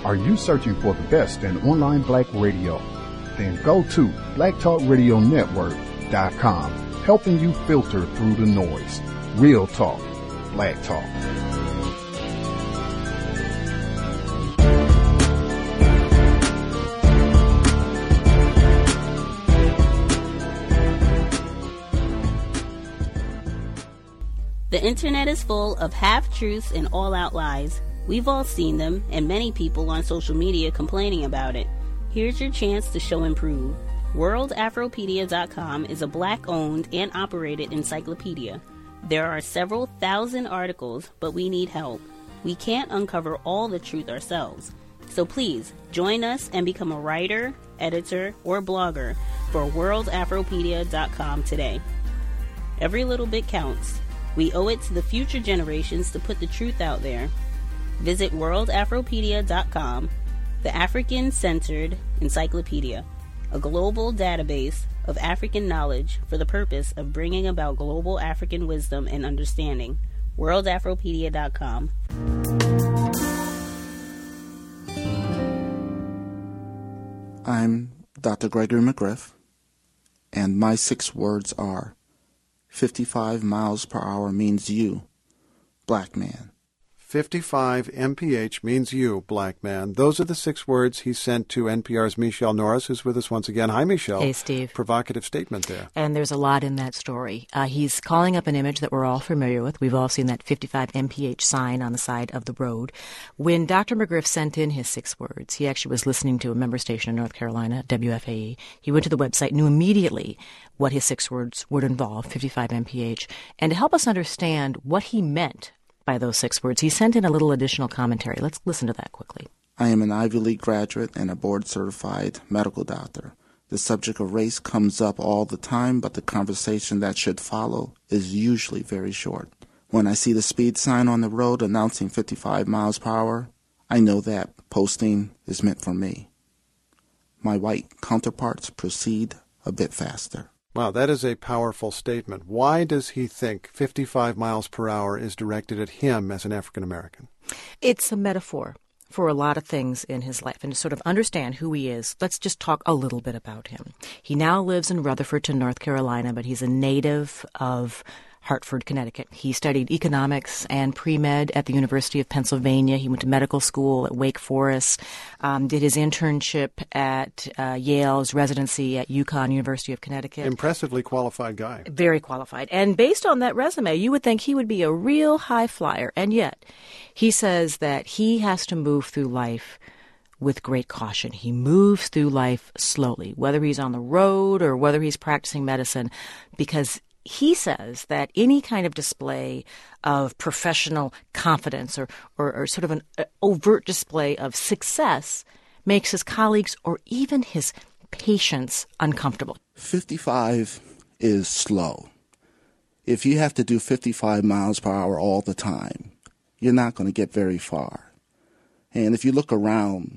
Are you searching for the best in online black radio? Then go to blacktalkradionetwork.com, helping you filter through the noise. Real talk, black talk. The internet is full of half-truths and all-out lies. We've all seen them, and many people on social media complaining about it. Here's your chance to show and prove. WorldAfropedia.com is a black-owned and operated encyclopedia. There are several thousand articles, but we need help. We can't uncover all the truth ourselves. So please, join us and become a writer, editor, or blogger for WorldAfropedia.com today. Every little bit counts. We owe it to the future generations to put the truth out there. Visit WorldAfropedia.com, the African-centered encyclopedia, a global database of African knowledge for the purpose of bringing about global African wisdom and understanding. WorldAfropedia.com. I'm Dr. Gregory McGriff, and my 6 words are 55 miles per hour means you, black man. 55 mph means you, black man. Those are the 6 words he sent to NPR's Michelle Norris, who's with us once again. Hi, Michelle. Hey, Steve. Provocative statement there. And there's a lot in that story. He's calling up an image that we're all familiar with. We've all seen that 55 mph sign on the side of the road. When Dr. McGriff sent in his 6 words, he actually was listening to a member station in North Carolina, WFAE. He went to the website, knew immediately what his 6 words would involve, 55 mph. And to help us understand what he meant by those 6 words, he sent in a little additional commentary. Let's listen to that quickly. I am an Ivy League graduate and a board-certified medical doctor. The subject of race comes up all the time, but the conversation that should follow is usually very short. When I see the speed sign on the road announcing 55 miles per hour, I know that posting is meant for me. My white counterparts proceed a bit faster. Wow, that is a powerful statement. Why does he think 55 miles per hour is directed at him as an African American? It's a metaphor for a lot of things in his life. And to sort of understand who he is, let's just talk a little bit about him. He now lives in Rutherford, North Carolina, but he's a native of Hartford, Connecticut. He studied economics and pre-med at the University of Pennsylvania. He went to medical school at Wake Forest, did his internship at Yale's residency at UConn, University of Connecticut. Impressively qualified guy. Very qualified. And based on that resume, you would think he would be a real high flyer. And yet, he says that he has to move through life with great caution. He moves through life slowly, whether he's on the road or whether he's practicing medicine, because he says that any kind of display of professional confidence or sort of an overt display of success makes his colleagues or even his patients uncomfortable. 55 is slow. If you have to do 55 miles per hour all the time, you're not going to get very far. And if you look around,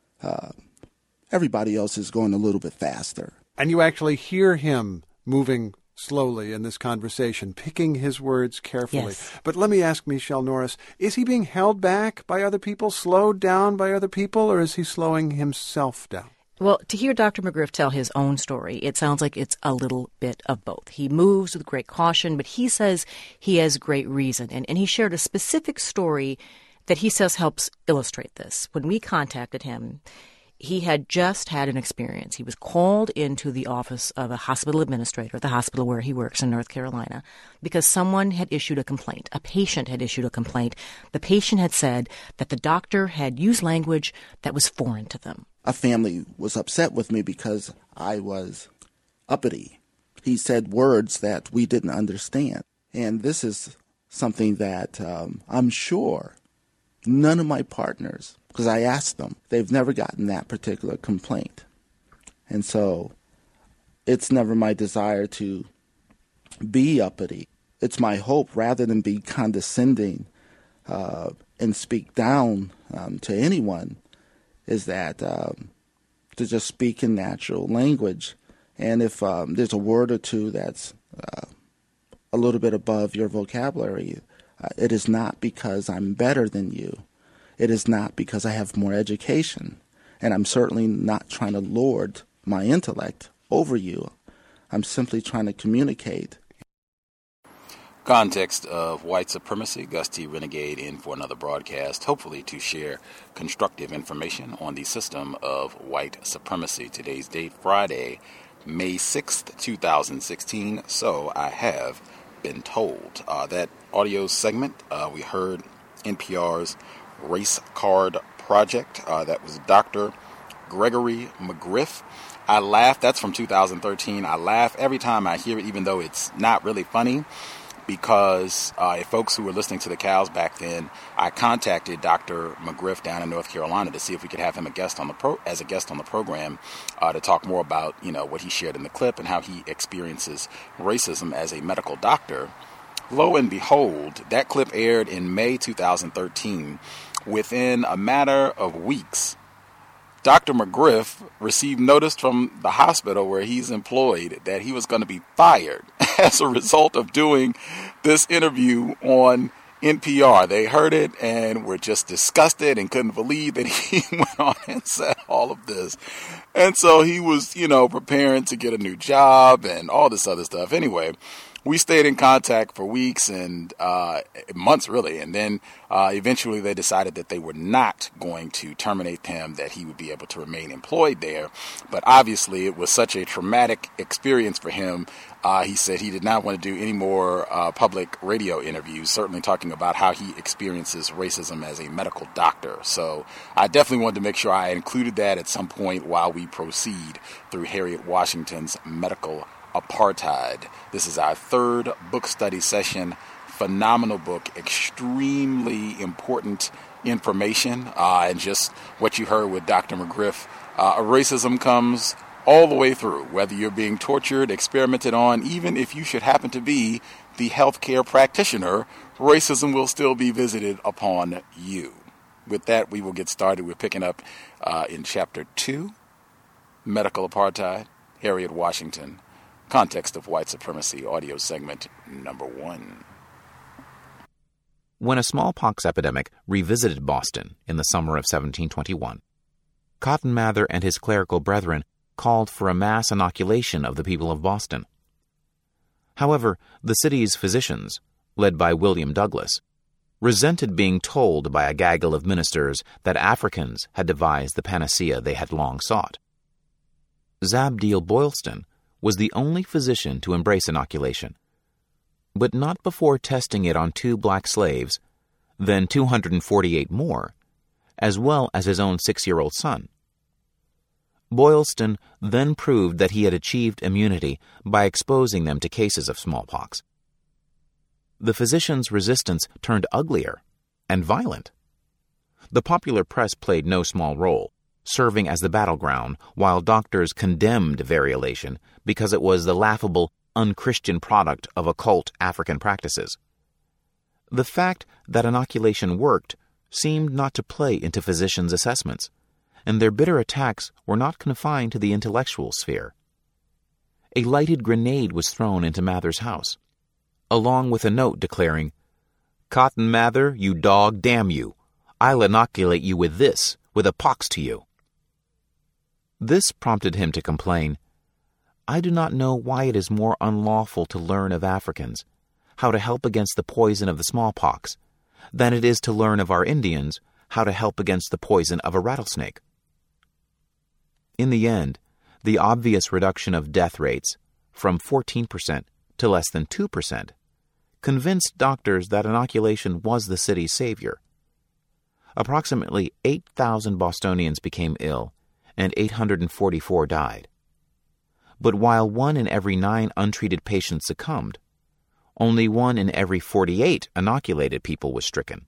everybody else is going a little bit faster. And you actually hear him moving slowly in this conversation, picking his words carefully. Yes. But let me ask Michelle Norris, is he being held back by other people, slowed down by other people, or is he slowing himself down? Well, to hear Dr. McGriff tell his own story, it sounds like it's a little bit of both. He moves with great caution, but he says he has great reason. And he shared a specific story that he says helps illustrate this. When we contacted him, he had just had an experience. He was called into the office of a hospital administrator at the hospital where he works in North Carolina because someone had issued a complaint. A patient had issued a complaint. The patient had said that the doctor had used language that was foreign to them. A family was upset with me because I was uppity. He said words that we didn't understand. And this is something that I'm sure none of my partners, because I asked them, they've never gotten that particular complaint. And so it's never my desire to be uppity. It's my hope, rather than be condescending and speak down to anyone, is that to just speak in natural language. And if there's a word or two that's a little bit above your vocabulary, it is not because I'm better than you. it is not because I have more education. And I'm certainly not trying to lord my intellect over you. I'm simply trying to communicate. Context of white supremacy. Gus T. Renegade in for another broadcast, hopefully to share constructive information on the system of white supremacy. Today's date, Friday, May 6th, 2016. So I have been told. That audio segment, we heard NPR's Race Card Project. That was Dr. Gregory McGriff. I laugh. That's from 2013. I laugh every time I hear it, even though it's not really funny. Because folks who were listening to the cows back then, I contacted Dr. McGriff down in North Carolina to see if we could have him as a guest on the program to talk more about, what he shared in the clip and how he experiences racism as a medical doctor. Lo and behold, that clip aired in May 2013. Within a matter of weeks, Dr. McGriff received notice from the hospital where he's employed that he was going to be fired as a result of doing this interview on NPR. They heard it and were just disgusted and couldn't believe that he went on and said all of this. And so he was, preparing to get a new job and all this other stuff. Anyway, we stayed in contact for weeks and months, really. And then eventually they decided that they were not going to terminate him, that he would be able to remain employed there. But obviously it was such a traumatic experience for him. He said he did not want to do any more public radio interviews, certainly talking about how he experiences racism as a medical doctor. So I definitely wanted to make sure I included that at some point while we proceed through Harriet Washington's Medical Apartheid. This is our third book study session. Phenomenal book, extremely important information, and just what you heard with Dr. McGriff. Racism comes all the way through, whether you're being tortured, experimented on, even if you should happen to be the healthcare practitioner, racism will still be visited upon you. With that, we will get started. We're picking up in Chapter 2, Medical Apartheid, Harriet Washington. Context of White Supremacy, audio segment number 1. When a smallpox epidemic revisited Boston in the summer of 1721, Cotton Mather and his clerical brethren called for a mass inoculation of the people of Boston. However, the city's physicians, led by William Douglas, resented being told by a gaggle of ministers that Africans had devised the panacea they had long sought. Zabdiel Boylston was the only physician to embrace inoculation, but not before testing it on 2 black slaves, then 248 more, as well as his own 6-year-old son. Boylston then proved that he had achieved immunity by exposing them to cases of smallpox. The physicians' resistance turned uglier and violent. The popular press played no small role, serving as the battleground, while doctors condemned variolation because it was the laughable, unchristian product of occult African practices. The fact that inoculation worked seemed not to play into physicians' assessments, and their bitter attacks were not confined to the intellectual sphere. A lighted grenade was thrown into Mather's house, along with a note declaring, "Cotton Mather, you dog, damn you. I'll inoculate you with this, with a pox to you." This prompted him to complain, "I do not know why it is more unlawful to learn of Africans, how to help against the poison of the smallpox, than it is to learn of our Indians, how to help against the poison of a rattlesnake." In the end, the obvious reduction of death rates from 14% to less than 2% convinced doctors that inoculation was the city's savior. Approximately 8,000 Bostonians became ill, and 844 died. But while 1 in every 9 untreated patients succumbed, only 1 in every 48 inoculated people was stricken.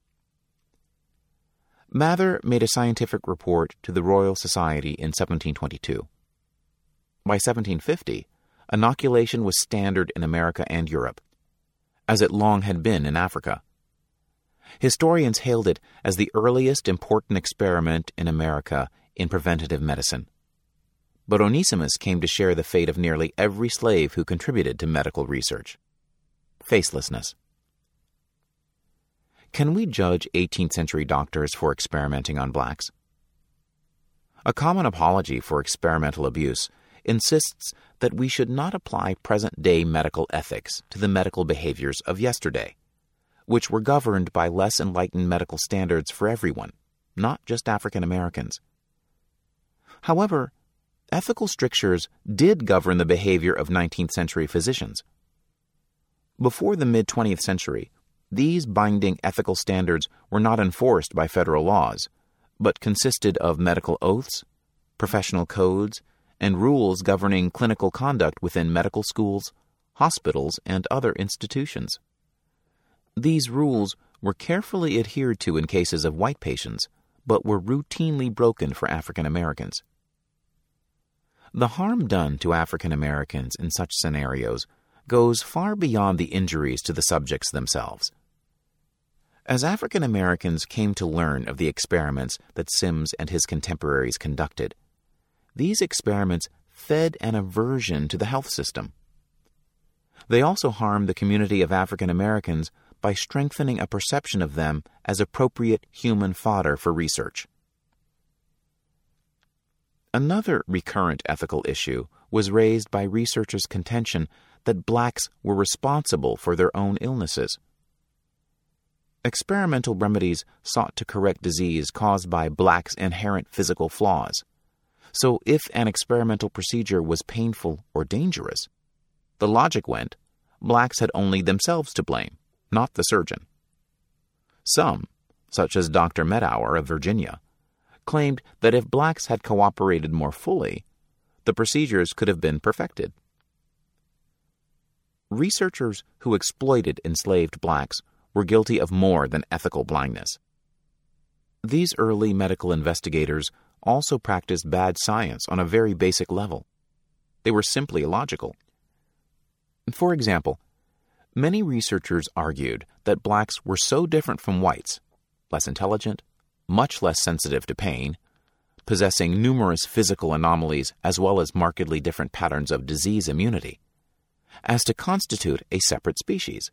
Mather made a scientific report to the Royal Society in 1722. By 1750, inoculation was standard in America and Europe, as it long had been in Africa. Historians hailed it as the earliest important experiment in America in preventative medicine. But Onesimus came to share the fate of nearly every slave who contributed to medical research: facelessness. Can we judge 18th century doctors for experimenting on blacks? A common apology for experimental abuse insists that we should not apply present-day medical ethics to the medical behaviors of yesterday, which were governed by less enlightened medical standards for everyone, not just African Americans. However, ethical strictures did govern the behavior of 19th century physicians. Before the mid-20th century, these binding ethical standards were not enforced by federal laws, but consisted of medical oaths, professional codes, and rules governing clinical conduct within medical schools, hospitals, and other institutions. These rules were carefully adhered to in cases of white patients, but were routinely broken for African Americans. The harm done to African Americans in such scenarios goes far beyond the injuries to the subjects themselves. As African Americans came to learn of the experiments that Sims and his contemporaries conducted, these experiments fed an aversion to the health system. They also harmed the community of African Americans by strengthening a perception of them as appropriate human fodder for research. Another recurrent ethical issue was raised by researchers' contention that blacks were responsible for their own illnesses. Experimental remedies sought to correct disease caused by blacks' inherent physical flaws. So if an experimental procedure was painful or dangerous, the logic went, blacks had only themselves to blame, not the surgeon. Some, such as Dr. Medawer of Virginia, claimed that if blacks had cooperated more fully, the procedures could have been perfected. Researchers who exploited enslaved blacks were guilty of more than ethical blindness. These early medical investigators also practiced bad science on a very basic level. They were simply illogical. For example, many researchers argued that blacks were so different from whites, less intelligent, much less sensitive to pain, possessing numerous physical anomalies as well as markedly different patterns of disease immunity, as to constitute a separate species.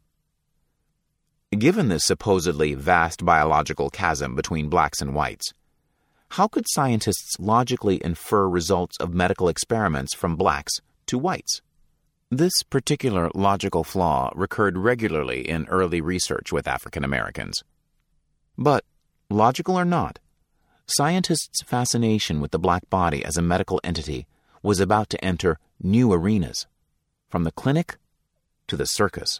Given this supposedly vast biological chasm between blacks and whites, how could scientists logically infer results of medical experiments from blacks to whites? This particular logical flaw recurred regularly in early research with African Americans. But, logical or not, scientists' fascination with the black body as a medical entity was about to enter new arenas, from the clinic to the circus.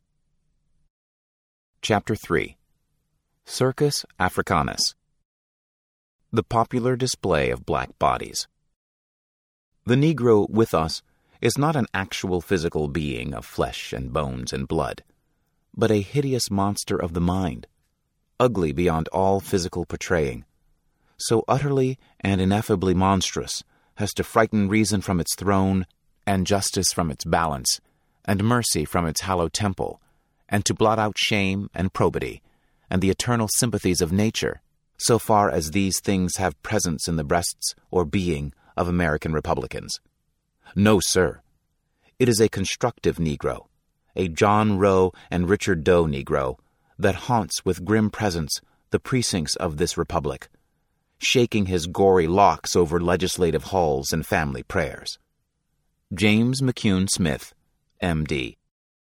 Chapter 3. Circus Africanus. The popular display of black bodies. The Negro with us is not an actual physical being of flesh and bones and blood, but a hideous monster of the mind, ugly beyond all physical portraying, so utterly and ineffably monstrous as to frighten reason from its throne, and justice from its balance, and mercy from its hallowed temple, and to blot out shame and probity, and the eternal sympathies of nature, so far as these things have presence in the breasts or being of American Republicans. No, sir. It is a constructive Negro, a John Roe and Richard Doe Negro, that haunts with grim presence the precincts of this republic, shaking his gory locks over legislative halls and family prayers. James McCune Smith, M.D.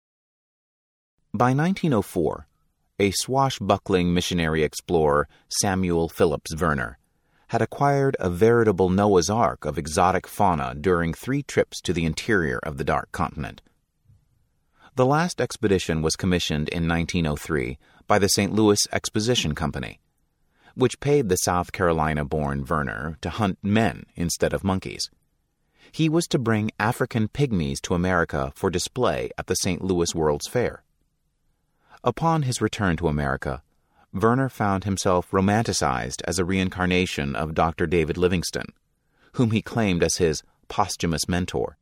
By 1904, a swashbuckling missionary explorer, Samuel Phillips Werner, had acquired a veritable Noah's Ark of exotic fauna during 3 trips to the interior of the Dark Continent. The last expedition was commissioned in 1903 by the St. Louis Exposition Company, which paid the South Carolina-born Werner to hunt men instead of monkeys. He was to bring African pygmies to America for display at the St. Louis World's Fair. Upon his return to America, Werner found himself romanticized as a reincarnation of Dr. David Livingstone, whom he claimed as his posthumous mentor.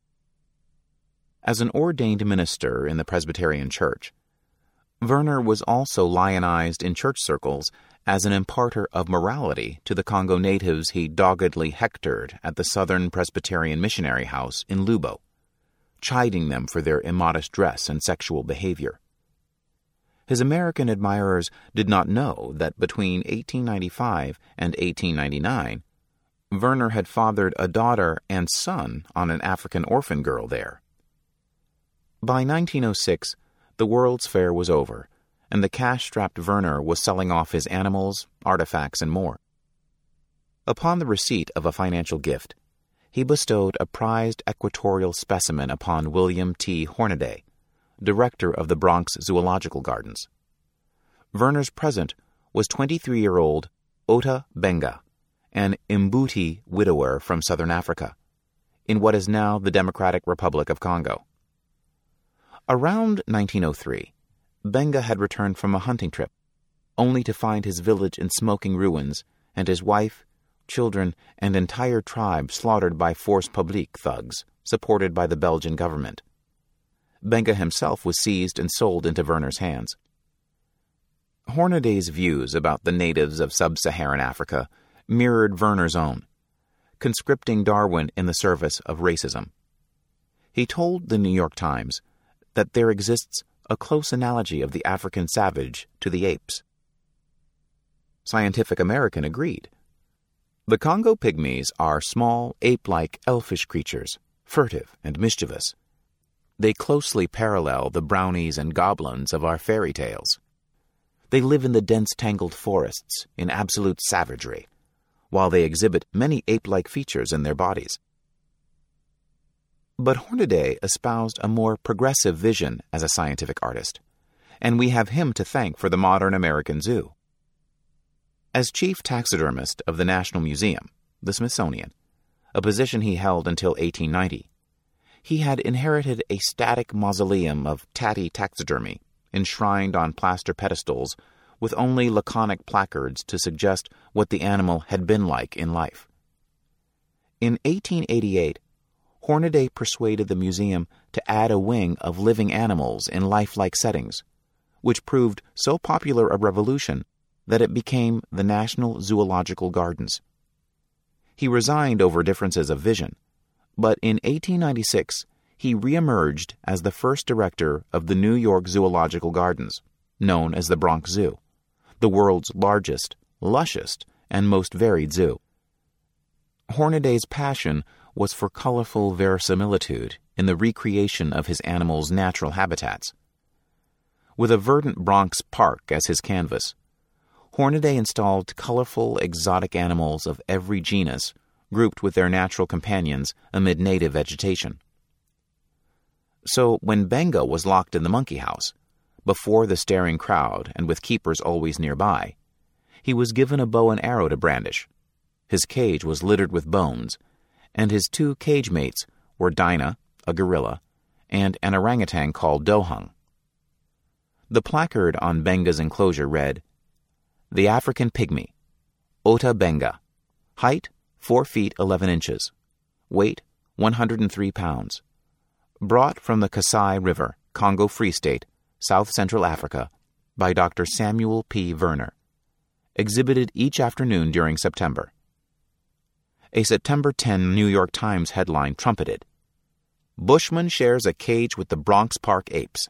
As an ordained minister in the Presbyterian Church, Werner was also lionized in church circles as an imparter of morality to the Congo natives he doggedly hectored at the Southern Presbyterian Missionary House in Lubo, chiding them for their immodest dress and sexual behavior. His American admirers did not know that between 1895 and 1899, Werner had fathered a daughter and son on an African orphan girl there. By 1906, the World's Fair was over, and the cash-strapped Werner was selling off his animals, artifacts, and more. Upon the receipt of a financial gift, he bestowed a prized equatorial specimen upon William T. Hornaday, director of the Bronx Zoological Gardens. Werner's present was 23-year-old Ota Benga, an Mbuti widower from southern Africa, in what is now the Democratic Republic of Congo. Around 1903, Benga had returned from a hunting trip, only to find his village in smoking ruins and his wife, children, and entire tribe slaughtered by Force Publique thugs, supported by the Belgian government. Benga himself was seized and sold into Werner's hands. Hornaday's views about the natives of sub-Saharan Africa mirrored Werner's own, conscripting Darwin in the service of racism. He told the New York Times that there exists a close analogy of the African savage to the apes. Scientific American agreed. The Congo pygmies are small, ape-like, elfish creatures, furtive and mischievous. They closely parallel the brownies and goblins of our fairy tales. They live in the dense, tangled forests in absolute savagery, while they exhibit many ape-like features in their bodies. But Hornaday espoused a more progressive vision as a scientific artist, and we have him to thank for the modern American zoo. As chief taxidermist of the National Museum, the Smithsonian, a position he held until 1890, he had inherited a static mausoleum of tatty taxidermy enshrined on plaster pedestals with only laconic placards to suggest what the animal had been like in life. In 1888, Hornaday persuaded the museum to add a wing of living animals in lifelike settings, which proved so popular a revolution that it became the National Zoological Gardens. He resigned over differences of vision, but in 1896 he reemerged as the first director of the New York Zoological Gardens, known as the Bronx Zoo, the world's largest, lushest, and most varied zoo. Hornaday's passion was for colorful verisimilitude in the recreation of his animals' natural habitats. With a verdant Bronx park as his canvas, Hornaday installed colorful, exotic animals of every genus grouped with their natural companions amid native vegetation. So when Benga was locked in the monkey house, before the staring crowd and with keepers always nearby, he was given a bow and arrow to brandish. His cage was littered with bones, and his two cage mates were Dinah, a gorilla, and an orangutan called Dohung. The placard on Benga's enclosure read, "The African Pygmy, Ota Benga, height 4 feet 11 inches, weight 103 pounds, brought from the Kasai River, Congo Free State, South Central Africa, by Dr. Samuel P. Werner, exhibited each afternoon during September." A September 10 New York Times headline trumpeted, "Bushman shares a cage with the Bronx Park apes."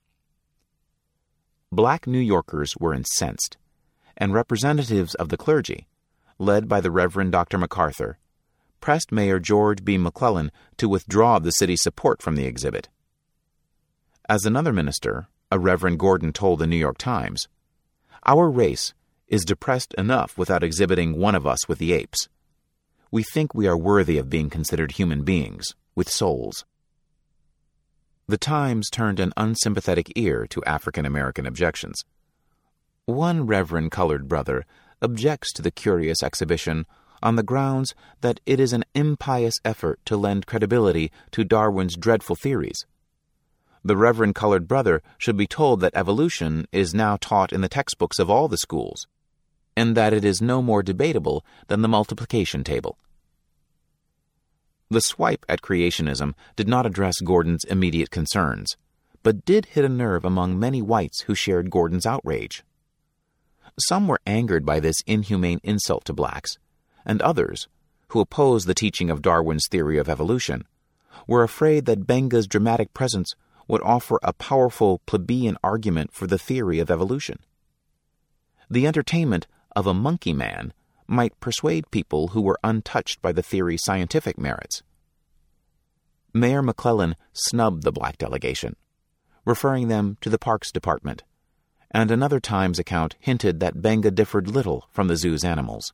Black New Yorkers were incensed, and representatives of the clergy, led by the Reverend Dr. MacArthur, pressed Mayor George B. McClellan to withdraw the city's support from the exhibit. As another minister, a Reverend Gordon, told the New York Times, "Our race is depressed enough without exhibiting one of us with the apes. We think we are worthy of being considered human beings, with souls." The Times turned an unsympathetic ear to African American objections. One Reverend colored brother objects to the curious exhibition on the grounds that it is an impious effort to lend credibility to Darwin's dreadful theories. The Reverend colored brother should be told that evolution is now taught in the textbooks of all the schools, and that it is no more debatable than the multiplication table. The swipe at creationism did not address Gordon's immediate concerns, but did hit a nerve among many whites who shared Gordon's outrage. Some were angered by this inhumane insult to blacks, and others, who opposed the teaching of Darwin's theory of evolution, were afraid that Benga's dramatic presence would offer a powerful plebeian argument for the theory of evolution. The entertainment of a monkey man might persuade people who were untouched by the theory's scientific merits. Mayor McClellan snubbed the black delegation, referring them to the Parks Department, and another Times account hinted that Benga differed little from the zoo's animals.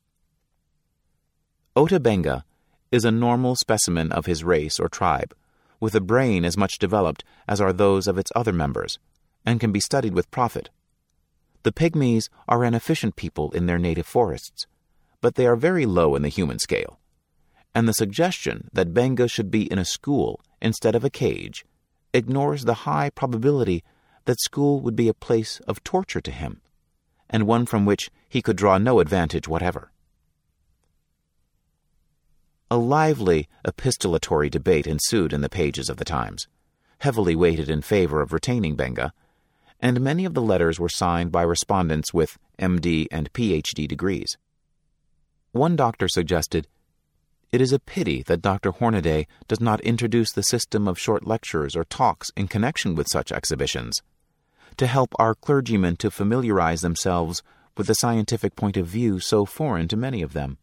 Ota Benga is a normal specimen of his race or tribe, with a brain as much developed as are those of its other members, and can be studied with profit. The Pygmies are an efficient people in their native forests, but they are very low in the human scale, and the suggestion that Benga should be in a school instead of a cage ignores the high probability that school would be a place of torture to him, and one from which he could draw no advantage whatever. A lively epistolatory debate ensued in the pages of the Times, heavily weighted in favor of retaining Benga, and many of the letters were signed by respondents with MD and PhD degrees. One doctor suggested, "It is a pity that Dr. Hornaday does not introduce the system of short lectures or talks in connection with such exhibitions, to help our clergymen to familiarize themselves with the scientific point of view so foreign to many of them."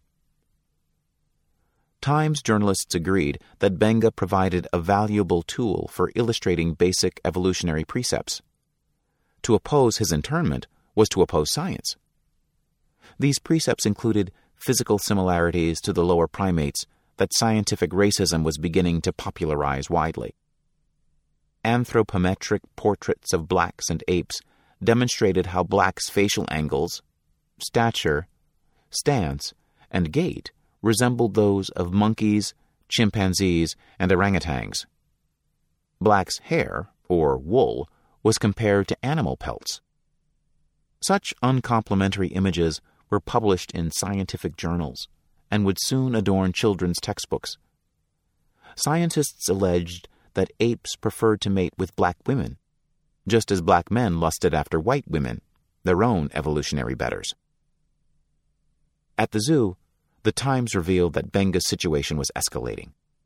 Times journalists agreed that Benga provided a valuable tool for illustrating basic evolutionary precepts. To oppose his internment was to oppose science. These precepts included physical similarities to the lower primates that scientific racism was beginning to popularize widely. Anthropometric portraits of blacks and apes demonstrated how blacks' facial angles, stature, stance, and gait resembled those of monkeys, chimpanzees, and orangutans. Blacks' hair, or wool, was compared to animal pelts. Such uncomplimentary images were published in scientific journals and would soon adorn children's textbooks. Scientists alleged that apes preferred to mate with black women, just as black men lusted after white women, their own evolutionary betters. At the zoo, the Times revealed that Benga's situation was escalating.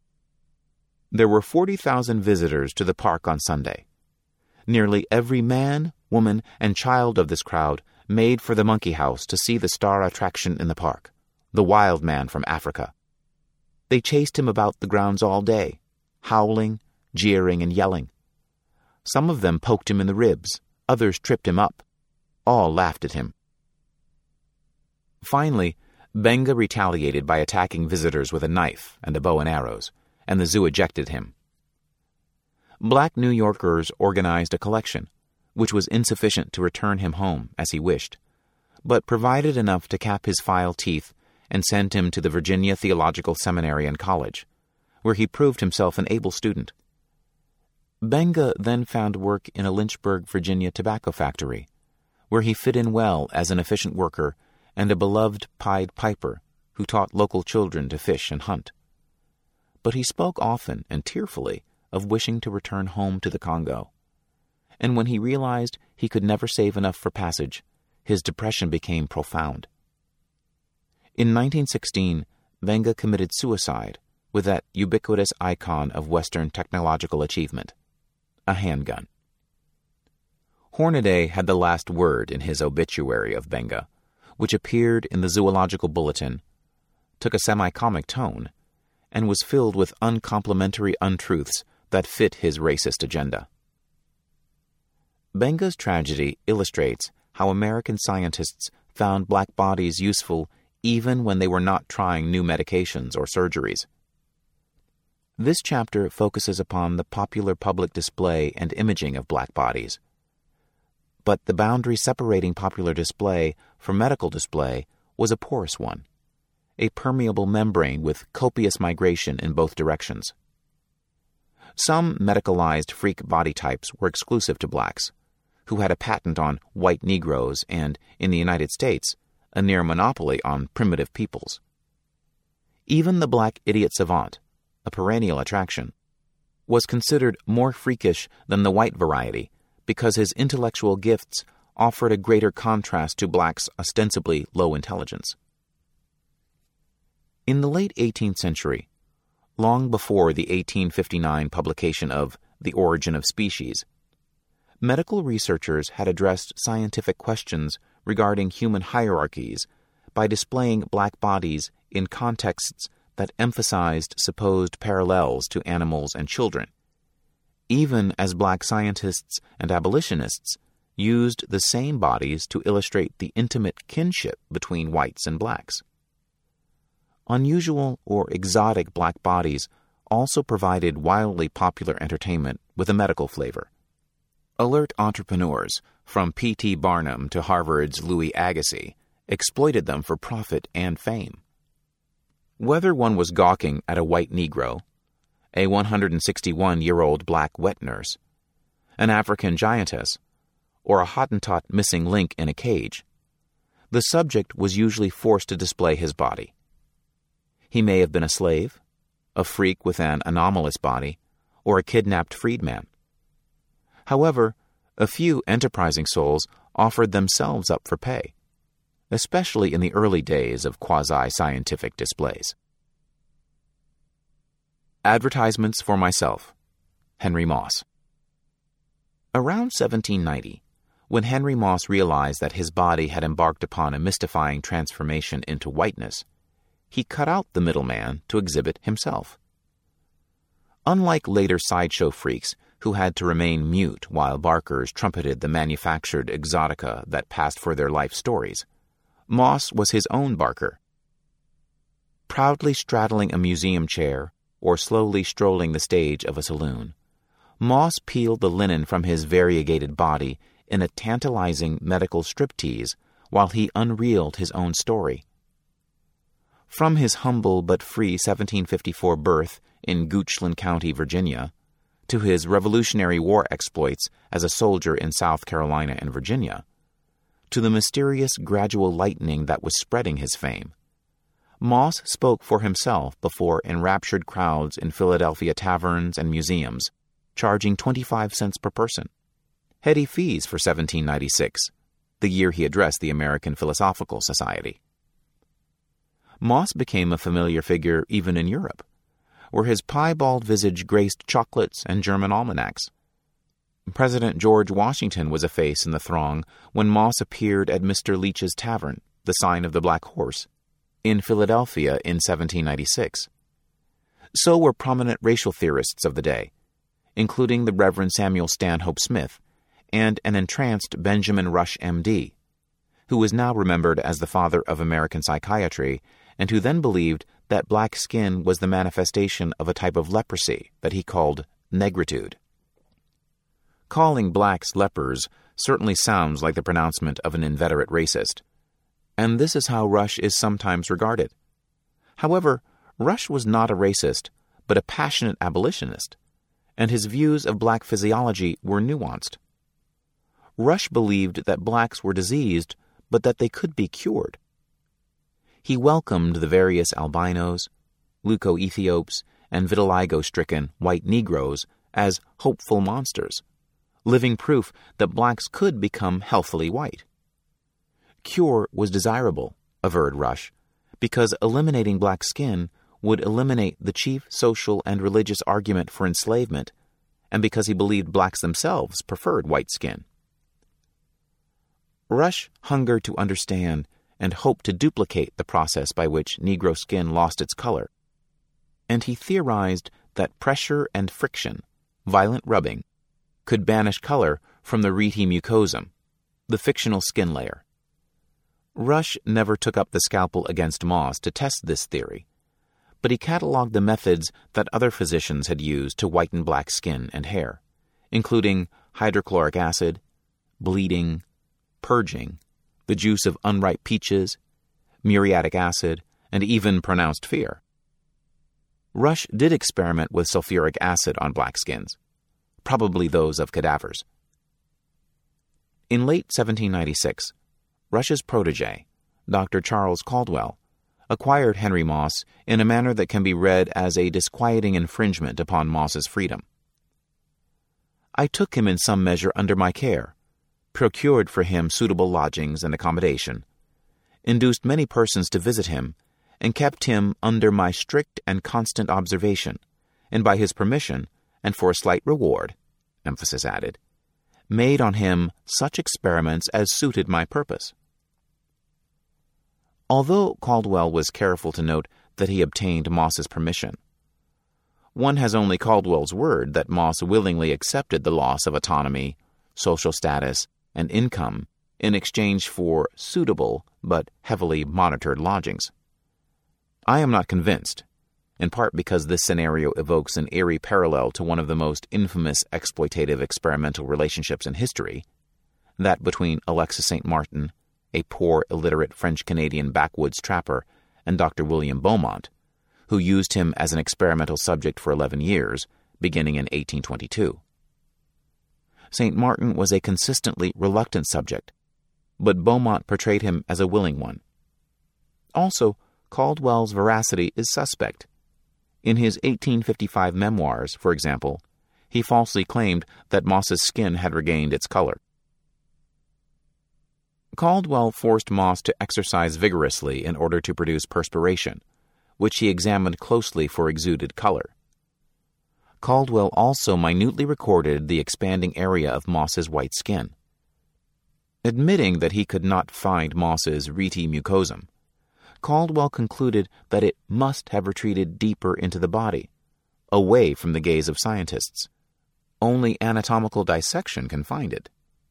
There were 40,000 visitors to the park on Sunday. Nearly every man, woman, and child of this crowd made for the monkey house to see the star attraction in the park, the wild man from Africa. They chased him about the grounds all day, howling, jeering, and yelling. Some of them poked him in the ribs, others tripped him up. All laughed at him. Finally, Benga retaliated by attacking visitors with a knife and a bow and arrows, and the zoo ejected him. Black New Yorkers organized a collection, which was insufficient to return him home as he wished, but provided enough to cap his file teeth and send him to the Virginia Theological Seminary and College, where he proved himself an able student. Benga then found work in a Lynchburg, Virginia tobacco factory, where he fit in well as an efficient worker and a beloved Pied Piper who taught local children to fish and hunt. But he spoke often and tearfully of wishing to return home to the Congo. And when he realized he could never save enough for passage, his depression became profound. In 1916, Benga committed suicide with that ubiquitous icon of Western technological achievement, a handgun. Hornaday had the last word in his obituary of Benga, which appeared in the Zoological Bulletin, took a semi-comic tone, and was filled with uncomplimentary untruths that fit his racist agenda. Benga's tragedy illustrates how American scientists found black bodies useful even when they were not trying new medications or surgeries. This chapter focuses upon the popular public display and imaging of black bodies. But the boundary separating popular display from medical display was a porous one, a permeable membrane with copious migration in both directions. Some medicalized freak body types were exclusive to blacks, who had a patent on white Negroes and, in the United States, a near monopoly on primitive peoples. Even the black idiot savant, a perennial attraction, was considered more freakish than the white variety because his intellectual gifts offered a greater contrast to blacks' ostensibly low intelligence. In the late 18th century, long before the 1859 publication of The Origin of Species. Medical researchers had addressed scientific questions regarding human hierarchies by displaying black bodies in contexts that emphasized supposed parallels to animals and children, even as black scientists and abolitionists used the same bodies to illustrate the intimate kinship between whites and blacks. Unusual or exotic black bodies also provided wildly popular entertainment with a medical flavor. Alert entrepreneurs, from P.T. Barnum to Harvard's Louis Agassiz, exploited them for profit and fame. Whether one was gawking at a white Negro, a 161-year-old black wet nurse, an African giantess, or a Hottentot missing link in a cage, the subject was usually forced to display his body. He may have been a slave, a freak with an anomalous body, or a kidnapped freedman. However, a few enterprising souls offered themselves up for pay, especially in the early days of quasi-scientific displays. Advertisements for Myself. Henry Moss. Around 1790, when Henry Moss realized that his body had embarked upon a mystifying transformation into whiteness, he cut out the middleman to exhibit himself. Unlike later sideshow freaks who had to remain mute while barkers trumpeted the manufactured exotica that passed for their life stories, Moss was his own barker. Proudly straddling a museum chair or slowly strolling the stage of a saloon, Moss peeled the linen from his variegated body in a tantalizing medical striptease while he unreeled his own story. From his humble but free 1754 birth in Goochland County, Virginia, to his Revolutionary War exploits as a soldier in South Carolina and Virginia, to the mysterious gradual lightening that was spreading his fame, Moss spoke for himself before enraptured crowds in Philadelphia taverns and museums, charging 25 cents per person, heady fees for 1796, the year he addressed the American Philosophical Society. Moss became a familiar figure even in Europe, where his piebald visage graced chocolates and German almanacs. President George Washington was a face in the throng when Moss appeared at Mr. Leach's Tavern, the Sign of the Black Horse, in Philadelphia in 1796. So were prominent racial theorists of the day, including the Reverend Samuel Stanhope Smith and an entranced Benjamin Rush, M.D., who was now remembered as the father of American psychiatry and who then believed that black skin was the manifestation of a type of leprosy that he called negritude. Calling blacks lepers certainly sounds like the pronouncement of an inveterate racist, and this is how Rush is sometimes regarded. However, Rush was not a racist, but a passionate abolitionist, and his views of black physiology were nuanced. Rush believed that blacks were diseased, but that they could be cured. He welcomed the various albinos, leucoethiops, and vitiligo-stricken white Negroes as hopeful monsters, living proof that blacks could become healthily white. Cure was desirable, averred Rush, because eliminating black skin would eliminate the chief social and religious argument for enslavement, and because he believed blacks themselves preferred white skin. Rush hungered to understand and hoped to duplicate the process by which Negro skin lost its color, and he theorized that pressure and friction, violent rubbing, could banish color from the rete mucosum, the fictional skin layer. Rush never took up the scalpel against Moss to test this theory, but he cataloged the methods that other physicians had used to whiten black skin and hair, including hydrochloric acid, bleeding, purging, the juice of unripe peaches, muriatic acid, and even pronounced fear. Rush did experiment with sulfuric acid on black skins, probably those of cadavers. In late 1796, Rush's protege, Dr. Charles Caldwell, acquired Henry Moss in a manner that can be read as a disquieting infringement upon Moss's freedom. I took him in some measure under my care, procured for him suitable lodgings and accommodation, induced many persons to visit him, and kept him under my strict and constant observation, and by his permission, and for a slight reward, emphasis added, made on him such experiments as suited my purpose. Although Caldwell was careful to note that he obtained Moss's permission, one has only Caldwell's word that Moss willingly accepted the loss of autonomy, social status, and income in exchange for suitable but heavily monitored lodgings. I am not convinced, in part because this scenario evokes an eerie parallel to one of the most infamous exploitative experimental relationships in history, that between Alexis St. Martin, a poor, illiterate French-Canadian backwoods trapper, and Dr. William Beaumont, who used him as an experimental subject for 11 years, beginning in 1822. St. Martin was a consistently reluctant subject, but Beaumont portrayed him as a willing one. Also, Caldwell's veracity is suspect. In his 1855 memoirs, for example, he falsely claimed that Moss's skin had regained its color. Caldwell forced Moss to exercise vigorously in order to produce perspiration, which he examined closely for exuded color. Caldwell also minutely recorded the expanding area of Moss's white skin. Admitting that he could not find Moss's rete mucosum, Caldwell concluded that it must have retreated deeper into the body, away from the gaze of scientists. Only anatomical dissection can find it.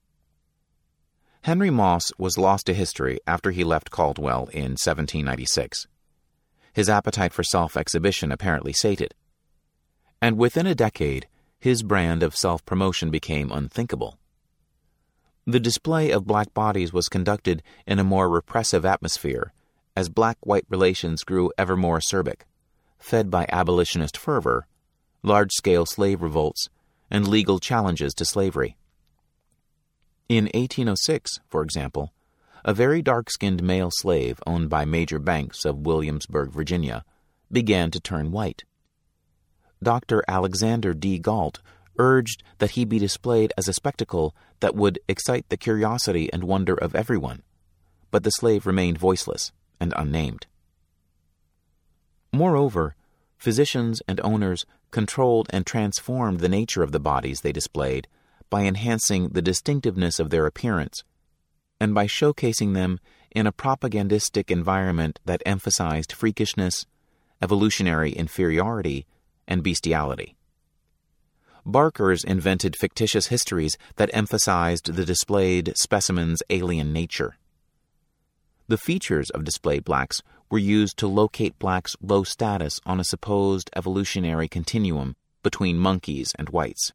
Henry Moss was lost to history after he left Caldwell in 1796. His appetite for self-exhibition apparently sated, and within a decade, his brand of self-promotion became unthinkable. The display of black bodies was conducted in a more repressive atmosphere as black-white relations grew ever more acerbic, fed by abolitionist fervor, large-scale slave revolts, and legal challenges to slavery. In 1806, for example, a very dark-skinned male slave owned by Major Banks of Williamsburg, Virginia, began to turn white. Dr. Alexander D. Galt urged that he be displayed as a spectacle that would excite the curiosity and wonder of everyone, but the slave remained voiceless and unnamed. Moreover, physicians and owners controlled and transformed the nature of the bodies they displayed by enhancing the distinctiveness of their appearance and by showcasing them in a propagandistic environment that emphasized freakishness, evolutionary inferiority, and bestiality. Barkers invented fictitious histories that emphasized the displayed specimen's alien nature. The features of displayed blacks were used to locate blacks' low status on a supposed evolutionary continuum between monkeys and whites.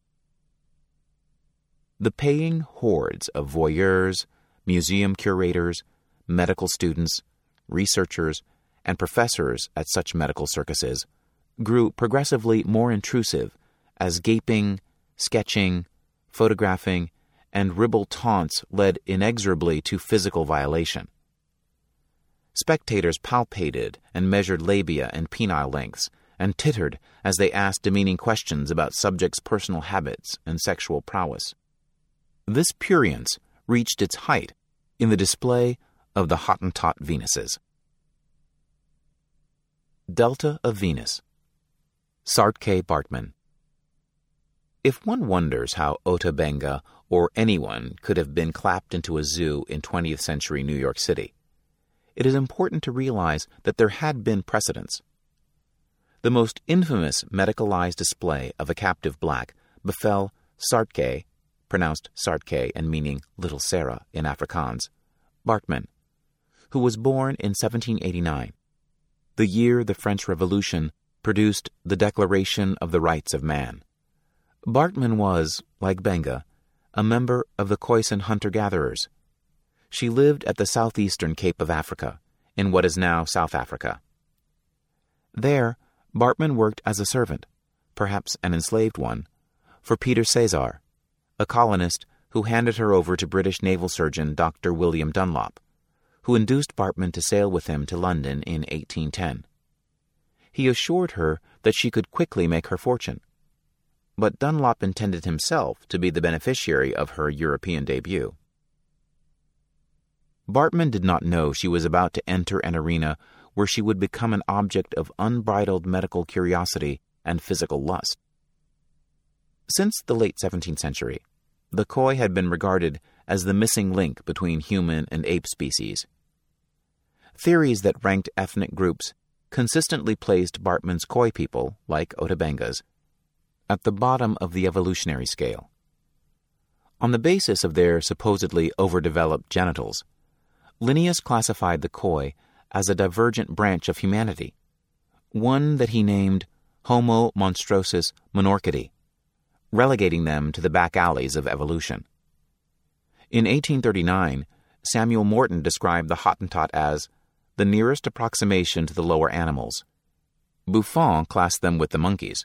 The paying hordes of voyeurs, museum curators, medical students, researchers, and professors at such medical circuses grew progressively more intrusive as gaping, sketching, photographing, and ribald taunts led inexorably to physical violation. Spectators palpated and measured labia and penile lengths, and tittered as they asked demeaning questions about subjects' personal habits and sexual prowess. This prurience reached its height in the display of the Hottentot Venuses. Delta of Venus. Sartkay Bartman. If one wonders how Ota Benga or anyone could have been clapped into a zoo in 20th century New York City, it is important to realize that there had been precedents. The most infamous medicalized display of a captive black befell Sartkay, pronounced Sartkay and meaning Little Sarah in Afrikaans, Bartman, who was born in 1789, the year the French Revolution produced the Declaration of the Rights of Man. Bartman was, like Benga, a member of the Khoisan hunter-gatherers. She lived at the southeastern Cape of Africa, in what is now South Africa. There, Bartman worked as a servant, perhaps an enslaved one, for Peter Cesar, a colonist who handed her over to British naval surgeon Dr. William Dunlop, who induced Bartman to sail with him to London in 1810. He assured her that she could quickly make her fortune, but Dunlop intended himself to be the beneficiary of her European debut. Bartman did not know she was about to enter an arena where she would become an object of unbridled medical curiosity and physical lust. Since the late 17th century, the Khoi had been regarded as the missing link between human and ape species. Theories that ranked ethnic groups consistently placed Bartman's Khoi people, like Otabangas, at the bottom of the evolutionary scale. On the basis of their supposedly overdeveloped genitals, Linnaeus classified the Khoi as a divergent branch of humanity, one that he named Homo monstrosus monorchidae, relegating them to the back alleys of evolution. In 1839, Samuel Morton described the Hottentot as the nearest approximation to the lower animals. Buffon classed them with the monkeys.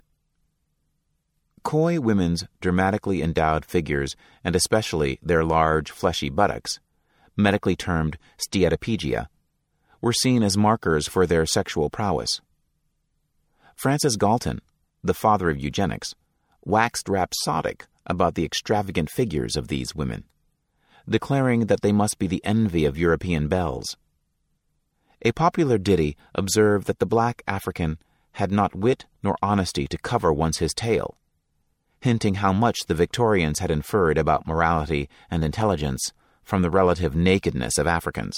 Khoi women's dramatically endowed figures, and especially their large, fleshy buttocks, medically termed steatopegia, were seen as markers for their sexual prowess. Francis Galton, the father of eugenics, waxed rhapsodic about the extravagant figures of these women, declaring that they must be the envy of European belles. A popular ditty observed that the black African had not wit nor honesty to cover once his tail, hinting how much the Victorians had inferred about morality and intelligence from the relative nakedness of Africans.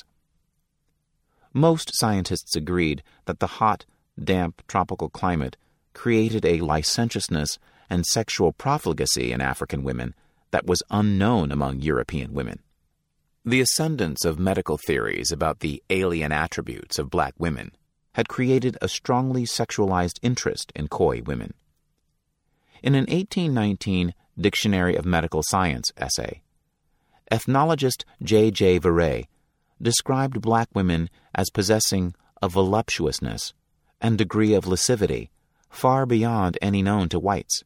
Most scientists agreed that the hot, damp tropical climate created a licentiousness and sexual profligacy in African women that was unknown among European women. The ascendance of medical theories about the alien attributes of black women had created a strongly sexualized interest in Khoi women. In an 1819 Dictionary of Medical Science essay, ethnologist J.J. Verret described black women as possessing a voluptuousness and degree of lascivity far beyond any known to whites.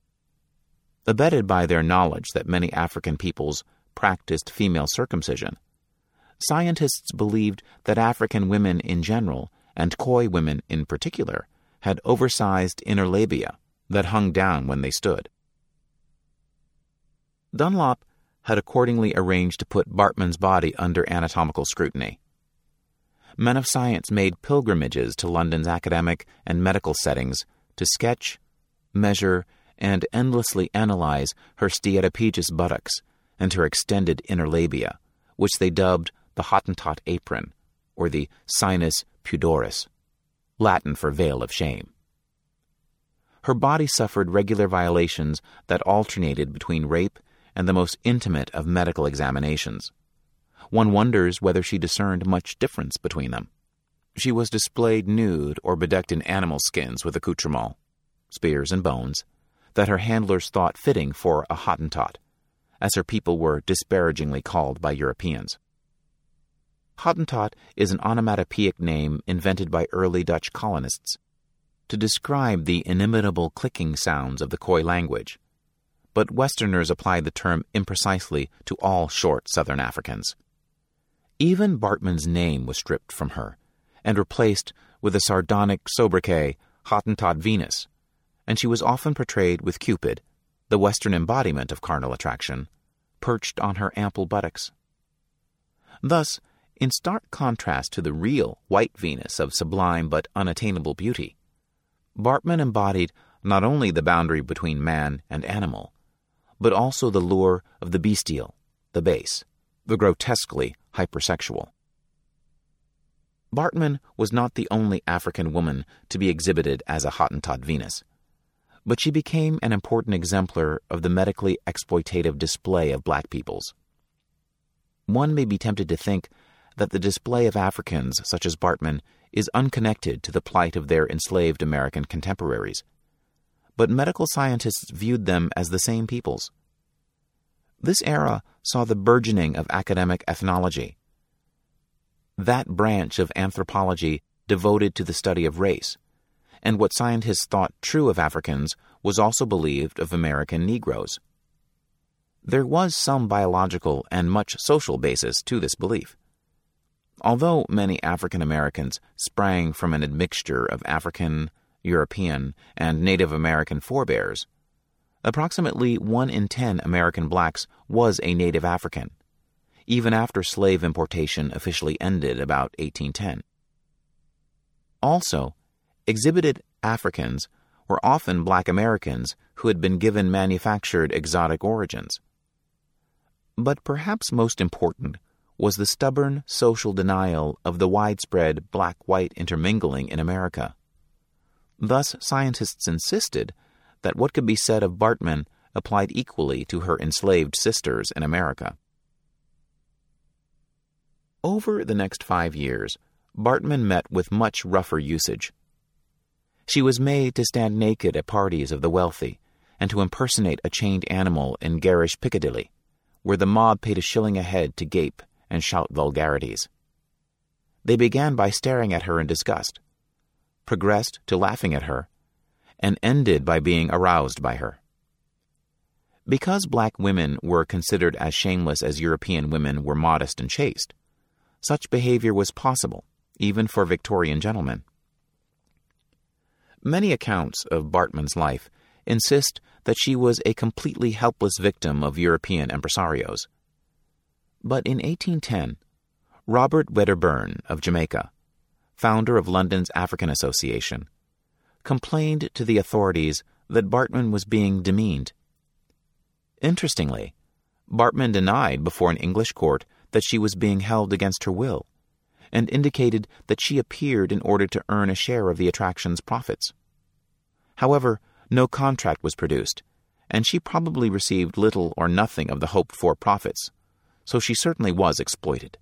Abetted by their knowledge that many African peoples practiced female circumcision, scientists believed that African women in general, and Khoi women in particular, had oversized inner labia that hung down when they stood. Dunlop had accordingly arranged to put Bartman's body under anatomical scrutiny. Men of science made pilgrimages to London's academic and medical settings to sketch, measure, and endlessly analyze her steatopegious buttocks and her extended inner labia, which they dubbed the Hottentot apron, or the sinus pudoris, Latin for veil of shame. Her body suffered regular violations that alternated between rape and the most intimate of medical examinations. One wonders whether she discerned much difference between them. She was displayed nude or bedecked in animal skins with accoutrements, spears and bones, that her handlers thought fitting for a Hottentot, as her people were disparagingly called by Europeans. Hottentot is an onomatopoeic name invented by early Dutch colonists to describe the inimitable clicking sounds of the Khoi language, but Westerners applied the term imprecisely to all short Southern Africans. Even Bartman's name was stripped from her and replaced with the sardonic sobriquet Hottentot Venus, and she was often portrayed with Cupid, the Western embodiment of carnal attraction, perched on her ample buttocks. Thus, in stark contrast to the real white Venus of sublime but unattainable beauty, Bartman embodied not only the boundary between man and animal, but also the lure of the bestial, the base, the grotesquely hypersexual. Bartman was not the only African woman to be exhibited as a Hottentot Venus, but she became an important exemplar of the medically exploitative display of black peoples. One may be tempted to think that the display of Africans such as Bartman is unconnected to the plight of their enslaved American contemporaries, but medical scientists viewed them as the same peoples. This era saw the burgeoning of academic ethnology, that branch of anthropology devoted to the study of race, and what scientists thought true of Africans was also believed of American Negroes. There was some biological and much social basis to this belief. Although many African Americans sprang from an admixture of African, European, and Native American forebears, approximately 1 in 10 American blacks was a Native African, even after slave importation officially ended about 1810. Also, exhibited Africans were often black Americans who had been given manufactured exotic origins. But perhaps most important was the stubborn social denial of the widespread black-white intermingling in America. Thus, scientists insisted that what could be said of Bartman applied equally to her enslaved sisters in America. Over the next 5 years, Bartman met with much rougher usage. She was made to stand naked at parties of the wealthy and to impersonate a chained animal in garish Piccadilly, where the mob paid $1 a head to gape and shout vulgarities. They began by staring at her in disgust, progressed to laughing at her, and ended by being aroused by her. Because black women were considered as shameless as European women were modest and chaste, such behavior was possible, even for Victorian gentlemen. Many accounts of Bartman's life insist that she was a completely helpless victim of European impresarios. But in 1810, Robert Wedderburn of Jamaica, founder of London's African Association, complained to the authorities that Bartman was being demeaned. Interestingly, Bartman denied before an English court that she was being held against her will, and indicated that she appeared in order to earn a share of the attraction's profits. However, no contract was produced, and she probably received little or nothing of the hoped-for profits, so she certainly was exploited.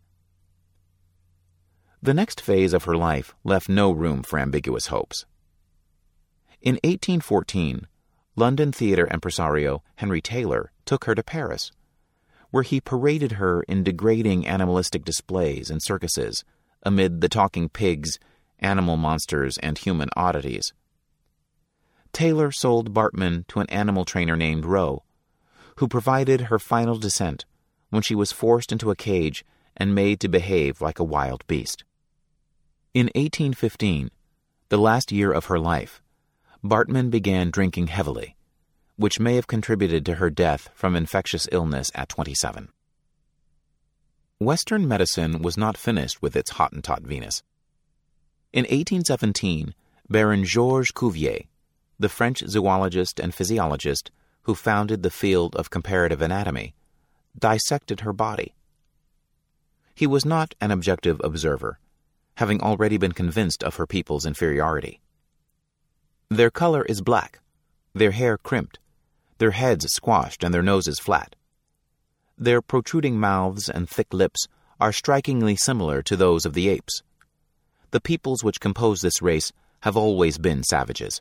The next phase of her life left no room for ambiguous hopes. In 1814, London theater impresario Henry Taylor took her to Paris, where he paraded her in degrading animalistic displays and circuses amid the talking pigs, animal monsters, and human oddities. Taylor sold Bartman to an animal trainer named Rowe, who provided her final descent when she was forced into a cage and made to behave like a wild beast. In 1815, the last year of her life, Bartman began drinking heavily, which may have contributed to her death from infectious illness at 27. Western medicine was not finished with its Hottentot Venus. In 1817, Baron Georges Cuvier, the French zoologist and physiologist who founded the field of comparative anatomy, dissected her body. He was not an objective observer, having already been convinced of her people's inferiority. Their color is black, their hair crimped, their heads squashed and their noses flat. Their protruding mouths and thick lips are strikingly similar to those of the apes. The peoples which compose this race have always been savages.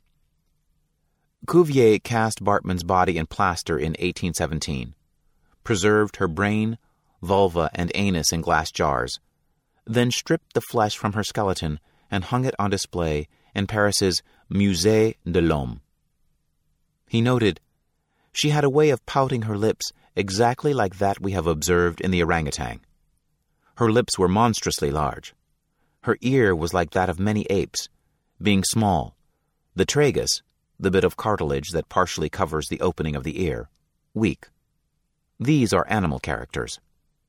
Cuvier cast Bartman's body in plaster in 1817, preserved her brain, vulva, and anus in glass jars, then stripped the flesh from her skeleton and hung it on display in Paris's Musée de l'Homme. He noted, "She had a way of pouting her lips exactly like that we have observed in the orangutan. Her lips were monstrously large. Her ear was like that of many apes, being small, the tragus, the bit of cartilage that partially covers the opening of the ear, weak. These are animal characters."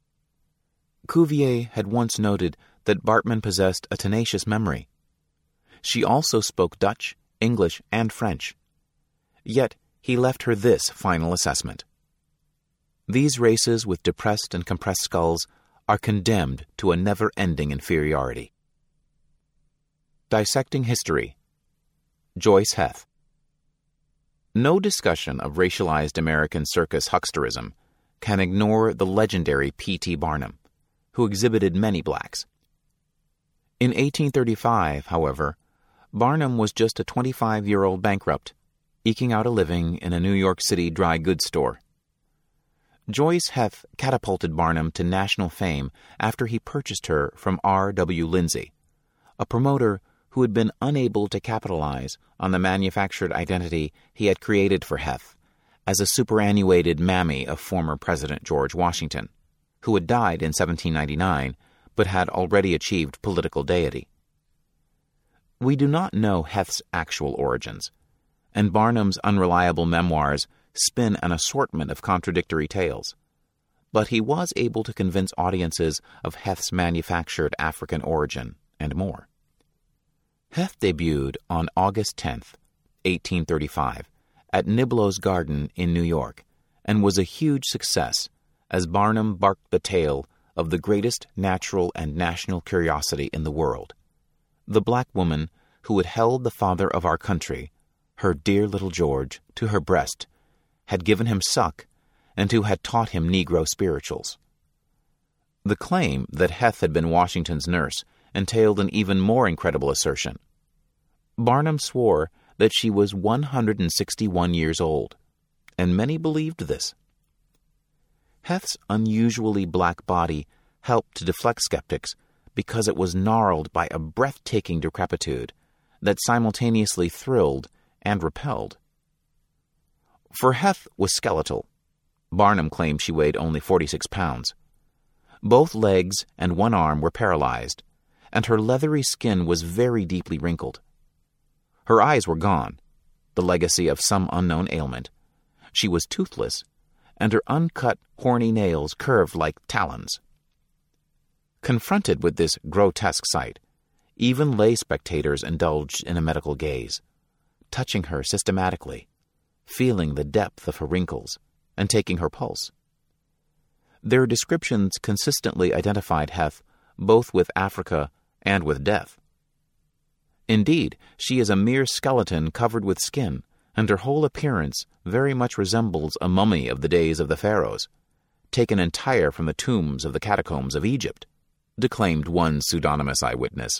Cuvier had once noted that Bartman possessed a tenacious memory. She also spoke Dutch, English, and French. Yet he left her this final assessment: "These races with depressed and compressed skulls are condemned to a never-ending inferiority." Dissecting History. Joyce Heth. No discussion of racialized American circus hucksterism can ignore the legendary P.T. Barnum, who exhibited many blacks. In 1835, however, Barnum was just a 25-year-old bankrupt, eking out a living in a New York City dry goods store. Joyce Heth catapulted Barnum to national fame after he purchased her from R.W. Lindsay, a promoter who had been unable to capitalize on the manufactured identity he had created for Heth as a superannuated mammy of former President George Washington, who had died in 1799 but had already achieved political deity. We do not know Heth's actual origins, and Barnum's unreliable memoirs spin an assortment of contradictory tales, but he was able to convince audiences of Heth's manufactured African origin and more. Heth debuted on August 10, 1835, at Niblo's Garden in New York and was a huge success as Barnum barked the tale of the greatest natural and national curiosity in the world, the black woman who had held the father of our country, her dear little George, to her breast, had given him suck, and who had taught him Negro spirituals. The claim that Heth had been Washington's nurse entailed an even more incredible assertion. Barnum swore that she was 161 years old, and many believed this. Heth's unusually black body helped to deflect skeptics because it was gnarled by a breathtaking decrepitude that simultaneously thrilled and repelled. For Heth was skeletal. Barnum claimed she weighed only 46 pounds. Both legs and one arm were paralyzed, and her leathery skin was very deeply wrinkled. Her eyes were gone, the legacy of some unknown ailment. She was toothless, and her uncut, horny nails curved like talons. Confronted with this grotesque sight, even lay spectators indulged in a medical gaze, touching her systematically, feeling the depth of her wrinkles, and taking her pulse. Their descriptions consistently identified Heth both with Africa and with death. Indeed, she is a mere skeleton covered with skin, and her whole appearance very much resembles a mummy of the days of the pharaohs, taken entire from the tombs of the catacombs of Egypt, declaimed one pseudonymous eyewitness.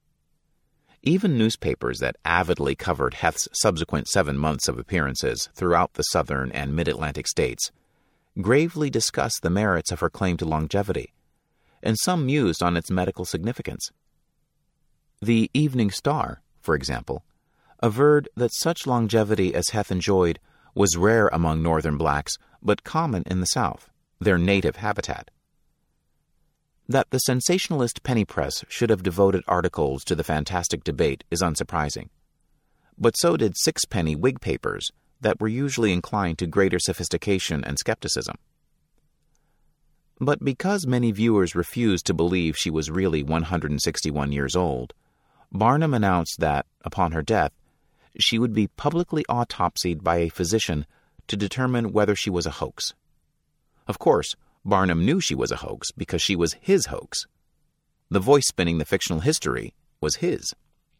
Even newspapers that avidly covered Heth's subsequent 7 months of appearances throughout the southern and mid-Atlantic states gravely discussed the merits of her claim to longevity, and some mused on its medical significance. The Evening Star, for example, averred that such longevity as Heth enjoyed was rare among northern blacks, but common in the South, their native habitat. That the sensationalist penny press should have devoted articles to the fantastic debate is unsurprising. But so did sixpenny Whig papers that were usually inclined to greater sophistication and skepticism. But because many viewers refused to believe she was really 161 years old, Barnum announced that, upon her death, she would be publicly autopsied by a physician to determine whether she was a hoax. Of course, Barnum knew she was a hoax because she was his hoax. The voice spinning the fictional history was his.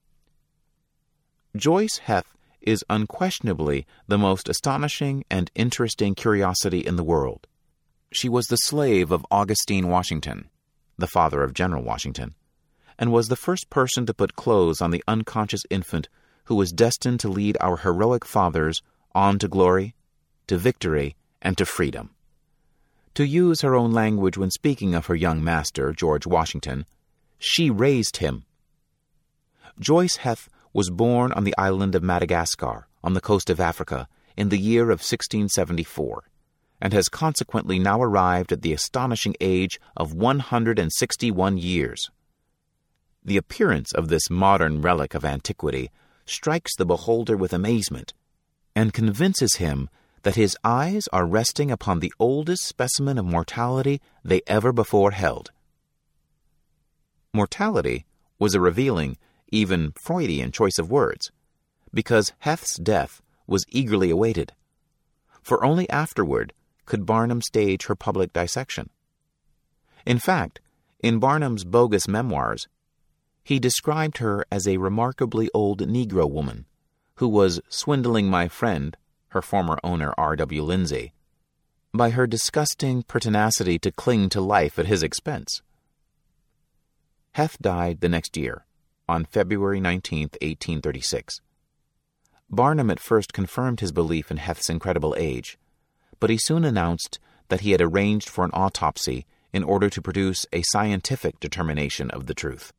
Joyce Heth is unquestionably the most astonishing and interesting curiosity in the world. She was the slave of Augustine Washington, the father of General Washington, and was the first person to put clothes on the unconscious infant who was destined to lead our heroic fathers on to glory, to victory, and to freedom. To use her own language when speaking of her young master, George Washington, she raised him. Joyce Heth was born on the island of Madagascar, on the coast of Africa, in the year of 1674, and has consequently now arrived at the astonishing age of 161 years. The appearance of this modern relic of antiquity strikes the beholder with amazement, and convinces him that his eyes are resting upon the oldest specimen of mortality they ever before held. Mortality was a revealing, even Freudian choice of words, because Heth's death was eagerly awaited, for only afterward could Barnum stage her public dissection. In fact, in Barnum's bogus memoirs, he described her as a remarkably old Negro woman who was swindling my friend, her former owner R.W. Lindsay, by her disgusting pertinacity to cling to life at his expense. Heth died the next year, on February 19, 1836. Barnum at first confirmed his belief in Heth's incredible age, but he soon announced that he had arranged for an autopsy in order to produce a scientific determination of the truth.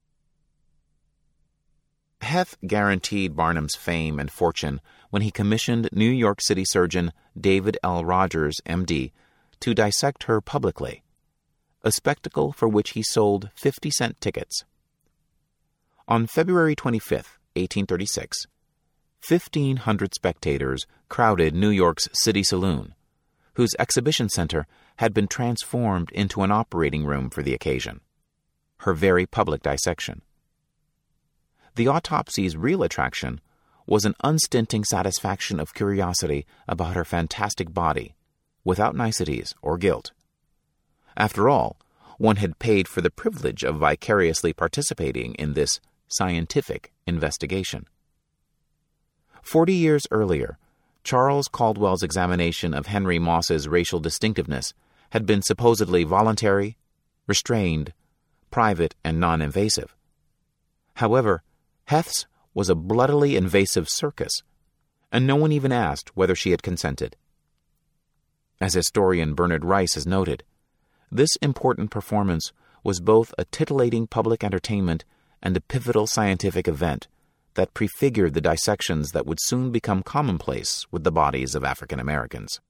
Heth guaranteed Barnum's fame and fortune when he commissioned New York City surgeon David L. Rogers, M.D., to dissect her publicly, a spectacle for which he sold 50-cent tickets. On February 25, 1836, 1,500 spectators crowded New York's City Saloon, whose exhibition center had been transformed into an operating room for the occasion, her very public dissection. The autopsy's real attraction was an unstinting satisfaction of curiosity about her fantastic body, without niceties or guilt. After all, one had paid for the privilege of vicariously participating in this scientific investigation. 40 years earlier, Charles Caldwell's examination of Henry Moss's racial distinctiveness had been supposedly voluntary, restrained, private, and non-invasive. However, Heth's was a bloodily invasive circus, and no one even asked whether she had consented. As historian Bernard Rice has noted, this important performance was both a titillating public entertainment and a pivotal scientific event that prefigured the dissections that would soon become commonplace with the bodies of African Americans.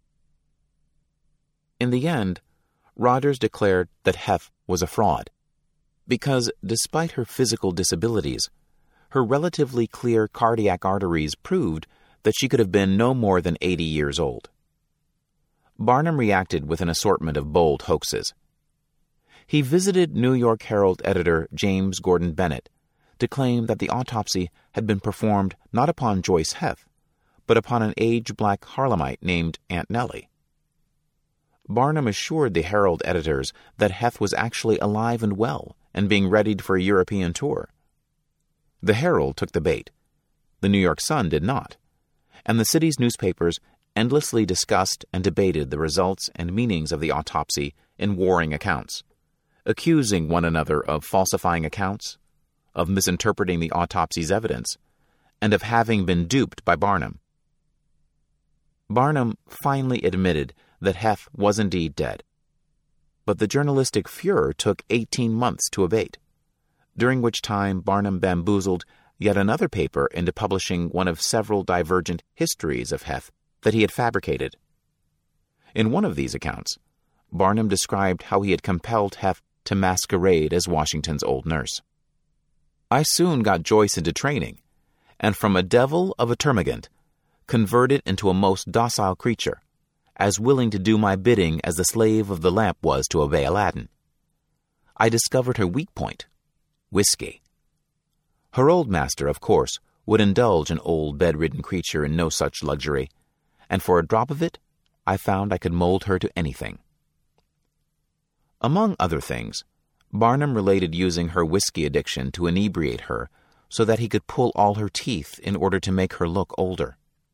In the end, Rogers declared that Heth was a fraud, because despite her physical disabilities, her relatively clear cardiac arteries proved that she could have been no more than 80 years old. Barnum reacted with an assortment of bold hoaxes. He visited New York Herald editor James Gordon Bennett to claim that the autopsy had been performed not upon Joyce Heth, but upon an aged black Harlemite named Aunt Nellie. Barnum assured the Herald editors that Heth was actually alive and well and being readied for a European tour. The Herald took the bait. The New York Sun did not, and the city's newspapers endlessly discussed and debated the results and meanings of the autopsy in warring accounts, accusing one another of falsifying accounts, of misinterpreting the autopsy's evidence, and of having been duped by Barnum. Barnum finally admitted that Heth was indeed dead, but the journalistic furor took 18 months to abate, during which time Barnum bamboozled yet another paper into publishing one of several divergent histories of Heth that he had fabricated. In one of these accounts, Barnum described how he had compelled Heth to masquerade as Washington's old nurse. I soon got Joyce into training, and from a devil of a termagant, converted into a most docile creature, as willing to do my bidding as the slave of the lamp was to obey Aladdin. I discovered her weak point, whiskey. Her old master, of course, would indulge an old bedridden creature in no such luxury, and for a drop of it, I found I could mold her to anything. Among other things, Barnum related using her whiskey addiction to inebriate her so that he could pull all her teeth in order to make her look older.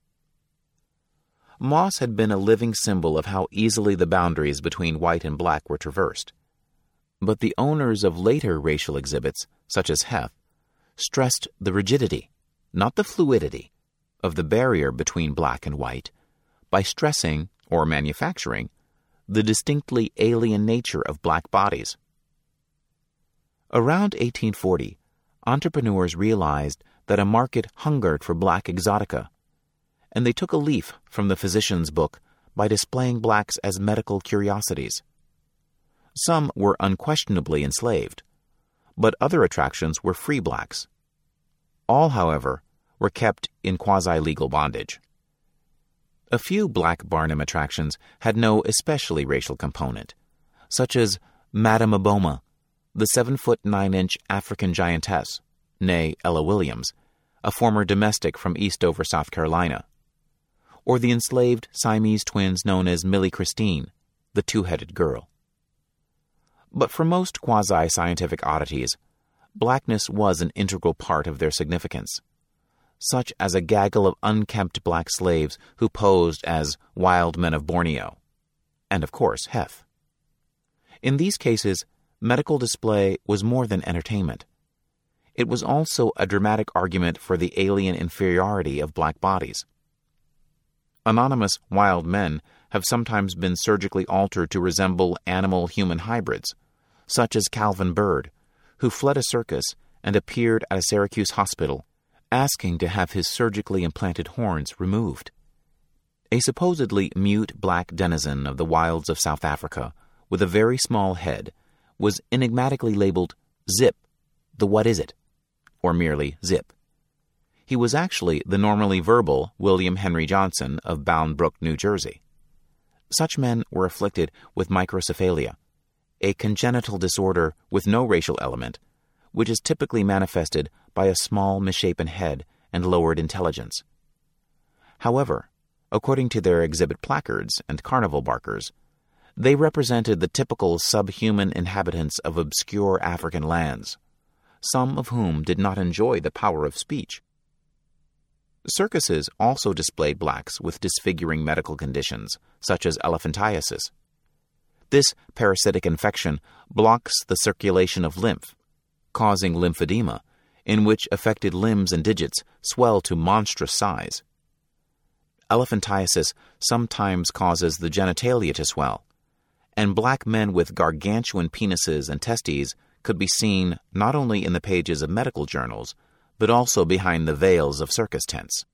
Moss had been a living symbol of how easily the boundaries between white and black were traversed. But the owners of later racial exhibits, such as Heth, stressed the rigidity, not the fluidity, of the barrier between black and white by stressing, or manufacturing, the distinctly alien nature of black bodies. Around 1840, entrepreneurs realized that a market hungered for black exotica, and they took a leaf from the physician's book by displaying blacks as medical curiosities. Some were unquestionably enslaved, but other attractions were free blacks. All, however, were kept in quasi-legal bondage. A few black Barnum attractions had no especially racial component, such as Madame Aboma, the 7-foot-9-inch African giantess, née Ella Williams, a former domestic from Eastover, South Carolina, or the enslaved Siamese twins known as Millie Christine, the two-headed girl. But for most quasi-scientific oddities, blackness was an integral part of their significance, such as a gaggle of unkempt black slaves who posed as wild men of Borneo, and of course Heth. In these cases, medical display was more than entertainment. It was also a dramatic argument for the alien inferiority of black bodies. Anonymous wild men have sometimes been surgically altered to resemble animal-human hybrids, such as Calvin Bird, who fled a circus and appeared at a Syracuse hospital, asking to have his surgically implanted horns removed. A supposedly mute black denizen of the wilds of South Africa, with a very small head, was enigmatically labeled Zip, the what is it, or merely Zip. He was actually the normally verbal William Henry Johnson of Bound Brook, New Jersey. Such men were afflicted with microcephalia, a congenital disorder with no racial element, which is typically manifested by a small misshapen head and lowered intelligence. However, according to their exhibit placards and carnival barkers, they represented the typical subhuman inhabitants of obscure African lands, some of whom did not enjoy the power of speech. Circuses also displayed blacks with disfiguring medical conditions, such as elephantiasis. This parasitic infection blocks the circulation of lymph, causing lymphedema, in which affected limbs and digits swell to monstrous size. Elephantiasis sometimes causes the genitalia to swell, and black men with gargantuan penises and testes could be seen not only in the pages of medical journals, but also behind the veils of circus tents.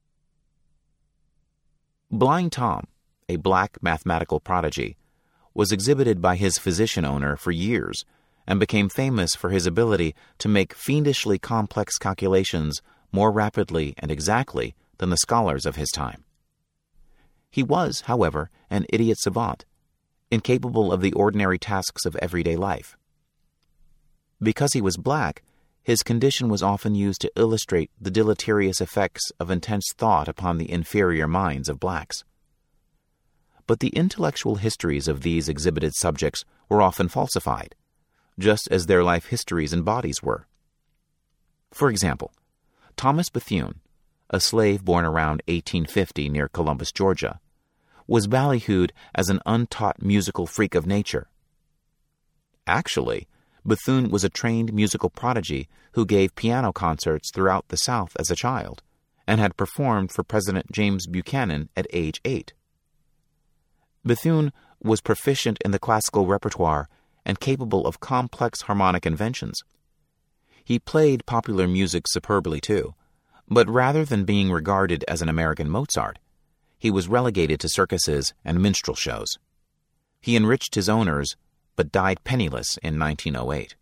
Blind Tom, a black mathematical prodigy, was exhibited by his physician owner for years and became famous for his ability to make fiendishly complex calculations more rapidly and exactly than the scholars of his time. He was, however, an idiot savant, incapable of the ordinary tasks of everyday life. Because he was black, his condition was often used to illustrate the deleterious effects of intense thought upon the inferior minds of blacks. But the intellectual histories of these exhibited subjects were often falsified, just as their life histories and bodies were. For example, Thomas Bethune, a slave born around 1850 near Columbus, Georgia, was ballyhooed as an untaught musical freak of nature. Actually, Bethune was a trained musical prodigy who gave piano concerts throughout the South as a child and had performed for President James Buchanan at age 8. Bethune was proficient in the classical repertoire and capable of complex harmonic inventions. He played popular music superbly too, but rather than being regarded as an American Mozart, he was relegated to circuses and minstrel shows. He enriched his owners, but died penniless in 1908.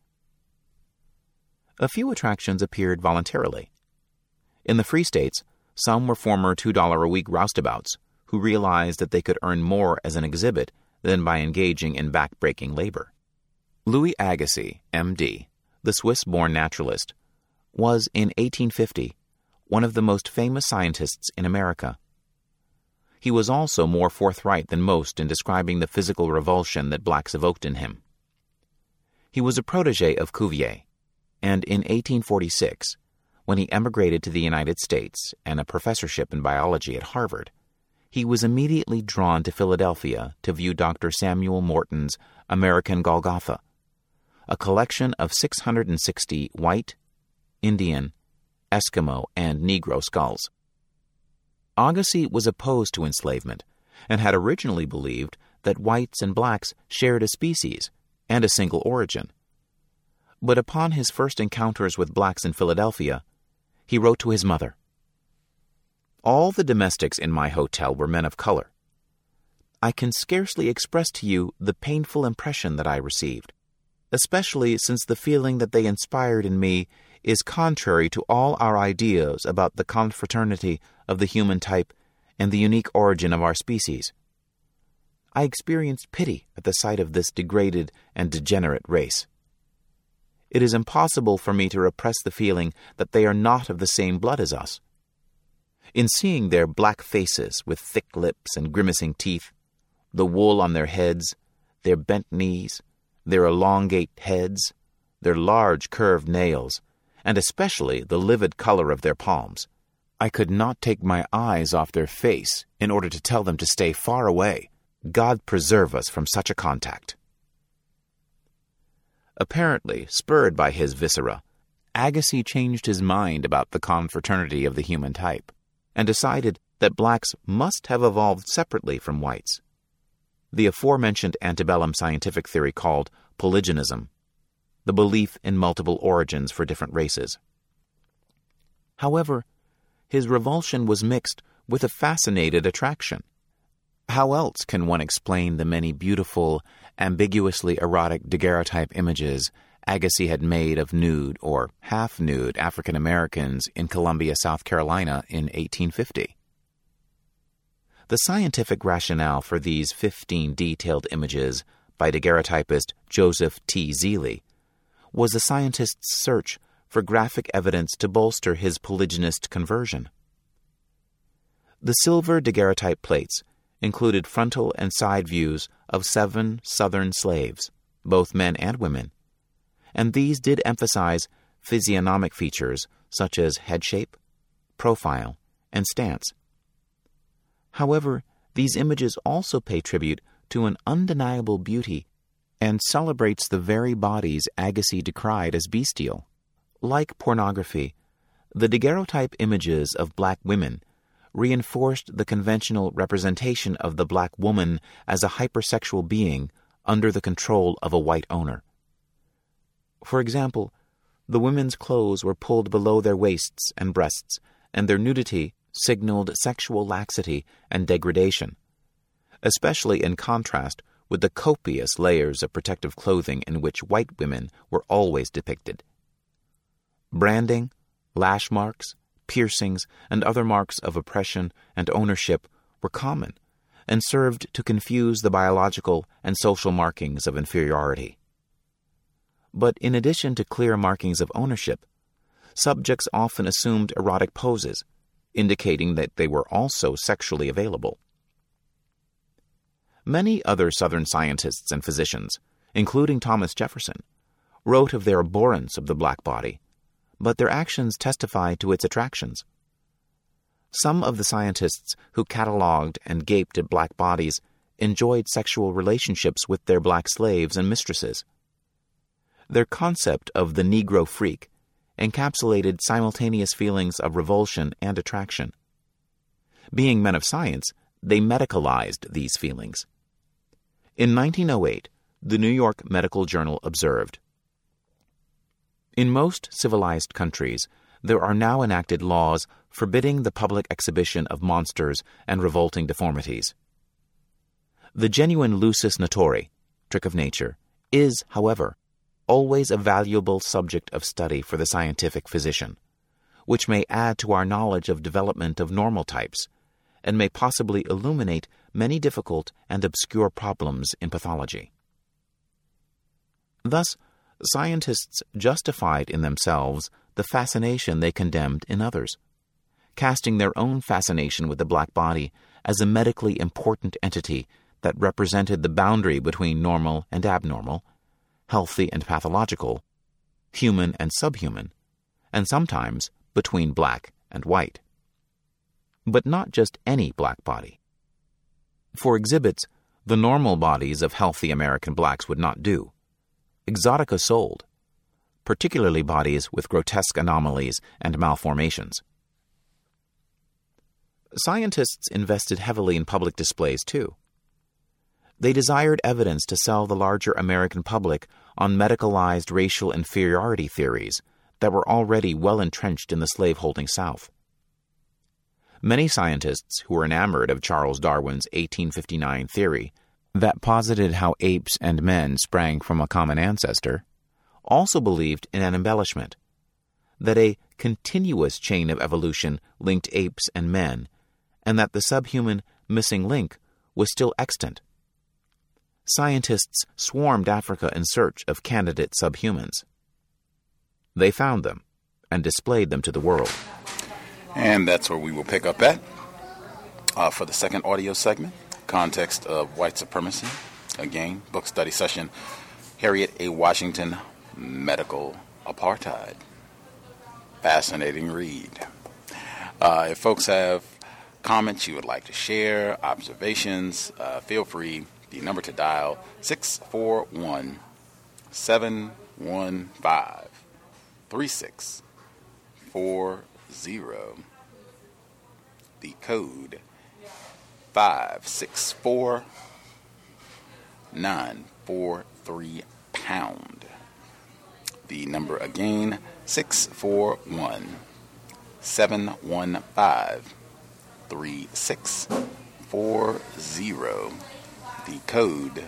A few attractions appeared voluntarily. In the Free States, some were former $2-a-week roustabouts who realized that they could earn more as an exhibit than by engaging in back-breaking labor. Louis Agassiz, M.D., the Swiss-born naturalist, was in 1850 one of the most famous scientists in America. He was also more forthright than most in describing the physical revulsion that blacks evoked in him. He was a protege of Cuvier, and in 1846, when he emigrated to the United States and a professorship in biology at Harvard, he was immediately drawn to Philadelphia to view Dr. Samuel Morton's American Golgotha, a collection of 660 white, Indian, Eskimo, and Negro skulls. Agassiz was opposed to enslavement and had originally believed that whites and blacks shared a species and a single origin. But upon his first encounters with blacks in Philadelphia, he wrote to his mother, "All the domestics in my hotel were men of color. I can scarcely express to you the painful impression that I received, especially since the feeling that they inspired in me is contrary to all our ideas about the confraternity of the human type and the unique origin of our species. I experienced pity at the sight of this degraded and degenerate race. It is impossible for me to repress the feeling that they are not of the same blood as us. In seeing their black faces with thick lips and grimacing teeth, the wool on their heads, their bent knees, their elongate heads, their large curved nails, and especially the livid color of their palms, I could not take my eyes off their face in order to tell them to stay far away. God preserve us from such a contact." Apparently spurred by his viscera, Agassiz changed his mind about the confraternity of the human type and decided that blacks must have evolved separately from whites. The aforementioned antebellum scientific theory called polygenism, the belief in multiple origins for different races. However, his revulsion was mixed with a fascinated attraction. How else can one explain the many beautiful, ambiguously erotic daguerreotype images Agassiz had made of nude or half-nude African Americans in Columbia, South Carolina in 1850? The scientific rationale for these 15 detailed images by daguerreotypist Joseph T. Zeely was the scientist's search for graphic evidence to bolster his polygynist conversion. The silver daguerreotype plates included frontal and side views of 7 Southern slaves, both men and women, and these did emphasize physiognomic features such as head shape, profile, and stance. However, these images also pay tribute to an undeniable beauty and celebrates the very bodies Agassiz decried as bestial. Like pornography, the daguerreotype images of black women reinforced the conventional representation of the black woman as a hypersexual being under the control of a white owner. For example, the women's clothes were pulled below their waists and breasts, and their nudity signaled sexual laxity and degradation, especially in contrast with the copious layers of protective clothing in which white women were always depicted. Branding, lash marks, piercings, and other marks of oppression and ownership were common and served to confuse the biological and social markings of inferiority. But in addition to clear markings of ownership, subjects often assumed erotic poses, indicating that they were also sexually available. Many other Southern scientists and physicians, including Thomas Jefferson, wrote of their abhorrence of the black body, but their actions testify to its attractions. Some of the scientists who catalogued and gaped at black bodies enjoyed sexual relationships with their black slaves and mistresses. Their concept of the Negro freak encapsulated simultaneous feelings of revulsion and attraction. Being men of science, they medicalized these feelings. In 1908, the New York Medical Journal observed, "In most civilized countries, there are now enacted laws forbidding the public exhibition of monsters and revolting deformities. The genuine lusus naturae, trick of nature, is, however, always a valuable subject of study for the scientific physician, which may add to our knowledge of development of normal types, and may possibly illuminate many difficult and obscure problems in pathology." Thus, scientists justified in themselves the fascination they condemned in others, casting their own fascination with the black body as a medically important entity that represented the boundary between normal and abnormal, healthy and pathological, human and subhuman, and sometimes between black and white. But not just any black body. For exhibits, the normal bodies of healthy American blacks would not do. Exotica sold, particularly bodies with grotesque anomalies and malformations. Scientists invested heavily in public displays, too. They desired evidence to sell the larger American public on medicalized racial inferiority theories that were already well entrenched in the slave-holding South. Many scientists who were enamored of Charles Darwin's 1859 theory that posited how apes and men sprang from a common ancestor also believed in an embellishment, that a continuous chain of evolution linked apes and men, and that the subhuman missing link was still extant. Scientists swarmed Africa in search of candidate subhumans. They found them and displayed them to the world. And that's where we will pick up at for the second audio segment, Context of White Supremacy. Again, book study session, Harriet A. Washington, Medical Apartheid. Fascinating read. If folks have comments you would like to share, observations, feel free. The number to dial, 641-715-3640. The code, 564-943#. The number again, 641-715-3640. The code,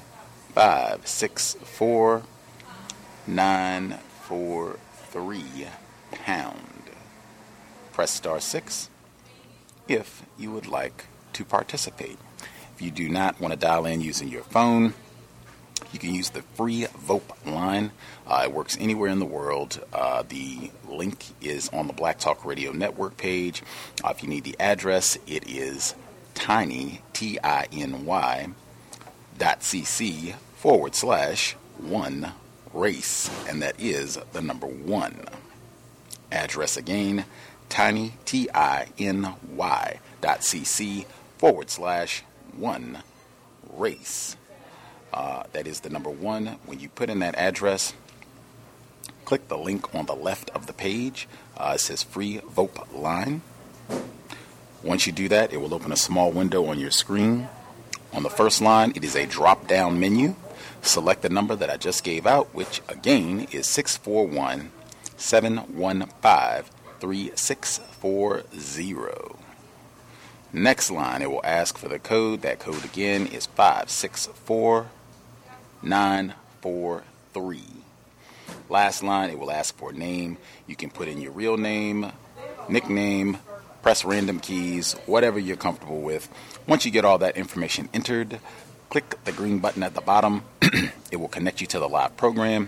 564-943#. Press star 6 if you would like to participate. If you do not want to dial in using your phone, You can use the free VOPE line. It works anywhere in the world. The link is on the Black Talk Radio Network page. If you need the address, it is tiny, TINY.cc/1 race, and that is the number 1. Address again, tiny, TINY.cc/1 race. That is the number 1. When you put in that address, click the link on the left of the page. It says free VOPE line. Once you do that, it will open a small window on your screen. On the first line, it is a drop-down menu. Select the number that I just gave out, which again is 641-715-3640. Next line, it will ask for the code. That code again is 564943. Last line, it will ask for a name. You can put in your real name, nickname, press random keys, whatever you're comfortable with. Once you get all that information entered, click the green button at the bottom. It will connect you to the live program.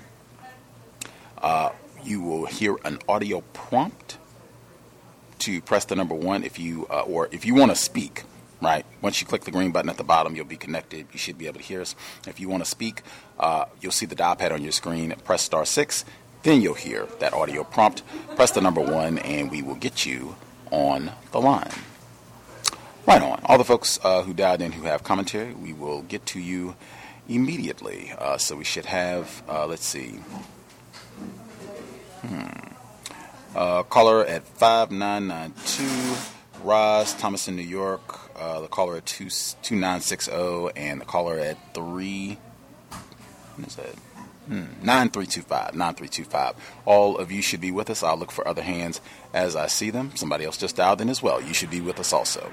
You will hear an audio prompt to press the number 1 if you want to speak. Right. Once you click the green button at the bottom, you'll be connected. You should be able to hear us. If you want to speak, you'll see the dial pad on your screen. Press *6. Then you'll hear that audio prompt. Press the number 1, and we will get you on the line. Right on. All the folks who dialed in who have commentary, we will get to you immediately. So we should have, let's see. Caller at 5992, Roz, Thomason, New York. The caller at 2960, and the caller at 9325. All of you should be with us. I'll look for other hands as I see them. Somebody else just dialed in as well. You should be with us also.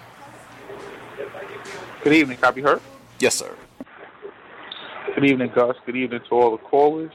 Good evening. Can I be heard? Yes, sir. Good evening, Gus. Good evening to all the callers.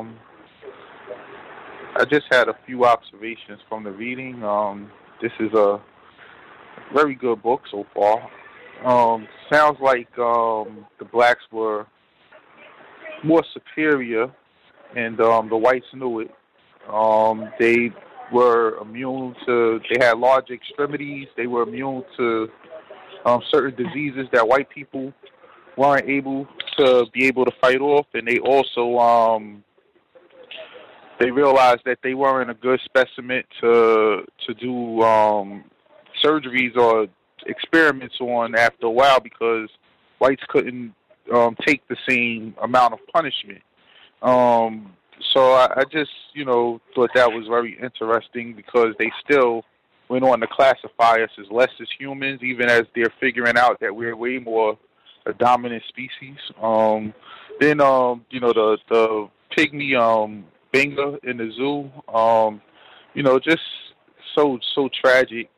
I just had a few observations from the reading. This is a very good book so far. Sounds like the blacks were more superior, and the whites knew it. They were immune to, they had large extremities. They were immune to certain diseases that white people weren't able to fight off, and they also they realized that they weren't a good specimen to do surgeries or experiments on after a while, because whites couldn't take the same amount of punishment. So I just, thought that was very interesting, because they still went on to classify us as less as humans, even as they're figuring out that we're way more a dominant species. Then, the pygmy Benga in the zoo, just so tragic.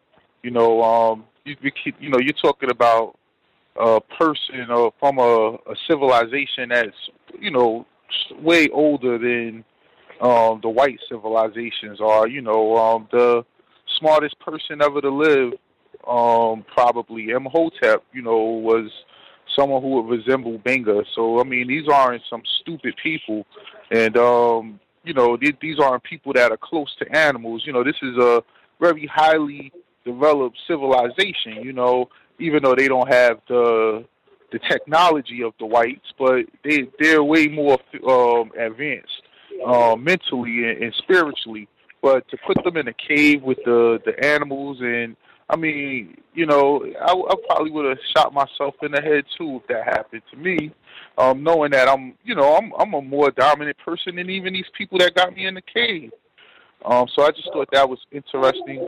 You're talking about a person from a civilization that's, way older than the white civilizations are. The smartest person ever to live, probably Imhotep, was someone who would resemble Benga. So, these aren't some stupid people. And, these aren't people that are close to animals. This is a very highly developed civilization, even though they don't have the technology of the whites, but they're way more advanced mentally and spiritually. But to put them in a cave with the animals, and I probably would have shot myself in the head too if that happened to me, knowing that I'm a more dominant person than even these people that got me in the cave. So I just thought that was interesting.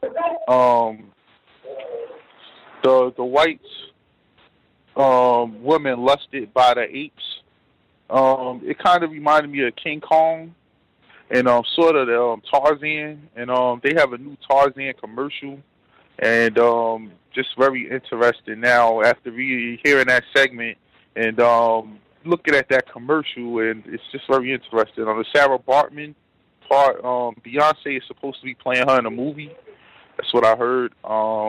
The whites women lusted by the apes. It kind of reminded me of King Kong and sort of the Tarzan. And they have a new Tarzan commercial. And just very interesting now after hearing that segment and looking at that commercial. And it's just very interesting. On the Sarah Bartman part, Beyonce is supposed to be playing her in a movie. That's what I heard.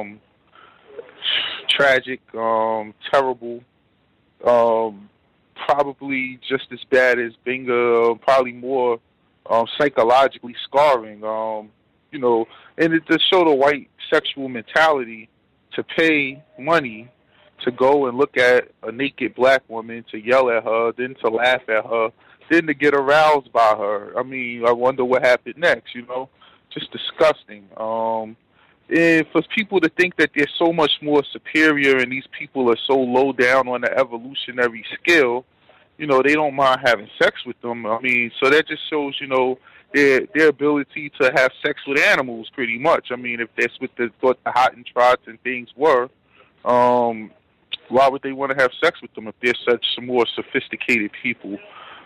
Tragic, terrible, probably just as bad as Benga, probably more psychologically scarring. You know, and it just showed a white sexual mentality to pay money to go and look at a naked black woman, to yell at her, then to laugh at her, then to get aroused by her. I mean, I wonder what happened next, you know? Just disgusting. And for people to think that they're so much more superior and these people are so low down on the evolutionary scale, you know, they don't mind having sex with them. I mean, so that just shows, you know, their ability to have sex with animals, pretty much. I mean, if that's what the Hottentots and things were, why would they want to have sex with them if they're such more sophisticated people?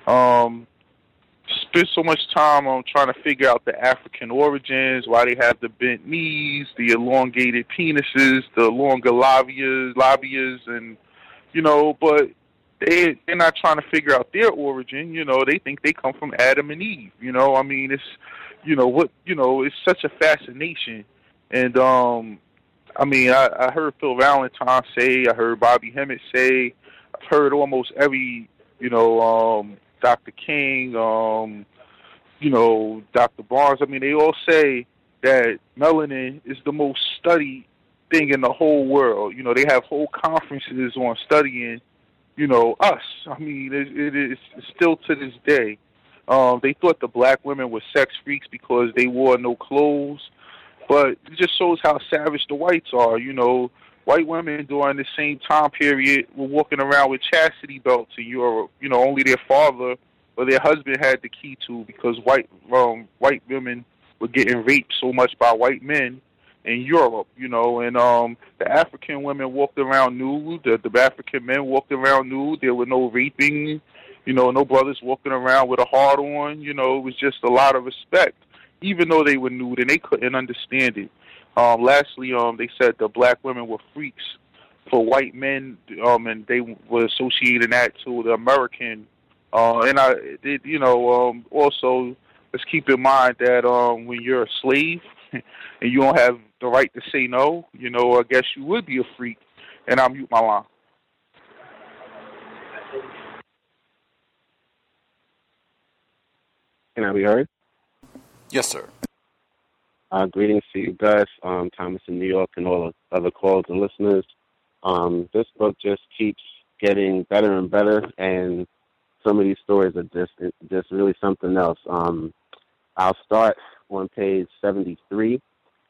Spent so much time on trying to figure out the African origins, why they have the bent knees, the elongated penises, the longer labias, and, you know, but they're not trying to figure out their origin. You know, they think they come from Adam and Eve. You know, I mean, it's, you know, what, you know, it's such a fascination. And, I mean, I heard Phil Valentine say, I heard Bobby Hemmett say, I've heard almost every, you know, Dr. King, you know, Dr. Barnes. I mean, they all say that melanin is the most studied thing in the whole world. You know, they have whole conferences on studying, you know, us. I mean, it is still to this day. They thought the black women were sex freaks because they wore no clothes. But it just shows how savage the whites are. You know, white women during the same time period were walking around with chastity belts in Europe. You know, only their father or their husband had the key to, because white women were getting raped so much by white men in Europe, you know, and the African women walked around nude, the African men walked around nude. There were no raping, you know, no brothers walking around with a hard on. You know, it was just a lot of respect, even though they were nude and they couldn't understand it. Lastly, they said the black women were freaks for white men, and they were associating that to the American. You know, also, let's keep in mind that when you're a slave and you don't have the right to say no, you know, I guess you would be a freak. And I'll mute my line. Can I be heard? Yes, sir. Greetings to you, Gus, Thomas in New York, and all the other callers and listeners. This book just keeps getting better and better, and some of these stories are just really something else. I'll start on page 73,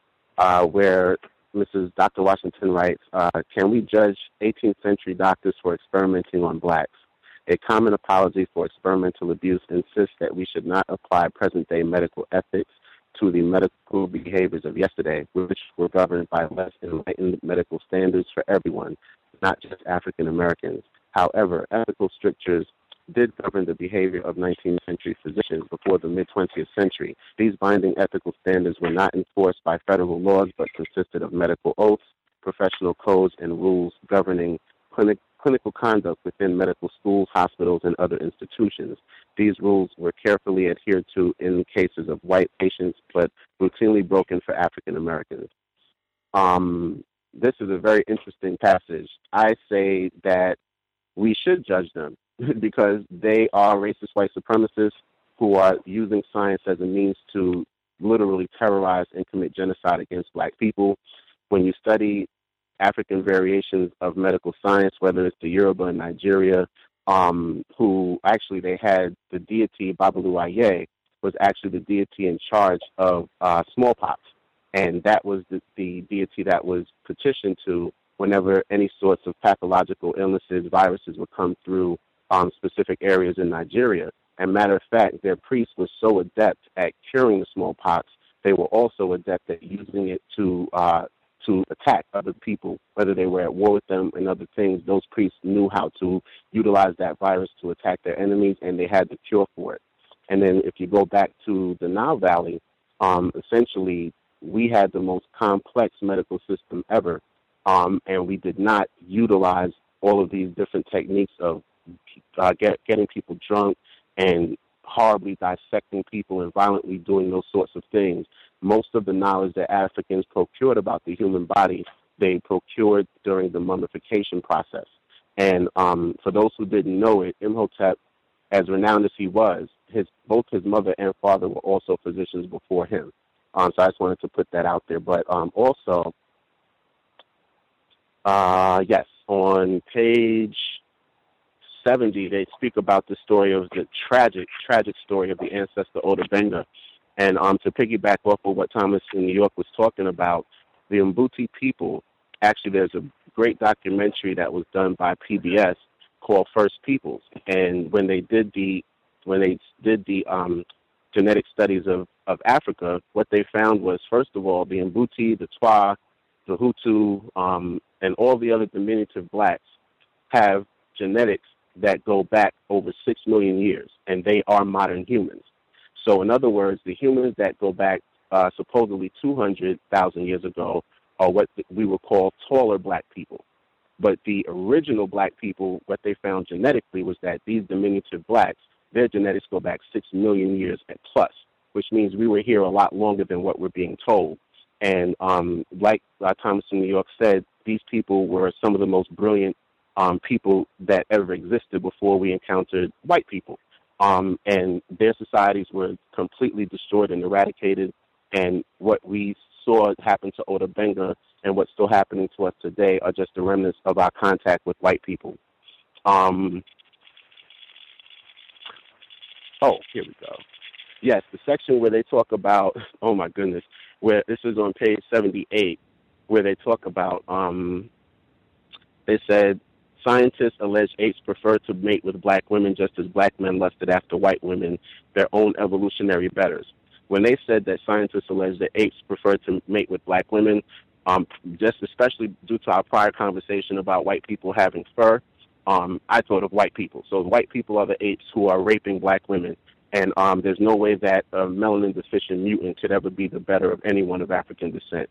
where Dr. Washington writes, can we judge 18th century doctors for experimenting on blacks? A common apology for experimental abuse insists that we should not apply present-day medical ethics to the medical behaviors of yesterday, which were governed by less enlightened medical standards for everyone, not just African Americans. However, ethical strictures did govern the behavior of 19th century physicians before the mid-20th century. These binding ethical standards were not enforced by federal laws, but consisted of medical oaths, professional codes, and rules governing clinical conduct within medical schools, hospitals, and other institutions. These rules were carefully adhered to in cases of white patients, but routinely broken for African Americans. This is a very interesting passage. I say that we should judge them because they are racist white supremacists who are using science as a means to literally terrorize and commit genocide against black people. When you study African variations of medical science, whether it's the Yoruba in Nigeria, who actually they had the deity Babalu Aye was actually the deity in charge of smallpox. And that was the deity that was petitioned to whenever any sorts of pathological illnesses, viruses would come through specific areas in Nigeria. And matter of fact, their priests were so adept at curing the smallpox, they were also adept at using it to attack other people, whether they were at war with them and other things. Those priests knew how to utilize that virus to attack their enemies, and they had the cure for it. And then if you go back to the Nile Valley, essentially we had the most complex medical system ever, and we did not utilize all of these different techniques of getting people drunk and horribly dissecting people and violently doing those sorts of things. Most of the knowledge that Africans procured about the human body, they procured during the mummification process. And for those who didn't know it, Imhotep, as renowned as he was, both his mother and father were also physicians before him. So I just wanted to put that out there. But also, yes, on page 70, they speak about the story of the tragic story of the ancestor Oda Benga. And to piggyback off of what Thomas in New York was talking about, the Mbuti people, actually there's a great documentary that was done by PBS called First Peoples. And when they did the genetic studies of Africa, what they found was, first of all, the Mbuti, the Twa, the Hutu, and all the other diminutive blacks have genetics that go back over 6 million years, and they are modern humans. So in other words, the humans that go back supposedly 200,000 years ago are what we would call taller black people. But the original black people, what they found genetically was that these diminutive blacks, their genetics go back 6 million years and plus, which means we were here a lot longer than what we're being told. And like Thomas in New York said, these people were some of the most brilliant people that ever existed before we encountered white people. And their societies were completely destroyed and eradicated. And what we saw happen to Oda Benga and what's still happening to us today are just the remnants of our contact with white people. Oh, here we go. Yes, the section where they talk about, oh my goodness, where this is on page 78, where they talk about, they said, scientists allege apes prefer to mate with black women just as black men lusted after white women, their own evolutionary betters. When they said that scientists allege that apes prefer to mate with black women, just especially due to our prior conversation about white people having fur, I thought of white people. So white people are the apes who are raping black women. And there's no way that a melanin-deficient mutant could ever be the better of anyone of African descent.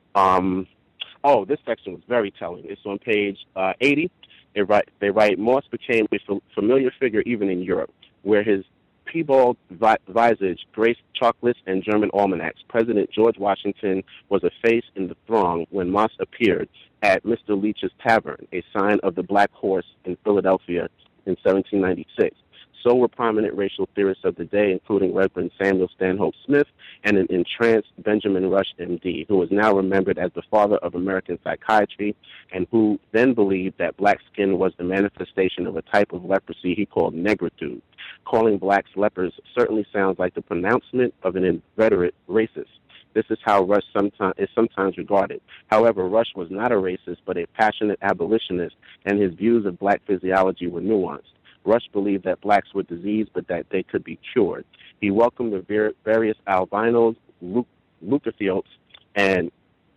This section was very telling. It's on page 80. They write, Moss became a familiar figure even in Europe, where his piebald visage graced chocolates and German almanacs. President George Washington was a face in the throng when Moss appeared at Mr. Leach's Tavern, a sign of the Black Horse in Philadelphia in 1796. So were prominent racial theorists of the day, including Reverend Samuel Stanhope Smith and an entranced Benjamin Rush, M.D., who is now remembered as the father of American psychiatry and who then believed that black skin was the manifestation of a type of leprosy he called negritude. Calling blacks lepers certainly sounds like the pronouncement of an inveterate racist. This is how Rush is sometimes regarded. However, Rush was not a racist, but a passionate abolitionist, and his views of black physiology were nuanced. Rush believed that blacks were diseased, but that they could be cured. He welcomed the various albinos, leucothiotes, and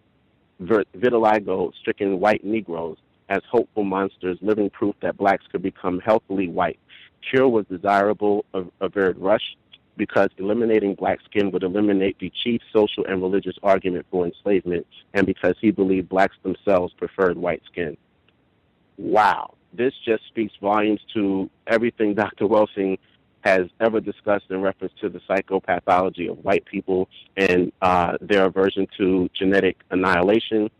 vitiligo-stricken white Negroes as hopeful monsters, living proof that blacks could become healthily white. Cure was desirable, averred Rush, because eliminating black skin would eliminate the chief social and religious argument for enslavement, and because he believed blacks themselves preferred white skin. Wow. This just speaks volumes to everything Dr. Welsing has ever discussed in reference to the psychopathology of white people and their aversion to genetic annihilation.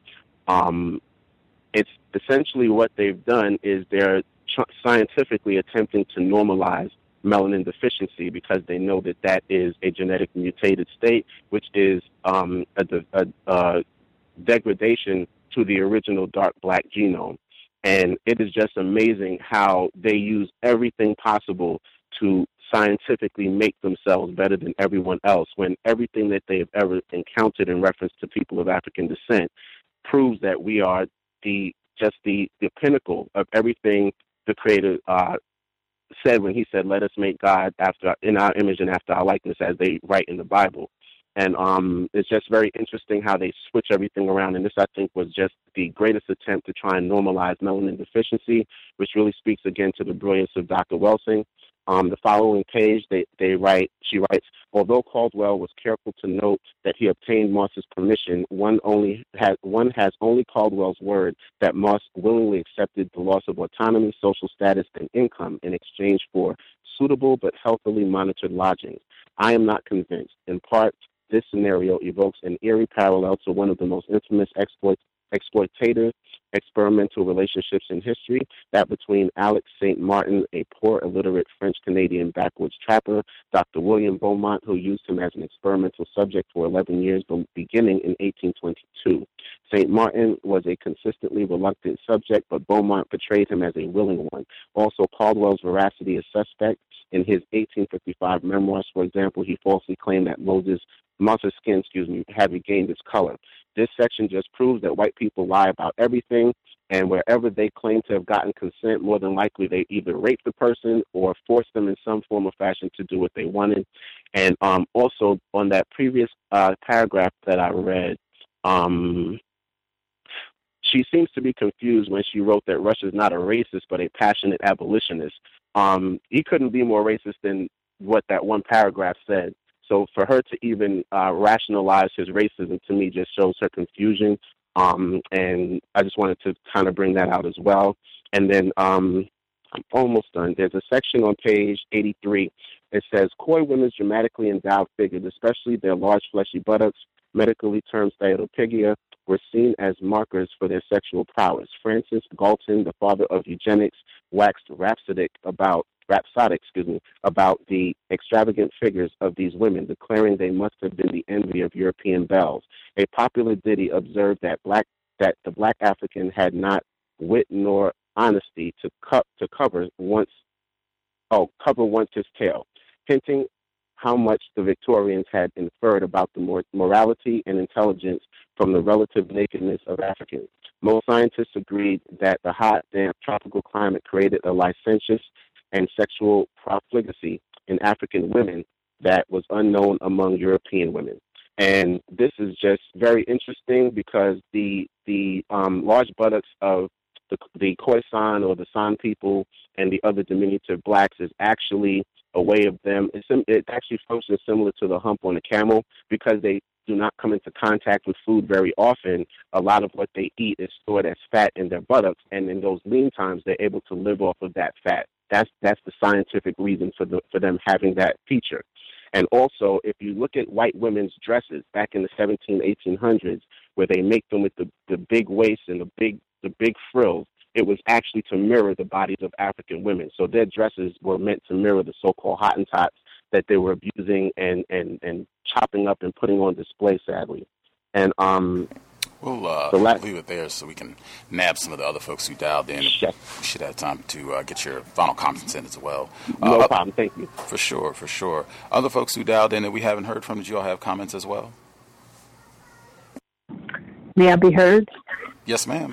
It's essentially what they've done is they're scientifically attempting to normalize melanin deficiency because they know that that is a genetic mutated state, which is a degradation to the original dark black genome. And it is just amazing how they use everything possible to scientifically make themselves better than everyone else when everything that they have ever encountered in reference to people of African descent proves that we are the pinnacle of everything the Creator said when he said, let us make God in our image and after our likeness, as they write in the Bible. And it's just very interesting how they switch everything around. And this, I think, was just the greatest attempt to try and normalize melanin deficiency, which really speaks again to the brilliance of Dr. Welsing. The following page, she writes, although Caldwell was careful to note that he obtained Moss's permission, one has only Caldwell's word that Moss willingly accepted the loss of autonomy, social status, and income in exchange for suitable but healthily monitored lodgings. I am not convinced. In part, this scenario evokes an eerie parallel to one of the most infamous exploitative experimental relationships in history, that between Alex St. Martin, a poor, illiterate French-Canadian backwoods trapper, Dr. William Beaumont, who used him as an experimental subject for 11 years, beginning in 1822. St. Martin was a consistently reluctant subject, but Beaumont portrayed him as a willing one. Also, Caldwell's veracity is suspect. In his 1855 memoirs, for example, he falsely claimed that Moses' skin, had regained its color. This section just proves that white people lie about everything, and wherever they claim to have gotten consent, more than likely they either raped the person or forced them in some form or fashion to do what they wanted. And also on that previous paragraph that I read, she seems to be confused when she wrote that Rush is not a racist but a passionate abolitionist. He couldn't be more racist than what that one paragraph said. So for her to even rationalize his racism, to me, just shows her confusion. And I just wanted to kind of bring that out as well. And then I'm almost done. There's a section on page 83. It says, Khoi women's dramatically endowed figures, especially their large fleshy buttocks, medically termed steatopygia, were seen as markers for their sexual prowess. Francis Galton, the father of eugenics, waxed rhapsodic about the extravagant figures of these women, declaring they must have been the envy of European belles. A popular ditty observed that the black African had not wit nor honesty to cover once his tail, hinting how much the Victorians had inferred about the morality and intelligence from the relative nakedness of Africans. Most scientists agreed that the hot, damp, tropical climate created a licentious and sexual profligacy in African women that was unknown among European women. And this is just very interesting because the large buttocks of the Khoisan or the San people and the other diminutive blacks is actually a way of them. It actually functions similar to the hump on a camel because they do not come into contact with food very often. A lot of what they eat is stored as fat in their buttocks, and in those lean times, they're able to live off of that fat. That's the scientific reason for them having that feature. And also, if you look at white women's dresses back in the 1800s, where they make them with the big waist and the big frills, it was actually to mirror the bodies of African women. So their dresses were meant to mirror the so-called Hottentots that they were abusing and chopping up and putting on display, sadly. And we'll leave it there so we can nab some of the other folks who dialed in. Yes. We should have time to get your final comments in as well. No problem. Thank you. For sure. Other folks who dialed in that we haven't heard from, did you all have comments as well? May I be heard? Yes, ma'am.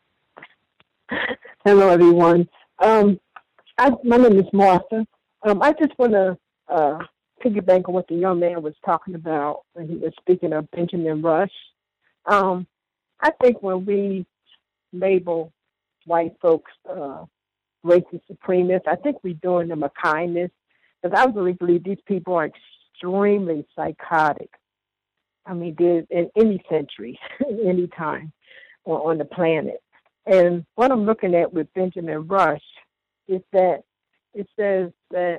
Hello, everyone. My name is Martha. I just want to piggyback on what the young man was talking about when he was speaking of Benjamin Rush. I think when we label white folks racist supremacists, I think we're doing them a kindness, because I really believe these people are extremely psychotic. I mean, they're in any century, any time on the planet. And what I'm looking at with Benjamin Rush is that it says that,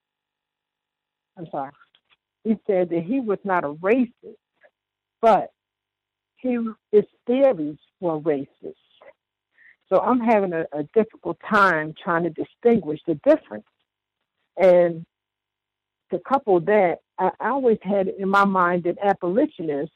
he said that he was not a racist, but his theories were racist. So I'm having a difficult time trying to distinguish the difference. And to couple that, I always had in my mind that abolitionists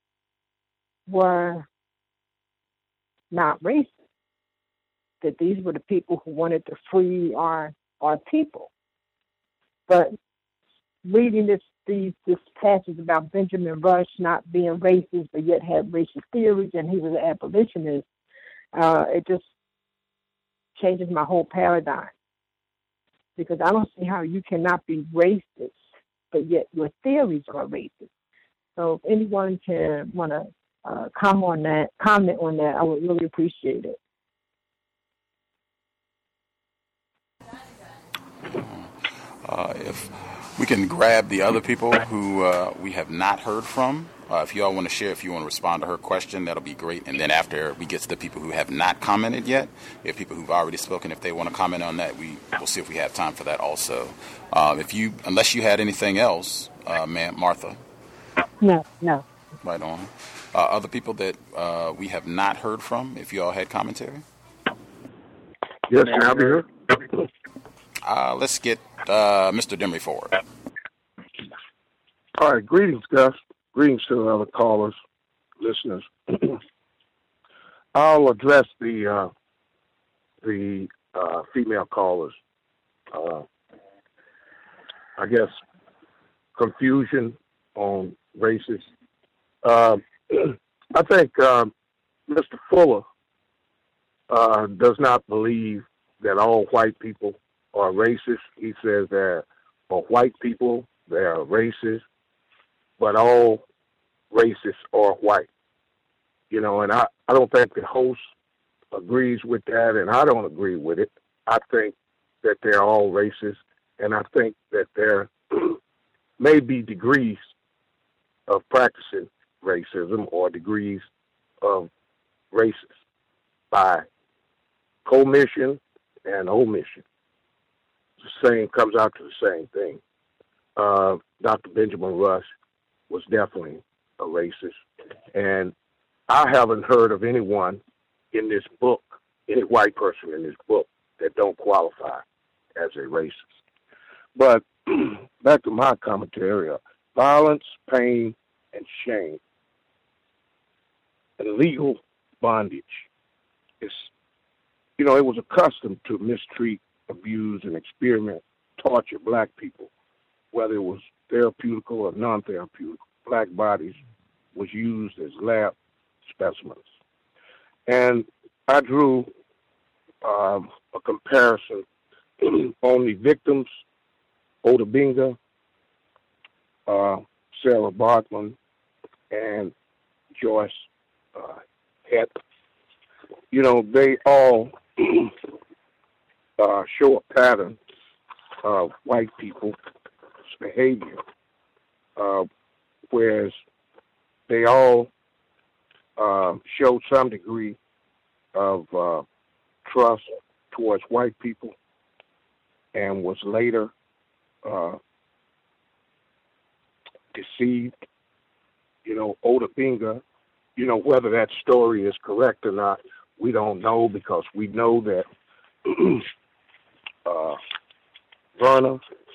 were not racist, that these were the people who wanted to free our people. But reading this passage about Benjamin Rush not being racist but yet had racist theories and he was an abolitionist, it just changes my whole paradigm. Because I don't see how you cannot be racist but yet your theories are racist. So if anyone can want to comment on that, I would really appreciate it. If we can grab the other people who we have not heard from, if you all want to share, if you want to respond to her question, that'll be great. And then after we get to the people who have not commented yet, if people who've already spoken, if they want to comment on that, we'll see if we have time for that also. Unless you had anything else, Martha. No. Right on. Other people that we have not heard from, if you all had commentary? Yes, can I be heard? Let's get Mr. Demery forward. All right, greetings, Gus. Greetings to the other callers, listeners. I'll address the female callers. I guess confusion on races. I think Mr. Fuller does not believe that all white people are racist. He says that for white people, they are racist, but all racists are white. You know, and I don't think the host agrees with that, and I don't agree with it. I think that they're all racist, and I think that there may be degrees of practicing racism or degrees of racist by commission and omission. The same comes out to the same thing. Dr. Benjamin Rush was definitely a racist, and I haven't heard of anyone in this book, any white person in this book, that don't qualify as a racist. But back to my commentary, violence, pain, and shame, and legal bondage. It's, you know, it was accustomed to mistreat, abuse, and experiment, torture black people, whether it was therapeutical or non-therapeutical. Black bodies was used as lab specimens. And I drew a comparison on the victims, Oda Binga, Sarah Bartman, and Joyce Het. You know, they all show a pattern of white people's behavior, whereas they all showed some degree of trust towards white people and was later deceived. You know, Oda Binga, you know, whether that story is correct or not, we don't know, because we know that Verna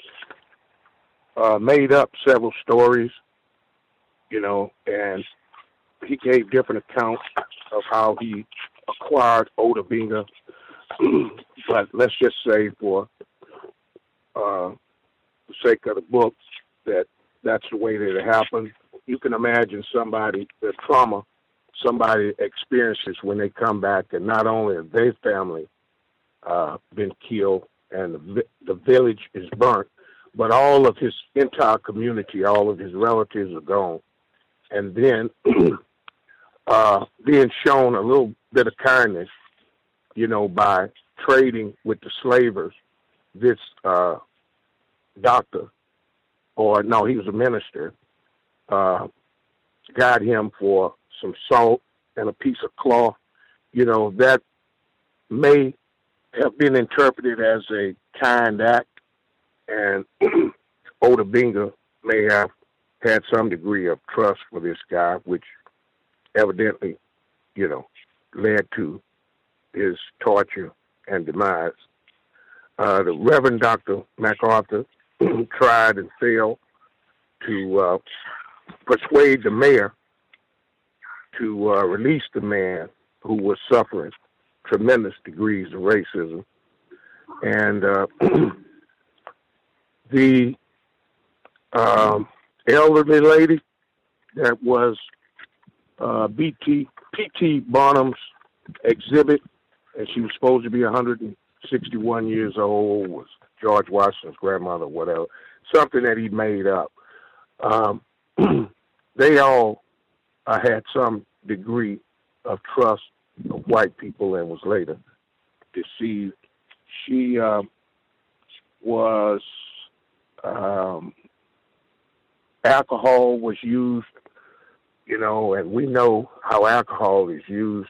made up several stories, you know, and he gave different accounts of how he acquired Oda Binga. But let's just say, for the sake of the book, that that's the way that it happened. You can imagine the trauma somebody experiences when they come back, and not only have their family been killed and the village is burnt, but all of his entire community, all of his relatives are gone. And then being shown a little bit of kindness, you know, by trading with the slavers, this doctor, or no, he was a minister, got him for some salt and a piece of cloth. You know, that may have been interpreted as a kind act, and Oda Binga may have had some degree of trust for this guy, which evidently, you know, led to his torture and demise. The Reverend Dr. MacArthur tried and failed to persuade the mayor to release the man who was suffering tremendous degrees of racism. And the elderly lady that was P.T. Barnum's exhibit, and she was supposed to be 161 years old, was George Washington's grandmother, whatever, something that he made up. They all had some degree of trust of white people and was later deceived. She was, alcohol was used, you know, and we know how alcohol is used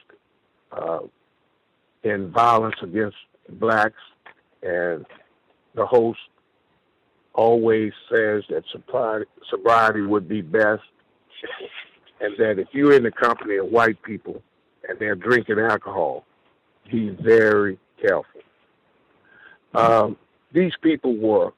in violence against blacks, and the host always says that sobriety would be best. and that if you're in the company of white people and they're drinking alcohol, be very careful. These people were,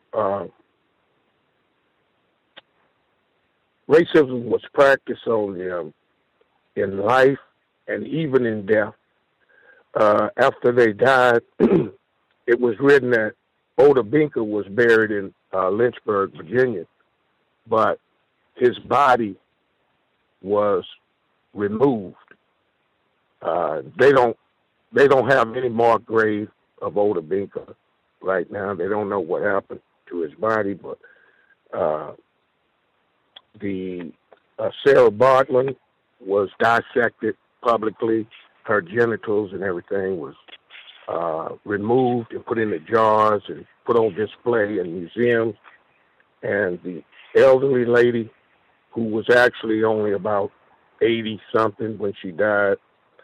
racism was practiced on them in life and even in death. After they died, it was written that Oda Binka was buried in Lynchburg, Virginia, but his body was removed. They don't have any marked grave of Oda Binka right now. They don't know what happened to his body, but Sarah Bartman was dissected publicly. Her genitals and everything was removed and put in the jars and put on display in museums. And the elderly lady, who was actually only about 80-something when she died,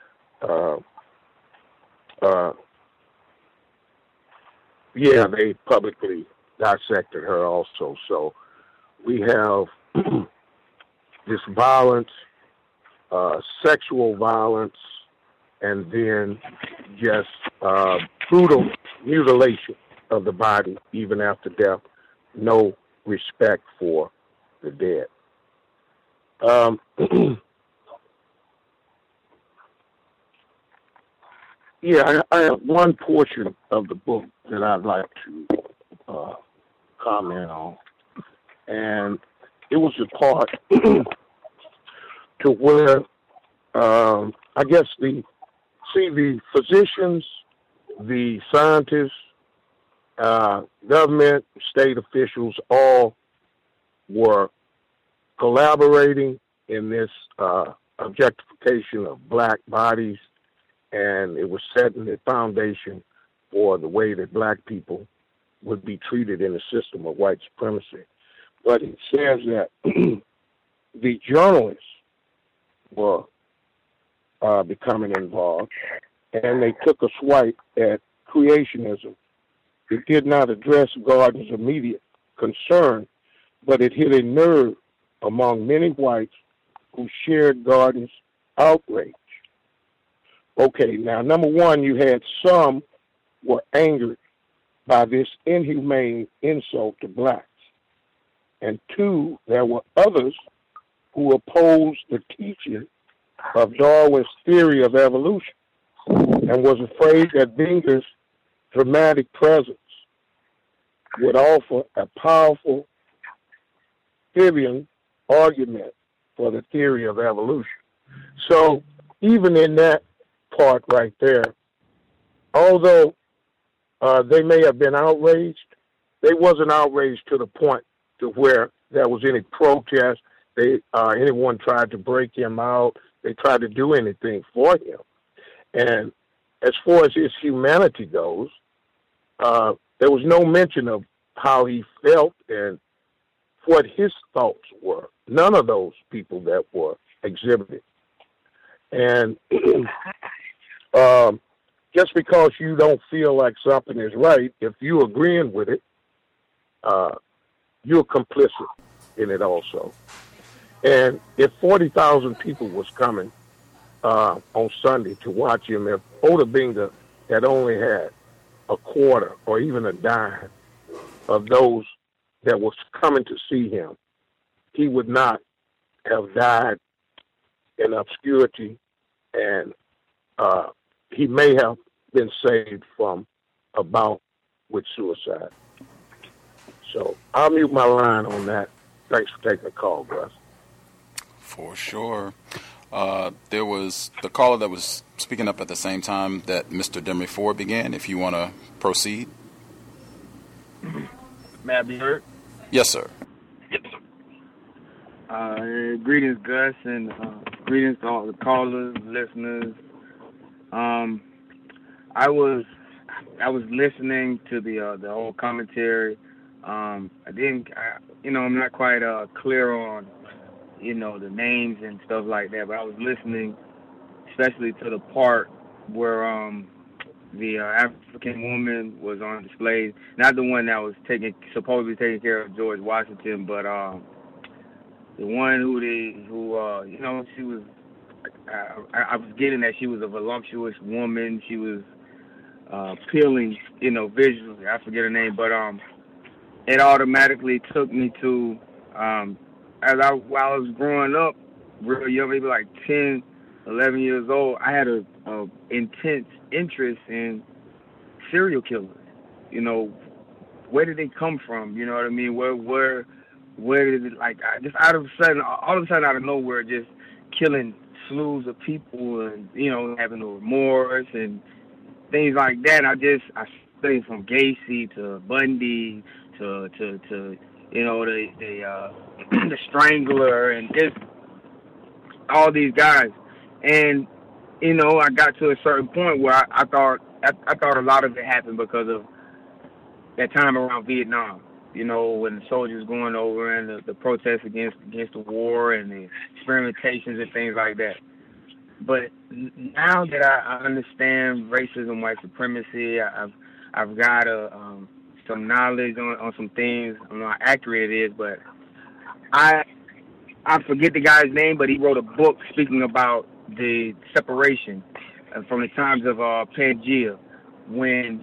they publicly dissected her also. So we have this violence, sexual violence, and then just brutal mutilation of the body, even after death. No respect for the dead. I have one portion of the book that I'd like to comment on, and it was a part to where I guess the physicians, the scientists, government, state officials, all were collaborating in this objectification of black bodies, and it was setting the foundation for the way that black people would be treated in the system of white supremacy. But it says that the journalists were becoming involved, and they took a swipe at creationism. It did not address Gardner's immediate concern, but it hit a nerve among many whites who shared Gardner's outrage. Okay, now, number one, you had some were angered by this inhumane insult to blacks. And two, there were others who opposed the teaching of Darwin's theory of evolution and was afraid that Binga's dramatic presence would offer a powerful Fabian argument for the theory of evolution. So even in that part right there, although they may have been outraged, they wasn't outraged to the point to where there was any protest. Anyone tried to break him out. They tried to do anything for him. And as far as his humanity goes, there was no mention of how he felt and what his thoughts were. None of those people that were exhibited. And just because you don't feel like something is right, if you're agreeing with it, you're complicit in it also. And if 40,000 people was coming on Sunday to watch him, if Oda Binga had only had a quarter or even a dime of those that was coming to see him, he would not have died in obscurity, and he may have been saved from a bout with suicide. So I'll mute my line on that. Thanks for taking the call, Gus. For sure. There was the caller that was speaking up at the same time that Mr. Demery Ford began. If you want to proceed. May I be heard? Yes, sir. Greetings, Gus, and greetings to all the callers, listeners. I was listening to the whole commentary. I'm not quite clear on, the names and stuff like that, but I was listening, especially to the part where the African woman was on display, not the one that was supposedly taking care of George Washington, but the one who she was. I was getting that she was a voluptuous woman. She was appealing, visually. I forget her name, but it automatically took me to while I was growing up, real young, maybe like 10, 11 years old. I had a intense interest in serial killers. Where did they come from? You know what I mean? Where did it, like, just all of a sudden out of nowhere, just killing slews of people and, having no remorse and things like that. I studied from Gacy to Bundy to the Strangler and just all these guys. And, I got to a certain point where I thought a lot of it happened because of that time around Vietnam, when the soldiers going over and the protests against the war and the experimentations and things like that. But now that I understand racism, white supremacy, I've got some knowledge on some things. I don't know how accurate it is, but I forget the guy's name, but he wrote a book speaking about the separation from the times of Pangea, when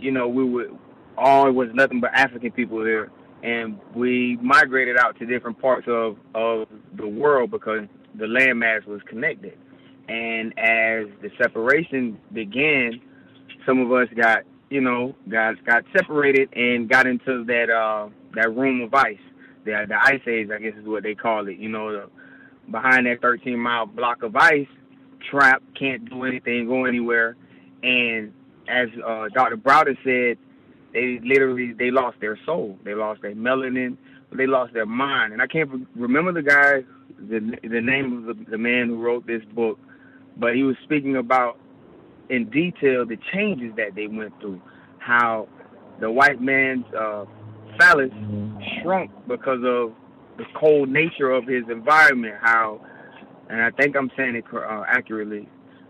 it was nothing but African people here, and we migrated out to different parts of the world because the landmass was connected. And as the separation began, some of us got separated and got into that room of ice, the ice age, I guess is what they call it. Behind that 13-mile block of ice, trapped, can't do anything, go anywhere. And as Dr. Browder said, they lost their soul, they lost their melanin, they lost their mind. And I can't remember the name of the man who wrote this book, but he was speaking about in detail the changes that they went through, how the white man's phallus shrunk because of the cold nature of his environment, and I think I'm saying it accurately,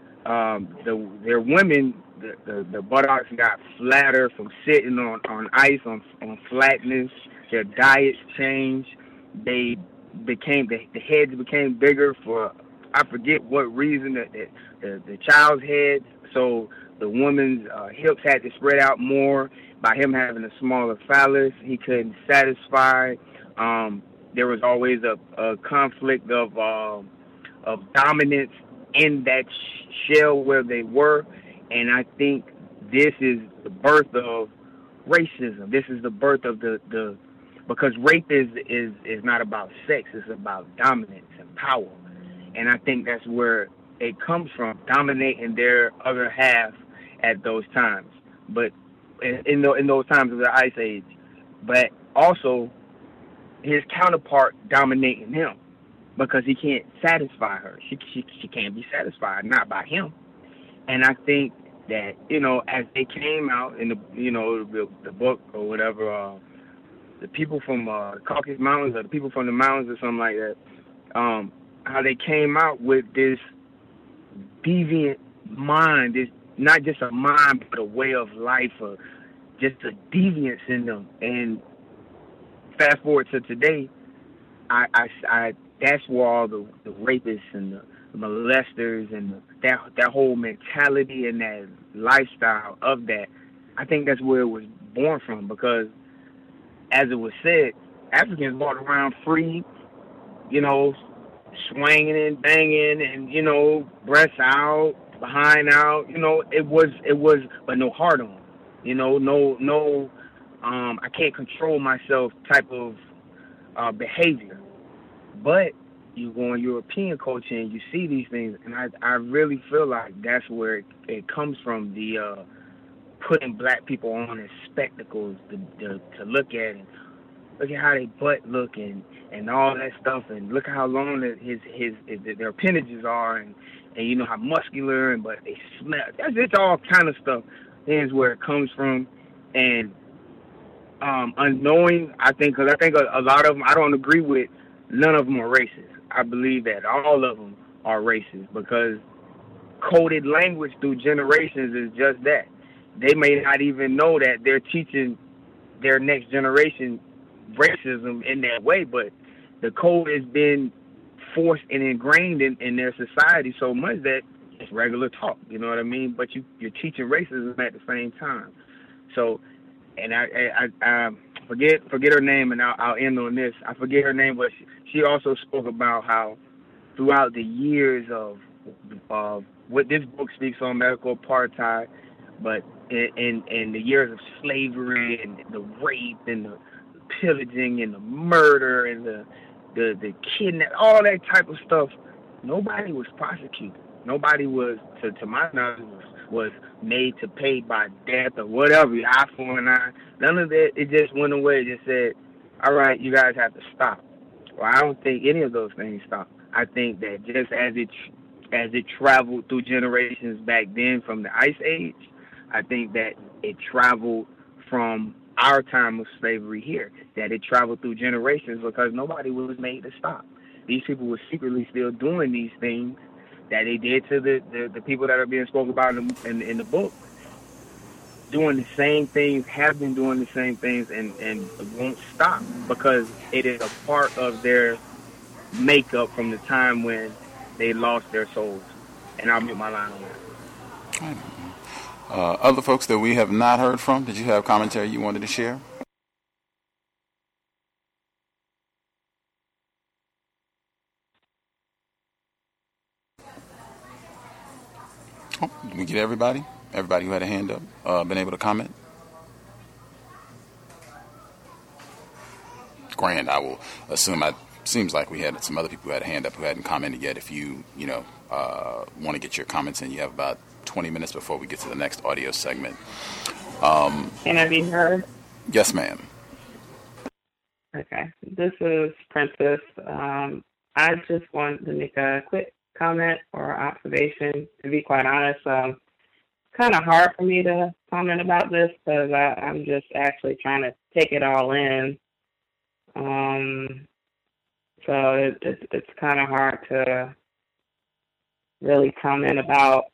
their women, the buttocks got flatter from sitting on ice, on flatness. Their diets changed. The heads became bigger for, I forget what reason, the child's head. So the woman's hips had to spread out more. By him having a smaller phallus, he couldn't satisfy. There was always a conflict of dominance in that shell where they were. And I think this is the birth of racism. This is the birth of because rape is not about sex, it's about dominance and power. And I think that's where it comes from, dominating their other half at those times. But in those times of the Ice Age. But also his counterpart dominating him because he can't satisfy her. She can't be satisfied, not by him. And I think that, as they came out in the book or whatever, the people from Caucasus Mountains or the people from the mountains or something like that, how they came out with this deviant mind, this not just a mind but a way of life, or just a deviance in them. And fast forward to today, I that's where all the rapists and the molesters and that whole mentality and that lifestyle of that, I think that's where it was born from, because as it was said, Africans walked around free, swinging and banging and, breasts out, behind out, it was, but no heart on, no, I can't control myself type of behavior. But you go in European culture and you see these things, and I really feel like that's where it comes from, the putting black people on as spectacles to look at, and look at how they butt look and all that stuff, and look how long their appendages are, and how muscular, but they smell. It's all kind of stuff. That's where it comes from, and unknowing, I think, because I think a lot of them, I don't agree with. None of them are racist. I believe that all of them are racist, because coded language through generations is just that. They may not even know that they're teaching their next generation racism in that way, but the code has been forced and ingrained in their society so much that it's regular talk. You know what I mean? But you're teaching racism at the same time. So, and I forget her name, and I'll end on this. I forget her name, but she also spoke about how throughout the years of what this book speaks on, medical apartheid, but in the years of slavery and the rape and the pillaging and the murder and the kidnap, all that type of stuff, nobody was prosecuted. Nobody was, to my knowledge, was made to pay by death or whatever, eye for an eye. None of that. It just went away. It just said, all right, you guys have to stop. Well, I don't think any of those things stopped. I think that just as it traveled through generations back then from the Ice Age, I think that it traveled from our time of slavery here, that it traveled through generations because nobody was made to stop. These people were secretly still doing these things that they did to the people that are being spoken about in the book, doing the same things, have been doing the same things, and won't stop because it is a part of their makeup from the time when they lost their souls. And I'll mute my line on that. Other folks that we have not heard from, did you have commentary you wanted to share? Oh, did we get everybody? Everybody who had a hand up, been able to comment? Grand, I will assume. Seems like we had some other people who had a hand up who hadn't commented yet. If you want to get your comments in, you have about 20 minutes before we get to the next audio segment. Can I be heard? Yes, ma'am. Okay. This is Princess. I just wanted to make a quick comment or observation. To be quite honest, kind of hard for me to comment about this because I'm just actually trying to take it all in. So it's kind of hard to really comment about.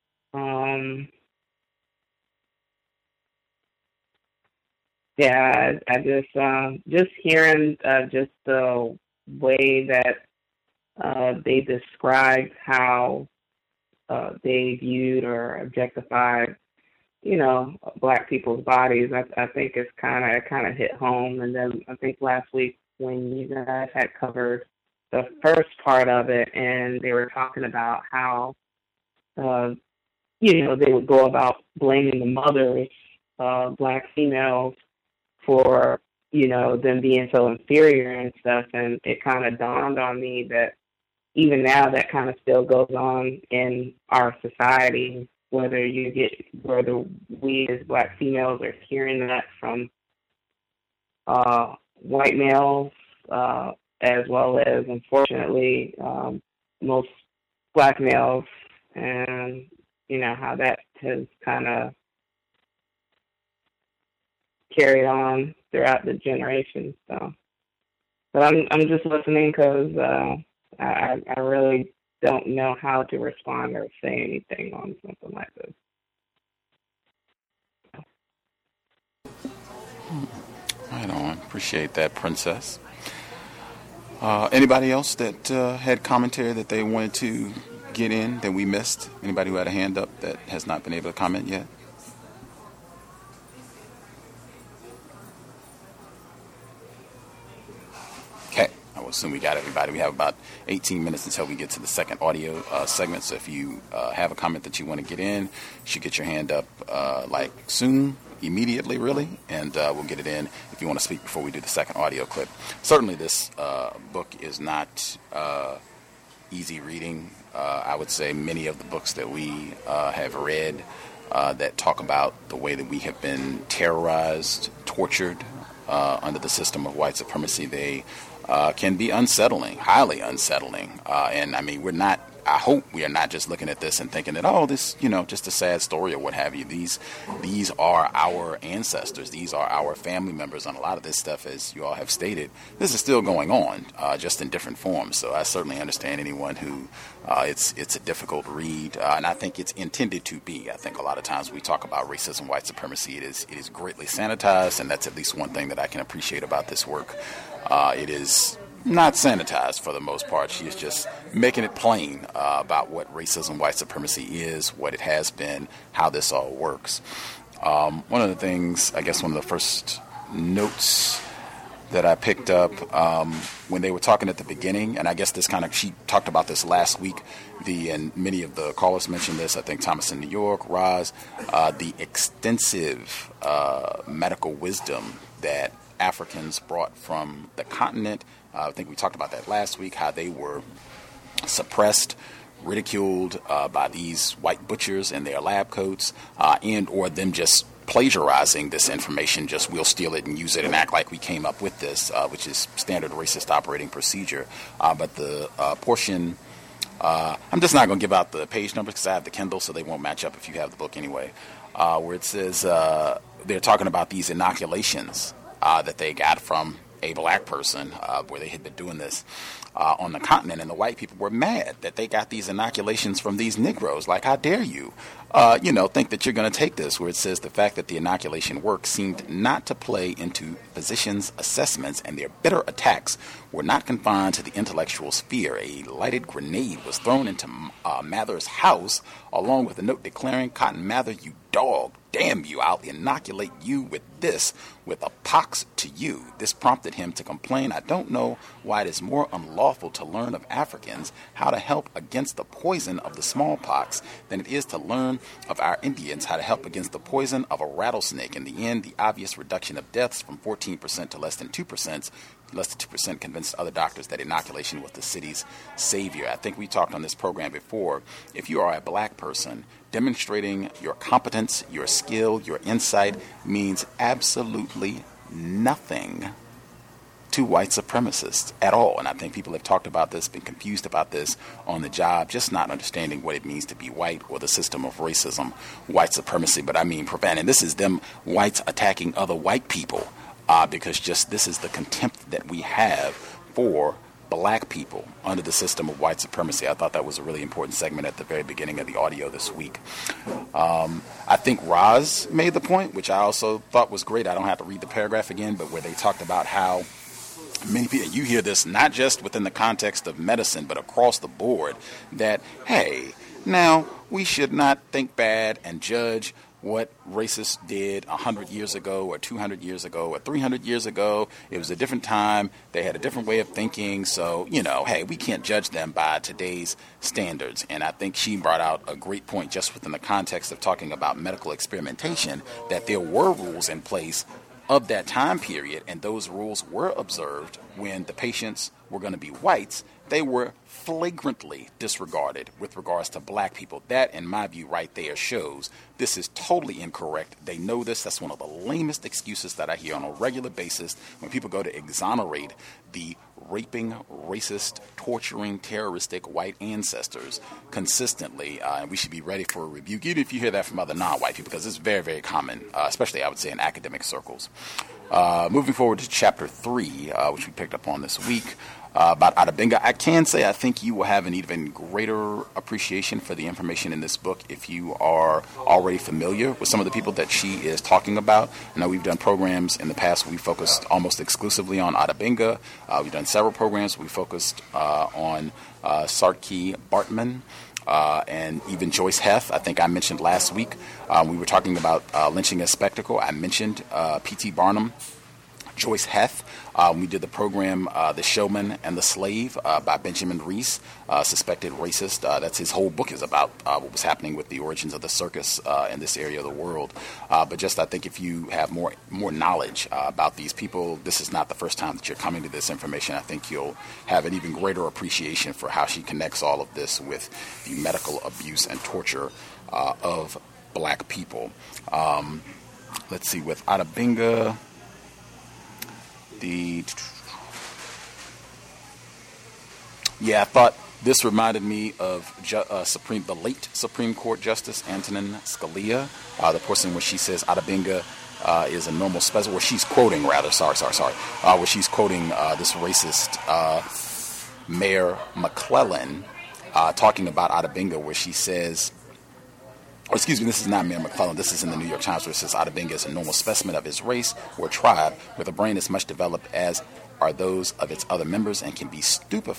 I just hearing just the way that they described how they viewed or objectified, Black people's bodies. I think it's kind of hit home. And then I think last week when you guys had covered the first part of it, and they were talking about how they would go about blaming the mothers, Black females, for them being so inferior and stuff, and it kind of dawned on me that even now that kind of still goes on in our society, whether we as Black females are hearing that from white males, as well as, unfortunately, most Black males, and how that has kind of carried on throughout the generations. So, but I'm just listening because I really don't know how to respond or say anything on something like this. Right on. Appreciate that, Princess. Anybody else that had commentary that they wanted to get in that we missed? Anybody who had a hand up that has not been able to comment yet? Okay. I will assume we got everybody. We have about 18 minutes until we get to the second audio segment. So if you have a comment that you want to get in, you should get your hand up soon. Immediately, really, and we'll get it in if you want to speak before we do the second audio clip. Certainly this book is not easy reading. I would say many of the books that we have read that talk about the way that we have been terrorized, tortured under the system of white supremacy, they can be unsettling, highly unsettling. And I mean, I hope we are not just looking at this and thinking that, this, just a sad story or what have you. These are our ancestors. These are our family members. And a lot of this stuff, as you all have stated, this is still going on, just in different forms. So I certainly understand anyone who it's a difficult read. And I think it's intended to be. I think a lot of times we talk about racism, white supremacy, it is greatly sanitized. And that's at least one thing that I can appreciate about this work. It is not sanitized for the most part. She is just making it plain about what racism, white supremacy is, what it has been, how this all works. One of the things, I guess one of the first notes that I picked up when they were talking at the beginning, and I guess she talked about this last week, and many of the callers mentioned this, I think Thomas in New York, Roz, the extensive medical wisdom that Africans brought from the continent. I think we talked about that last week, how they were suppressed, ridiculed by these white butchers in their lab coats, and or them just plagiarizing this information, just we'll steal it and use it and act like we came up with this, which is standard racist operating procedure. But the portion, I'm just not going to give out the page numbers because I have the Kindle, so they won't match up if you have the book anyway, where it says they're talking about these inoculations that they got from a black person where they had been doing this on the continent, and the white people were mad that they got these inoculations from these Negroes. Like, how dare you, think that you're going to take this, where it says the fact that the inoculation work seemed not to play into physicians' assessments, and their bitter attacks were not confined to the intellectual sphere. A lighted grenade was thrown into Mather's house, along with a note declaring, "Cotton Mather, you dog, damn you, I'll inoculate you with this, with a pox to you." This prompted him to complain, "I don't know why it is more unlawful to learn of Africans how to help against the poison of the smallpox than it is to learn of our Indians how to help against the poison of a rattlesnake." In the end, the obvious reduction of deaths from 14% to less than 2%, convinced other doctors that inoculation was the city's savior. I think we talked on this program before. If you are a black person, demonstrating your competence, your skill, your insight means absolutely nothing to white supremacists at all. And I think people have talked about this, been confused about this on the job, just not understanding what it means to be white or the system of racism, white supremacy. But I mean, preventing, this is them whites attacking other white people. Because just this is the contempt that we have for black people under the system of white supremacy. I thought that was a really important segment at the very beginning of the audio this week. I think Roz made the point, which I also thought was great. I don't have to read the paragraph again, but where they talked about how many people, you hear this not just within the context of medicine, but across the board, that, hey, now we should not think bad and judge what racists did 100 years ago or 200 years ago or 300 years ago. It was a different time. They had a different way of thinking. So, hey, we can't judge them by today's standards. And I think she brought out a great point just within the context of talking about medical experimentation, that there were rules in place of that time period, and those rules were observed when the patients were going to be whites. They were flagrantly disregarded with regards to black people. That, in my view, right there shows this is totally incorrect. They know this. That's one of the lamest excuses that I hear on a regular basis when people go to exonerate the raping, racist, torturing, terroristic white ancestors consistently. And we should be ready for a rebuke, even if you hear that from other non-white people, because it's very, very common, especially, I would say, in academic circles. Moving forward to Chapter 3, which we picked up on this week, about Adebinga. I can say I think you will have an even greater appreciation for the information in this book if you are already familiar with some of the people that she is talking about. I know we've done programs in the past where we focused almost exclusively on Adebinga. We've done several programs where we focused on Saartjie Baartman. And even Joyce Heth. I think I mentioned last week, we were talking about lynching as spectacle. I mentioned P.T. Barnum, Joyce Heth. We did the program The Showman and the Slave by Benjamin Reese, suspected racist. That's his whole book is about what was happening with the origins of the circus in this area of the world. But just I think if you have more knowledge about these people, this is not the first time that you're coming to this information. I think you'll have an even greater appreciation for how she connects all of this with the medical abuse and torture of black people. Let's see, with Adebinga, I thought this reminded me of the late Supreme Court Justice Antonin Scalia, the portion where she says Adebinga is a normal specimen, where she's quoting, where she's quoting this racist Mayor McClellan talking about Adebinga, where she says, this is not Mayor McClellan, this is in the New York Times, where it says Adebinga is a normal specimen of his race or tribe with a brain as much developed as are those of its other members and can be studied,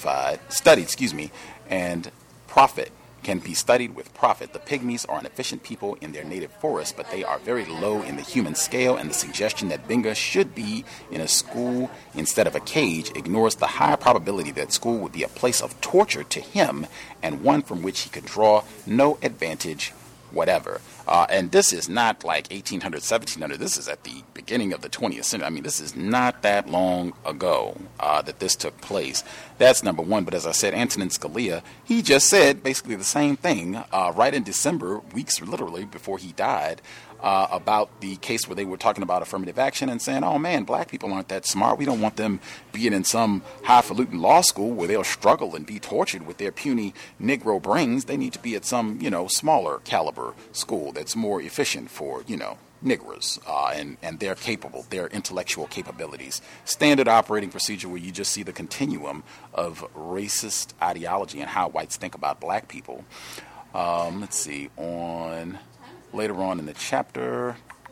and can be studied with profit. The pygmies are an efficient people in their native forest, but they are very low in the human scale, and the suggestion that Benga should be in a school instead of a cage ignores the high probability that school would be a place of torture to him and one from which he could draw no advantage whatever. And this is not like 1800, 1700. This is at the beginning of the 20th century. I mean, this is not that long ago that this took place. That's number one. But as I said, Antonin Scalia, he just said basically the same thing right in December, weeks literally before he died, about the case where they were talking about affirmative action and saying, oh man, black people aren't that smart. We don't want them being in some highfalutin law school where they'll struggle and be tortured with their puny Negro brains. They need to be at some, smaller caliber school that's more efficient for, Negroes and they're capable, their intellectual capabilities. Standard operating procedure where you just see the continuum of racist ideology and how whites think about black people. Let's see, later on in the chapter,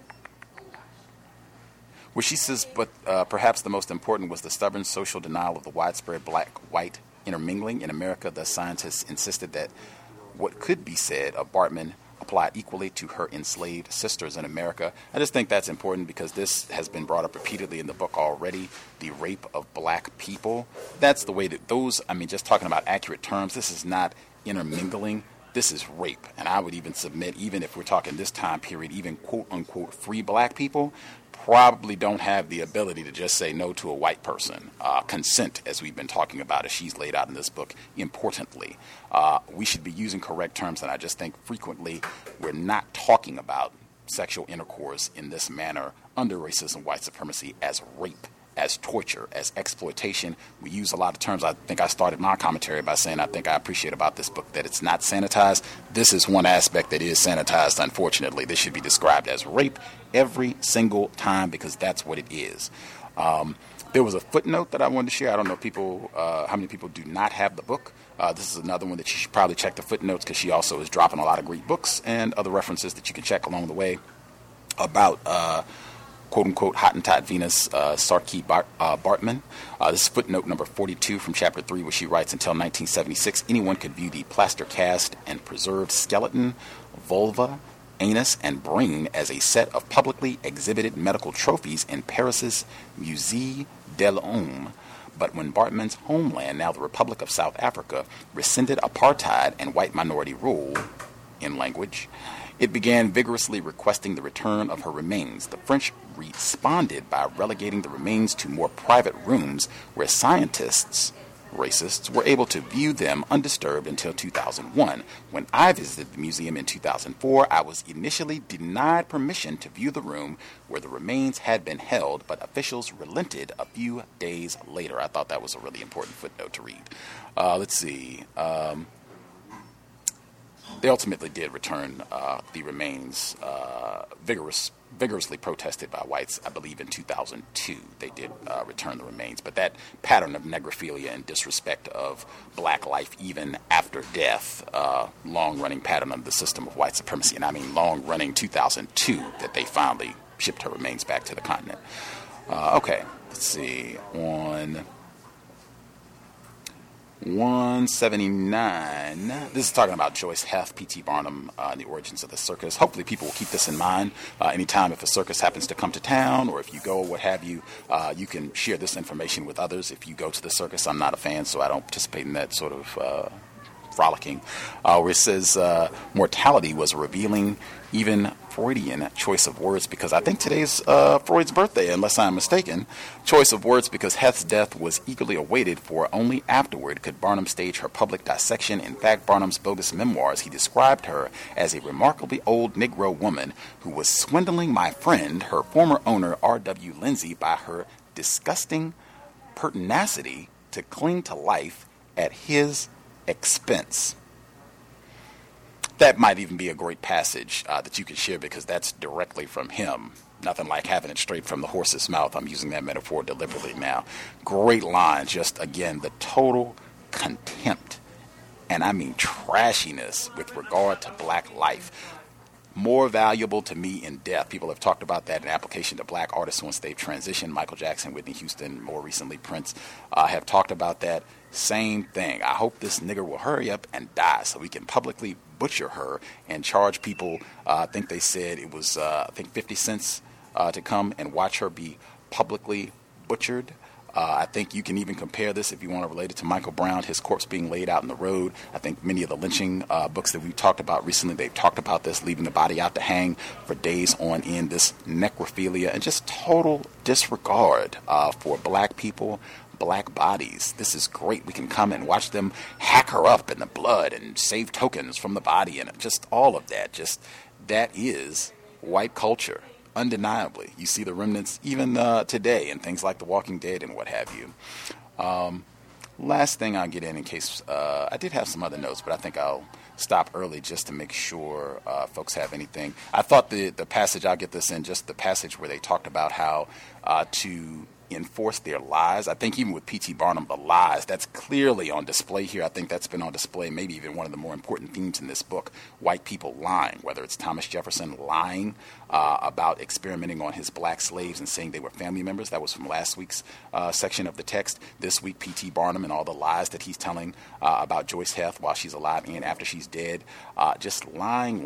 where she says, but perhaps the most important was the stubborn social denial of the widespread black-white intermingling in America. The scientists insisted that what could be said of Bartman applied equally to her enslaved sisters in America. I just think that's important because this has been brought up repeatedly in the book already, the rape of black people. That's the way that just talking about accurate terms, this is not intermingling. This is rape. And I would even submit, even if we're talking this time period, even quote-unquote free black people probably don't have the ability to just say no to a white person. Consent, as we've been talking about, as she's laid out in this book, importantly. We should be using correct terms, and I just think frequently we're not talking about sexual intercourse in this manner under racism, white supremacy, as rape, as torture, as exploitation. We use a lot of terms. I think I started my commentary by saying I think I appreciate about this book that it's not sanitized. This is one aspect that is sanitized, unfortunately. This should be described as rape every single time because that's what it is. There was a footnote that I wanted to share. I don't know how many people do not have the book. This is another one that you should probably check the footnotes because she also is dropping a lot of great books and other references that you can check along the way about quote-unquote Hottentot Venus Sarkis Bartman. This is footnote number 42 from Chapter 3, where she writes, until 1976, anyone could view the plaster cast and preserved skeleton, vulva, anus, and brain as a set of publicly exhibited medical trophies in Paris's Musée de l'Homme. But when Bartman's homeland, now the Republic of South Africa, rescinded apartheid and white minority rule in language, it began vigorously requesting the return of her remains. The French responded by relegating the remains to more private rooms where scientists, racists, were able to view them undisturbed until 2001. When I visited the museum in 2004, I was initially denied permission to view the room where the remains had been held, but officials relented a few days later. I thought that was a really important footnote to read. Let's see. They ultimately did return the remains, vigorously protested by whites, I believe in 2002. They did return the remains. But that pattern of negrophilia and disrespect of black life even after death, long-running pattern of the system of white supremacy, and I mean long-running 2002 that they finally shipped her remains back to the continent. Okay, let's see. On 179. This is talking about Joyce Heth, P.T. Barnum, and the origins of the circus. Hopefully people will keep this in mind. Anytime if a circus happens to come to town or if you go or what have you, you can share this information with others. If you go to the circus, I'm not a fan, so I don't participate in that sort of frolicking, where it says mortality was a revealing, even Freudian choice of words, because I think today's Freud's birthday, unless I'm mistaken. Choice of words because Heth's death was eagerly awaited, for only afterward could Barnum stage her public dissection. In fact, Barnum's bogus memoirs, he described her as a remarkably old Negro woman who was swindling my friend, her former owner, R.W. Lindsay, by her disgusting pertinacity to cling to life at his expense. That might even be a great passage that you can share because that's directly from him. Nothing like having it straight from the horse's mouth. I'm using that metaphor deliberately now. Great line. Just, again, the total contempt, and I mean trashiness with regard to black life. more valuable to me in death. People have talked about that in application to black artists once they've transitioned. Michael Jackson, Whitney Houston, more recently Prince, have talked about that. Same thing. I hope this nigger will hurry up and die so we can publicly butcher her and charge people. I think they said it was, 50 cents to come and watch her be publicly butchered. I think you can even compare this, if you want to relate it to Michael Brown, his corpse being laid out in the road. I think many of the lynching books that we've talked about recently, they've talked about this, leaving the body out to hang for days on end, this necrophilia, and just total disregard for black people, black bodies. This is great. We can come and watch them hack her up in the blood and save tokens from the body and just all of that. Just that is white culture. Undeniably. You see the remnants even today in things like The Walking Dead and what have you. Last thing I'll get in case I did have some other notes, but I think I'll stop early just to make sure folks have anything. I thought the passage, I'll get this in, just the passage where they talked about how to enforce their lies. I think even with P.T. Barnum, the lies, that's clearly on display here. I think that's been on display, maybe even one of the more important themes in this book, white people lying, whether it's Thomas Jefferson lying about experimenting on his black slaves and saying they were family members. That was from last week's section of the text. This week, P.T. Barnum and all the lies that he's telling about Joyce Heth while she's alive and after she's dead. Just lying.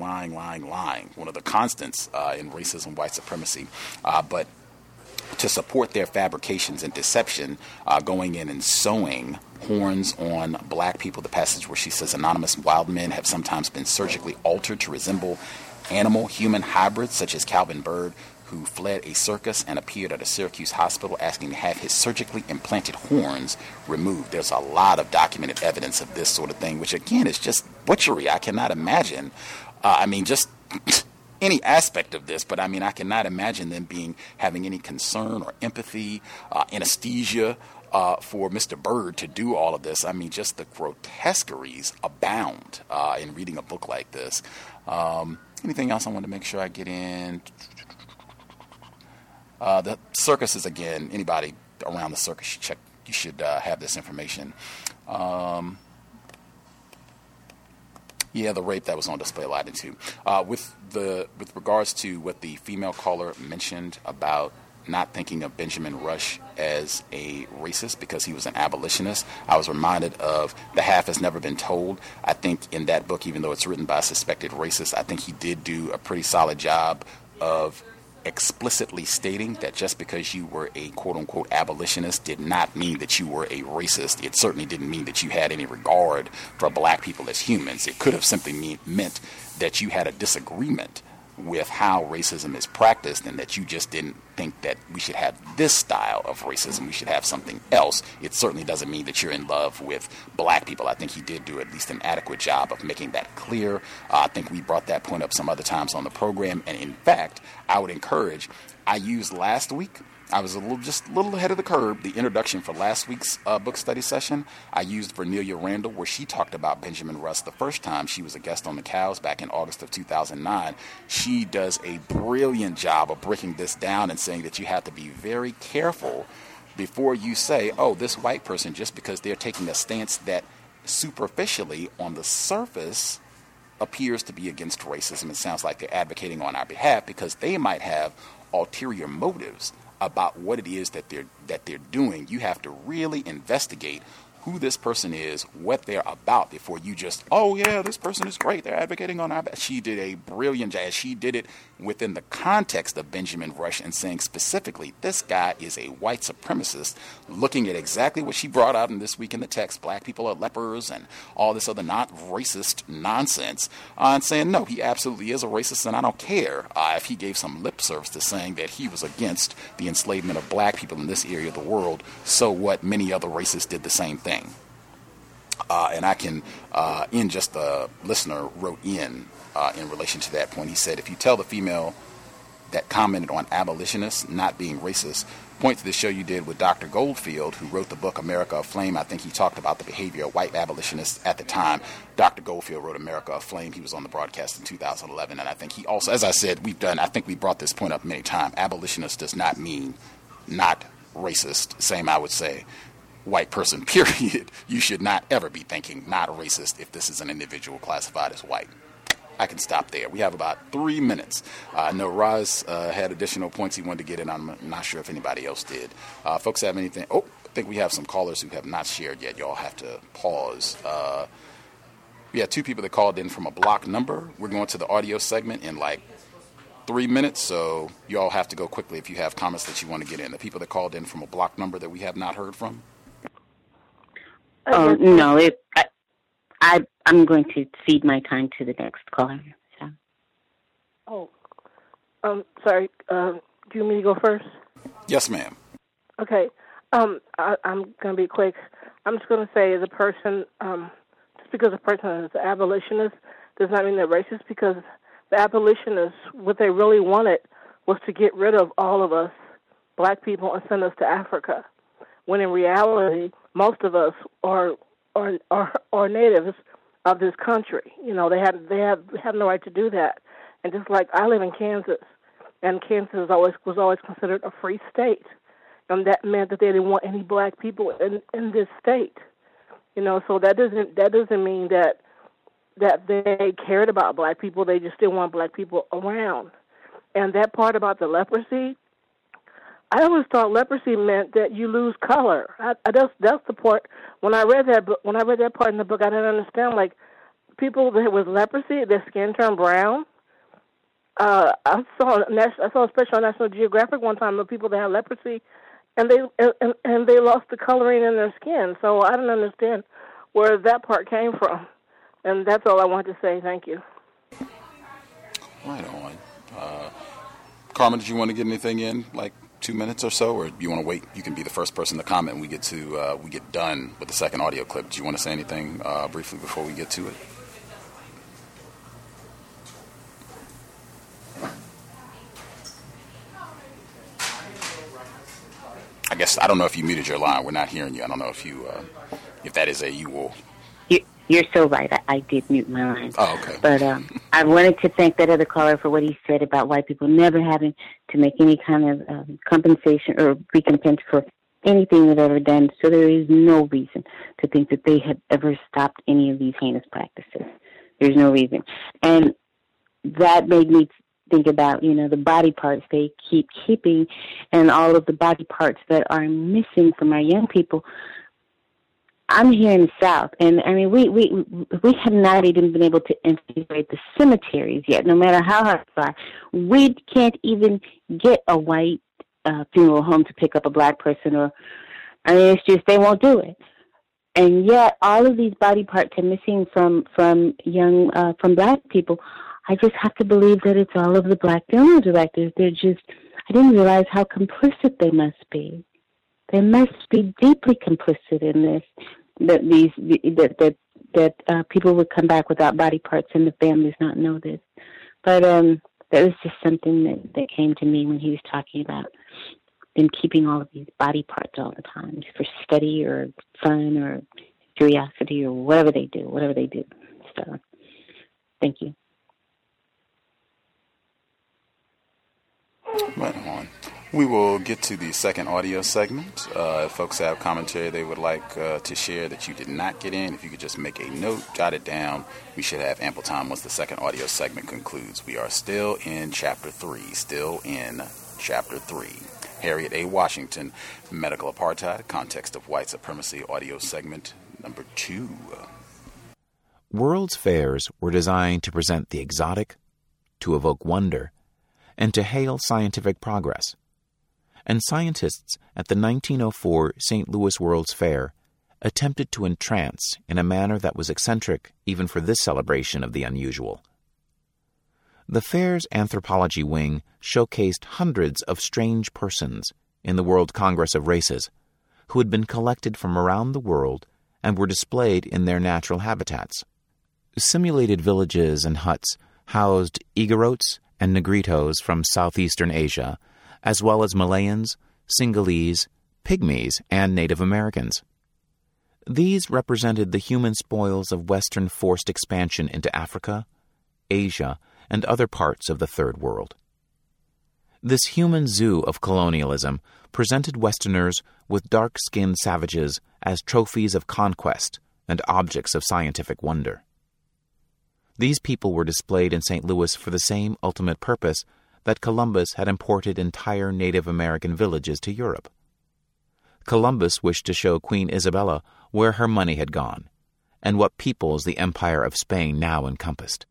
One of the constants in racism, white supremacy. But to support their fabrications and deception, going in and sewing horns on black people. The passage where she says anonymous wild men have sometimes been surgically altered to resemble animal-human hybrids, such as Calvin Byrd, who fled a circus and appeared at a Syracuse hospital asking to have his surgically implanted horns removed. There's a lot of documented evidence of this sort of thing, which again is just butchery. I cannot imagine. Just any aspect of this, but I cannot imagine them having any concern or empathy, anesthesia for Mr. Byrd to do all of this. Just the grotesqueries abound in reading a book like this. Anything else I want to make sure I get in? The circuses, again, anybody around the circus should check. You should have this information. Yeah, the rape that was on display a lot into. With regards to what the female caller mentioned about not thinking of Benjamin Rush as a racist because he was an abolitionist, I was reminded of The Half Has Never Been Told. I think in that book, even though it's written by a suspected racist, I think he did do a pretty solid job of explicitly stating that just because you were a quote-unquote abolitionist did not mean that you were a racist. It certainly didn't mean that you had any regard for black people as humans. It could have simply meant that you had a disagreement with how racism is practiced and that you just didn't think that we should have this style of racism. We should have something else. It certainly doesn't mean that you're in love with black people. I think he did do at least an adequate job of making that clear. I think we brought that point up some other times on the program. And in fact, I would encourage, I used last week, I was a little ahead of the curve. The introduction for last week's book study session, I used Vernelia Randall, where she talked about Benjamin Rush the first time she was a guest on the Cows back in August of 2009. She does a brilliant job of breaking this down and saying that you have to be very careful before you say, oh, this white person, just because they're taking a stance that superficially on the surface appears to be against racism, it sounds like they're advocating on our behalf because they might have ulterior motives about what it is that they're doing. You have to really investigate who this person is, what they're about, before you just, oh yeah, this person is great, they're advocating on our back. She did a brilliant job. She did it within the context of Benjamin Rush and saying specifically, this guy is a white supremacist, looking at exactly what she brought out in This Week in the Text, black people are lepers and all this other not racist nonsense, and saying, no, he absolutely is a racist, and I don't care if he gave some lip service to saying that he was against the enslavement of black people in this area of the world. So what? Many other racists did the same thing. And I can, just the listener wrote in relation to that point. He said, if you tell the female that commented on abolitionists not being racist, point to the show you did with Dr. Goldfield, who wrote the book America Aflame. I think he talked about the behavior of white abolitionists at the time. Dr. Goldfield wrote America Aflame. He was on the broadcast in 2011. And I think he also, as I said, I think we brought this point up many times. Abolitionist does not mean not racist. Same, I would say. White person, period. You should not ever be thinking not racist if this is an individual classified as white. I can stop there. We have about 3 minutes. I know Roz had additional points he wanted to get in. I'm not sure if anybody else did. Folks have anything? Oh, I think we have some callers who have not shared yet. Y'all have to pause. We had 2 people that called in from a block number. We're going to the audio segment in like 3 minutes, so you all have to go quickly if you have comments that you want to get in. The people that called in from a block number that we have not heard from? Oh, no. I'm going to cede my time to the next caller. So. Sorry. Do you want me to go first? Yes, ma'am. Okay. I'm going to be quick. I'm just going to say the person, just because a person is an abolitionist does not mean they're racist, because the abolitionists, what they really wanted was to get rid of all of us, black people, and send us to Africa. When in reality, most of us are natives of this country. You know, they have no right to do that. And just like I live in Kansas, and Kansas was always considered a free state, and that meant that they didn't want any black people in this state. You know, so that doesn't mean that they cared about black people. They just didn't want black people around. And that part about the leprosy, I always thought leprosy meant that you lose color. That's the part. When I read that part in the book, I didn't understand. Like, people that with leprosy, their skin turned brown. I saw a special on National Geographic one time of people that had leprosy, and they lost the coloring in their skin. So I don't understand where that part came from. And that's all I want to say. Thank you. Right on. Carmen, did you want to get anything in, like 2 minutes or so, or you want to wait? You can be the first person to comment when we get done with the second audio clip. Do you want to say anything briefly before we get to it? I guess I don't know if you muted your line. We're not hearing you. I don't know if that is a you will. You're so right. I did mute my line. Oh, okay. But I wanted to thank that other caller for what he said about white people never having to make any kind of compensation or recompense for anything they've ever done. So there is no reason to think that they have ever stopped any of these heinous practices. There's no reason. And that made me think about, the body parts they keep keeping and all of the body parts that are missing from our young people. I'm here in the South, and I mean, we have not even been able to integrate the cemeteries yet, no matter how hard we try. We can't even get a white funeral home to pick up a black person, it's just they won't do it. And yet, all of these body parts are missing from black people. I just have to believe that it's all of the black funeral directors. I didn't realize how complicit they must be. They must be deeply complicit in this. That people would come back without body parts and the families not know this. But that was just something that came to me when he was talking about them keeping all of these body parts all the time for study or fun or curiosity or whatever they do. So, thank you. Right on. We will get to the second audio segment. If folks have commentary they would like to share that you did not get in, if you could just make a note, jot it down. We should have ample time once the second audio segment concludes. We are still in Chapter 3. Harriet A. Washington, Medical Apartheid, Context of White Supremacy, audio segment number 2. World's fairs were designed to present the exotic, to evoke wonder, and to hail scientific progress. And scientists at the 1904 St. Louis World's Fair attempted to entrance in a manner that was eccentric even for this celebration of the unusual. The fair's anthropology wing showcased hundreds of strange persons in the World Congress of Races who had been collected from around the world and were displayed in their natural habitats. Simulated villages and huts housed Igorots and Negritos from southeastern Asia, as well as Malayans, Sinhalese, Pygmies, and Native Americans. These represented the human spoils of Western forced expansion into Africa, Asia, and other parts of the Third World. This human zoo of colonialism presented Westerners with dark-skinned savages as trophies of conquest and objects of scientific wonder. These people were displayed in St. Louis for the same ultimate purpose that Columbus had imported entire Native American villages to Europe. Columbus wished to show Queen Isabella where her money had gone, and what peoples the Empire of Spain now encompassed.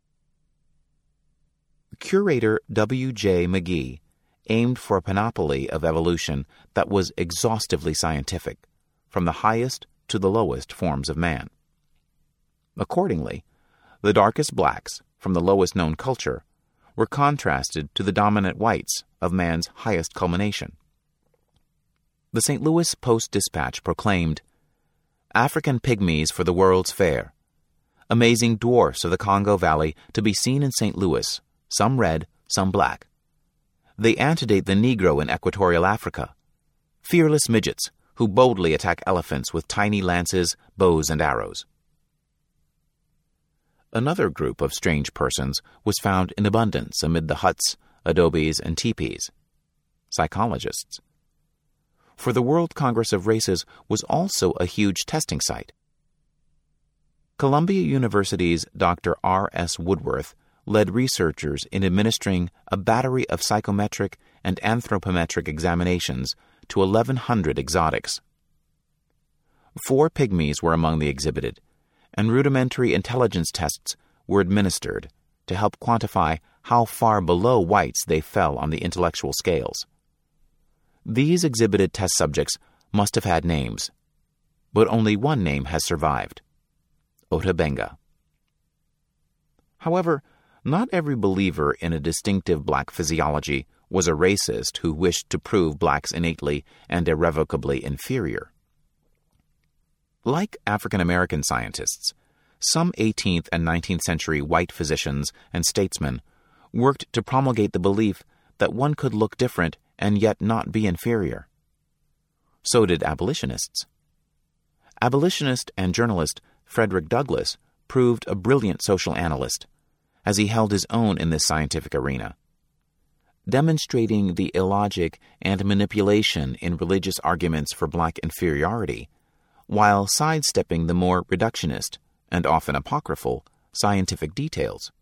Curator W.J. McGee aimed for a panoply of evolution that was exhaustively scientific, from the highest to the lowest forms of man. Accordingly, the darkest blacks, from the lowest known culture, were contrasted to the dominant whites of man's highest culmination. The St. Louis Post-Dispatch proclaimed, "African pygmies for the World's Fair. Amazing dwarfs of the Congo Valley to be seen in St. Louis, some red, some black. They antedate the Negro in equatorial Africa. Fearless midgets who boldly attack elephants with tiny lances, bows, and arrows." Another group of strange persons was found in abundance amid the huts, adobes, and teepees: psychologists. For the World Congress of Races was also a huge testing site. Columbia University's Dr. R.S. Woodworth led researchers in administering a battery of psychometric and anthropometric examinations to 1,100 exotics. 4 pygmies were among the exhibited, and rudimentary intelligence tests were administered to help quantify how far below whites they fell on the intellectual scales. These exhibited test subjects must have had names, but only one name has survived: Ota Benga. However, not every believer in a distinctive black physiology was a racist who wished to prove blacks innately and irrevocably inferior. Like African American scientists, some 18th and 19th century white physicians and statesmen worked to promulgate the belief that one could look different and yet not be inferior. So did abolitionists. Abolitionist and journalist Frederick Douglass proved a brilliant social analyst, as he held his own in this scientific arena, demonstrating the illogic and manipulation in religious arguments for black inferiority, while sidestepping the more reductionist and often apocryphal scientific details.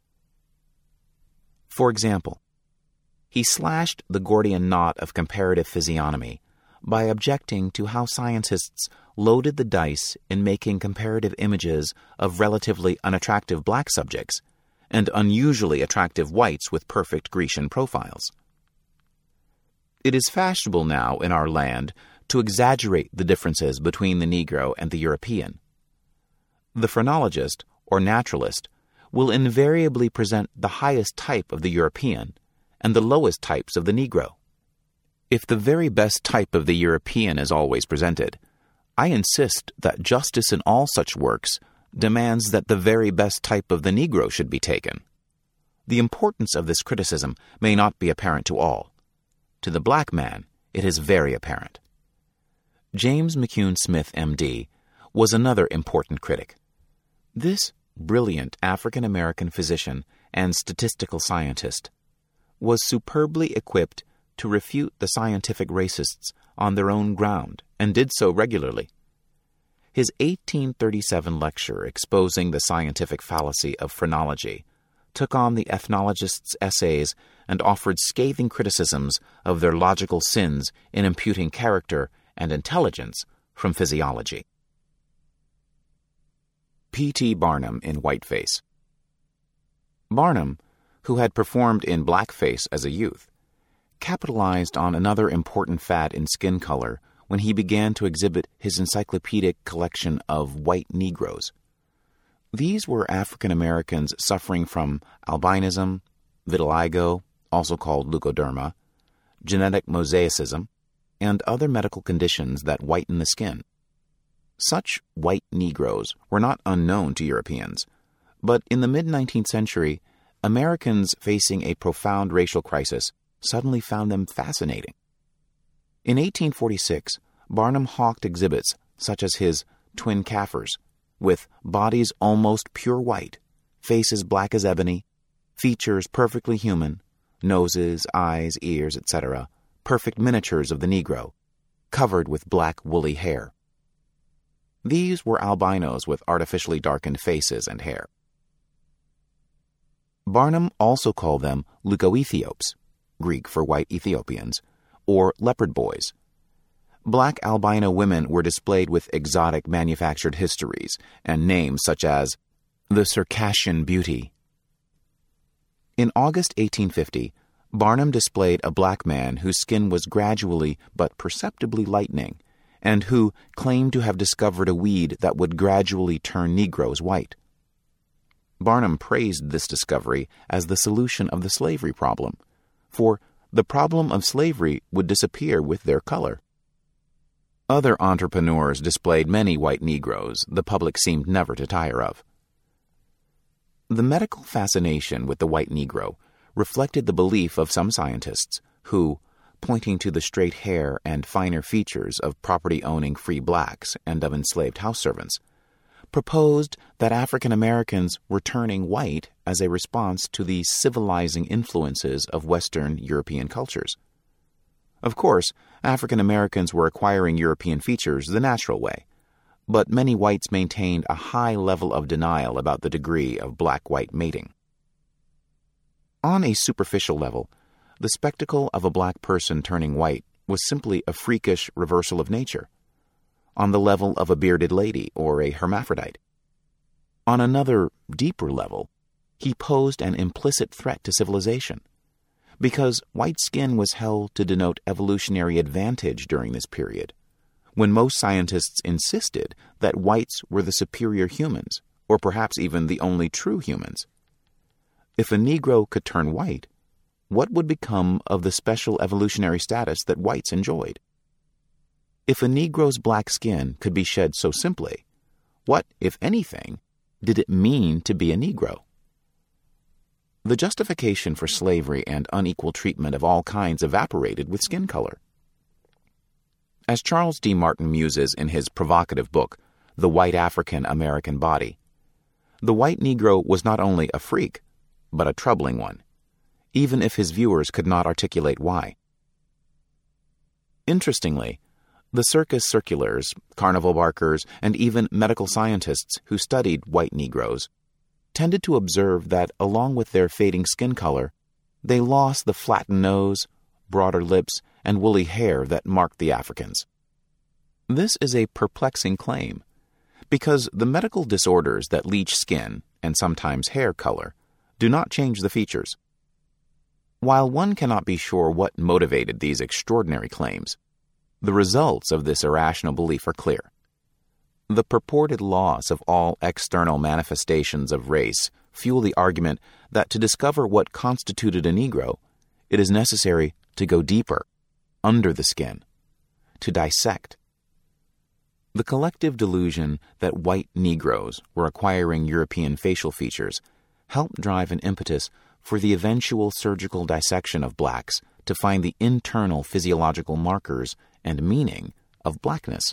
For example, he slashed the Gordian knot of comparative physiognomy by objecting to how scientists loaded the dice in making comparative images of relatively unattractive black subjects and unusually attractive whites with perfect Grecian profiles. It is fashionable now in our land to exaggerate the differences between the Negro and the European. The phrenologist or naturalist will invariably present the highest type of the European and the lowest types of the Negro. If the very best type of the European is always presented, I insist that justice in all such works demands that the very best type of the Negro should be taken. The importance of this criticism may not be apparent to all. To the black man, it is very apparent. James McCune Smith, M.D., was another important critic. This brilliant African-American physician and statistical scientist was superbly equipped to refute the scientific racists on their own ground, and did so regularly. His 1837 lecture exposing the scientific fallacy of phrenology took on the ethnologists' essays and offered scathing criticisms of their logical sins in imputing character and intelligence from physiology. P.T. Barnum in whiteface. Barnum, who had performed in blackface as a youth, capitalized on another important fad in skin color when he began to exhibit his encyclopedic collection of white Negroes. These were African Americans suffering from albinism, vitiligo, also called leukoderma, genetic mosaicism, and other medical conditions that whiten the skin. Such white Negroes were not unknown to Europeans, but in the mid-19th century, Americans facing a profound racial crisis suddenly found them fascinating. In 1846, Barnum hawked exhibits such as his Twin Kaffirs, with bodies almost pure white, faces black as ebony, features perfectly human, noses, eyes, ears, etc., perfect miniatures of the Negro, covered with black woolly hair. These were albinos with artificially darkened faces and hair. Barnum also called them Leucoethiopes, Greek for white Ethiopians, or leopard boys. Black albino women were displayed with exotic manufactured histories and names such as the Circassian Beauty. In August 1850, Barnum displayed a black man whose skin was gradually but perceptibly lightening, and who claimed to have discovered a weed that would gradually turn Negroes white. Barnum praised this discovery as the solution of the slavery problem, for the problem of slavery would disappear with their color. Other entrepreneurs displayed many white Negroes the public seemed never to tire of. The medical fascination with the white Negro reflected the belief of some scientists who, pointing to the straight hair and finer features of property-owning free blacks and of enslaved house servants, proposed that African Americans were turning white as a response to the civilizing influences of Western European cultures. Of course, African Americans were acquiring European features the natural way, but many whites maintained a high level of denial about the degree of black-white mating. On a superficial level, the spectacle of a black person turning white was simply a freakish reversal of nature, on the level of a bearded lady or a hermaphrodite. On another, deeper level, he posed an implicit threat to civilization, because white skin was held to denote evolutionary advantage during this period, when most scientists insisted that whites were the superior humans, or perhaps even the only true humans. If a Negro could turn white, what would become of the special evolutionary status that whites enjoyed? If a Negro's black skin could be shed so simply, what, if anything, did it mean to be a Negro? The justification for slavery and unequal treatment of all kinds evaporated with skin color. As Charles D. Martin muses in his provocative book, The White African American Body, the white Negro was not only a freak, but a troubling one, even if his viewers could not articulate why. Interestingly, the circus circulars, carnival barkers, and even medical scientists who studied white Negroes tended to observe that, along with their fading skin color, they lost the flattened nose, broader lips, and woolly hair that marked the Africans. This is a perplexing claim, because the medical disorders that leach skin, and sometimes hair color, do not change the features. While one cannot be sure what motivated these extraordinary claims, the results of this irrational belief are clear. The purported loss of all external manifestations of race fuel the argument that to discover what constituted a Negro, it is necessary to go deeper, under the skin, to dissect. The collective delusion that white Negroes were acquiring European facial features helped drive an impetus for the eventual surgical dissection of blacks to find the internal physiological markers and meaning of blackness.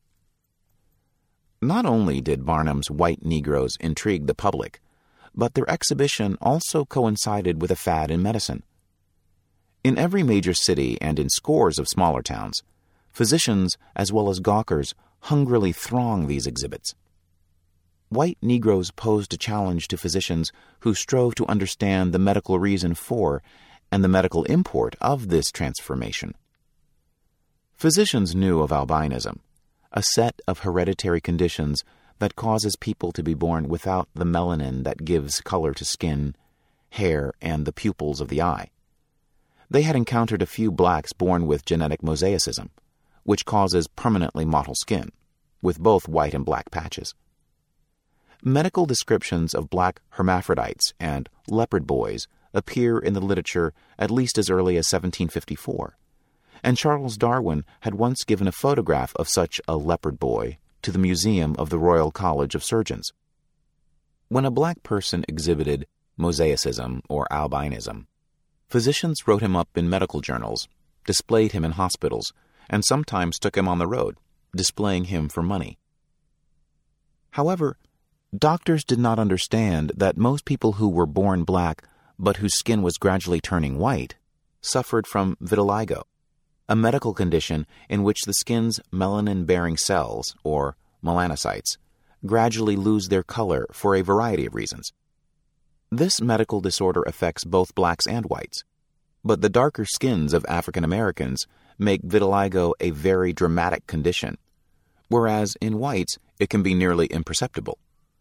Not only did Barnum's white Negroes intrigue the public, but their exhibition also coincided with a fad in medicine. In every major city and in scores of smaller towns, physicians as well as gawkers hungrily throng these exhibits. White Negroes posed a challenge to physicians who strove to understand the medical reason for and the medical import of this transformation. Physicians knew of albinism, a set of hereditary conditions that causes people to be born without the melanin that gives color to skin, hair, and the pupils of the eye. They had encountered a few blacks born with genetic mosaicism, which causes permanently mottled skin, with both white and black patches. Medical descriptions of black hermaphrodites and leopard boys appear in the literature at least as early as 1754, and Charles Darwin had once given a photograph of such a leopard boy to the Museum of the Royal College of Surgeons. When a black person exhibited mosaicism or albinism, physicians wrote him up in medical journals, displayed him in hospitals, and sometimes took him on the road, displaying him for money. However, doctors did not understand that most people who were born black but whose skin was gradually turning white suffered from vitiligo, a medical condition in which the skin's melanin-bearing cells, or melanocytes, gradually lose their color for a variety of reasons. This medical disorder affects both blacks and whites, but the darker skins of African Americans make vitiligo a very dramatic condition, whereas in whites it can be nearly imperceptible.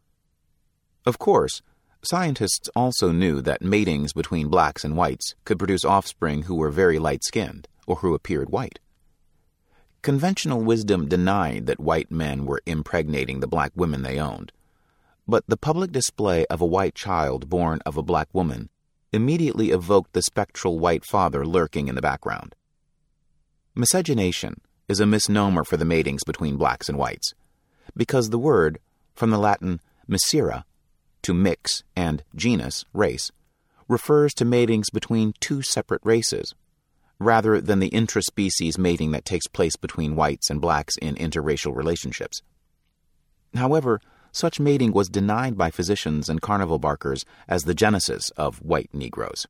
Of course, scientists also knew that matings between blacks and whites could produce offspring who were very light-skinned or who appeared white. Conventional wisdom denied that white men were impregnating the black women they owned, but the public display of a white child born of a black woman immediately evoked the spectral white father lurking in the background. Miscegenation is a misnomer for the matings between blacks and whites, because the word, from the Latin miscere, to mix, and genus, race, refers to matings between two separate races, rather than the intraspecies mating that takes place between whites and blacks in interracial relationships. However, such mating was denied by physicians and carnival barkers as the genesis of white Negroes.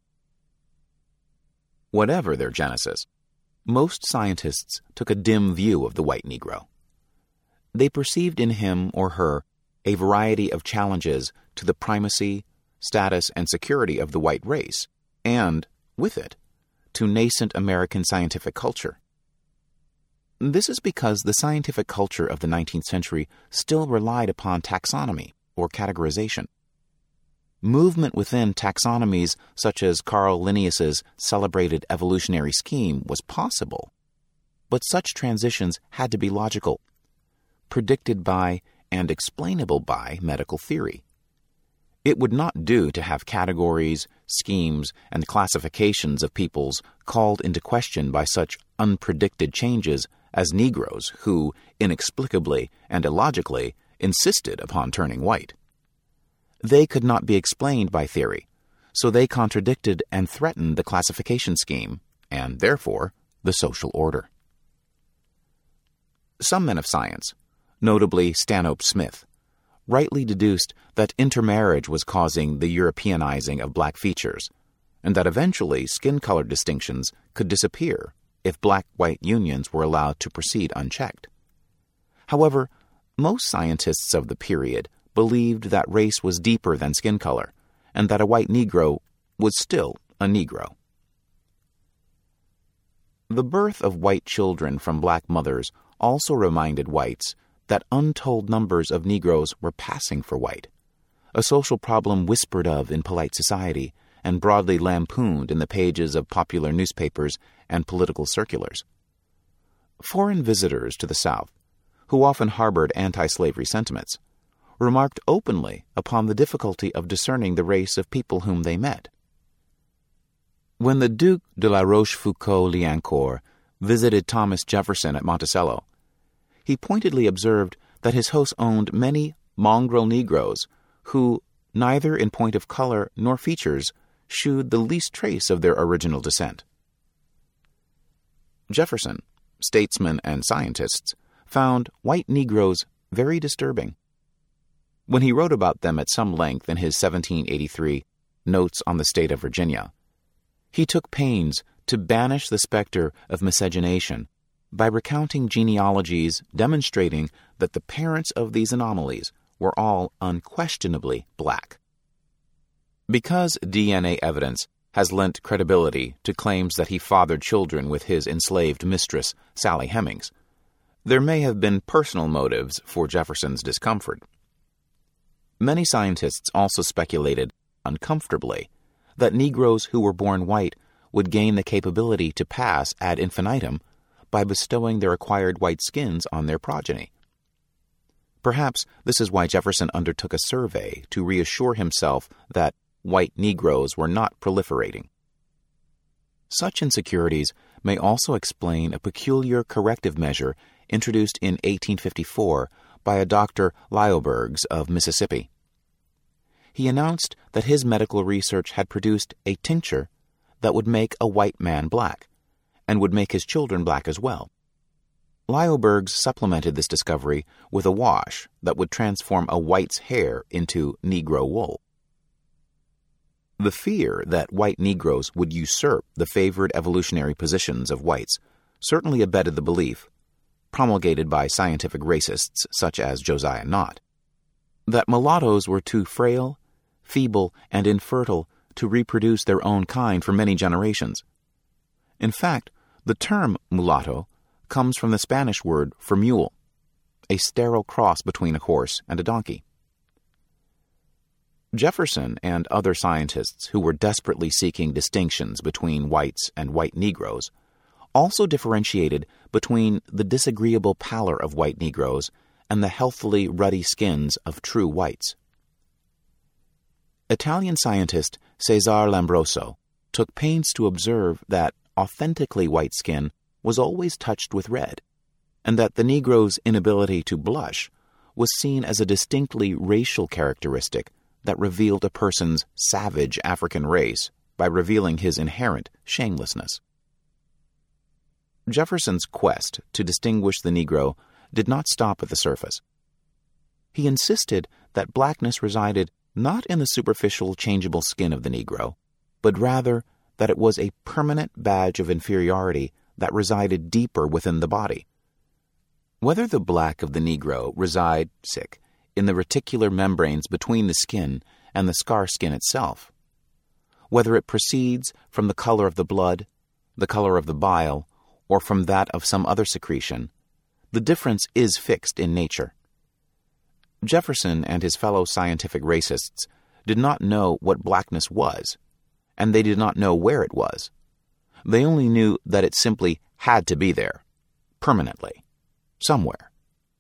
Whatever their genesis, most scientists took a dim view of the white Negro. They perceived in him or her a variety of challenges to the primacy, status, and security of the white race, and, with it, to nascent American scientific culture. This is because the scientific culture of the 19th century still relied upon taxonomy or categorization. Movement within taxonomies such as Carl Linnaeus's celebrated evolutionary scheme was possible, but such transitions had to be logical, predicted by and explainable by medical theory. It would not do to have categories, schemes, and classifications of peoples called into question by such unpredicted changes as Negroes who, inexplicably and illogically, insisted upon turning white. They could not be explained by theory, so they contradicted and threatened the classification scheme, and therefore the social order. Some men of science, notably Stanhope Smith, rightly deduced that intermarriage was causing the Europeanizing of black features, and that eventually skin color distinctions could disappear if black-white unions were allowed to proceed unchecked. However, most scientists of the period believed that race was deeper than skin color, and that a white Negro was still a Negro. The birth of white children from black mothers also reminded whites that untold numbers of Negroes were passing for white, a social problem whispered of in polite society and broadly lampooned in the pages of popular newspapers and political circulars. Foreign visitors to the South, who often harbored anti-slavery sentiments, remarked openly upon the difficulty of discerning the race of people whom they met. When the Duc de la Rochefoucauld-Liancourt visited Thomas Jefferson at Monticello, he pointedly observed that his host owned many mongrel Negroes who, neither in point of color nor features, shewed the least trace of their original descent. Jefferson, statesmen and scientists, found white Negroes very disturbing. When he wrote about them at some length in his 1783 Notes on the State of Virginia, he took pains to banish the specter of miscegenation by recounting genealogies demonstrating that the parents of these anomalies were all unquestionably black. Because DNA evidence has lent credibility to claims that he fathered children with his enslaved mistress, Sally Hemings, there may have been personal motives for Jefferson's discomfort. Many scientists also speculated, uncomfortably, that Negroes who were born white would gain the capability to pass ad infinitum by bestowing their acquired white skins on their progeny. Perhaps this is why Jefferson undertook a survey to reassure himself that white Negroes were not proliferating. Such insecurities may also explain a peculiar corrective measure introduced in 1854 by a Dr. Lylebergs of Mississippi. He announced that his medical research had produced a tincture that would make a white man black, and would make his children black as well. Lylebergs supplemented this discovery with a wash that would transform a white's hair into Negro wool. The fear that white Negroes would usurp the favored evolutionary positions of whites certainly abetted the belief, promulgated by scientific racists such as Josiah Nott, that mulattoes were too frail, feeble, and infertile to reproduce their own kind for many generations. In fact, the term mulatto comes from the Spanish word for mule, a sterile cross between a horse and a donkey. Jefferson and other scientists who were desperately seeking distinctions between whites and white Negroes also differentiated between the disagreeable pallor of white Negroes and the healthily ruddy skins of true whites. Italian scientist Cesare Lombroso took pains to observe that authentically white skin was always touched with red, and that the Negro's inability to blush was seen as a distinctly racial characteristic that revealed a person's savage African race by revealing his inherent shamelessness. Jefferson's quest to distinguish the Negro did not stop at the surface. He insisted that blackness resided not in the superficial, changeable skin of the Negro, but rather that it was a permanent badge of inferiority that resided deeper within the body. Whether the black of the Negro reside, in the reticular membranes between the skin and the scar skin itself, whether it proceeds from the color of the blood, the color of the bile, or from that of some other secretion, the difference is fixed in nature. Jefferson and his fellow scientific racists did not know what blackness was, and they did not know where it was. They only knew that it simply had to be there, permanently, somewhere.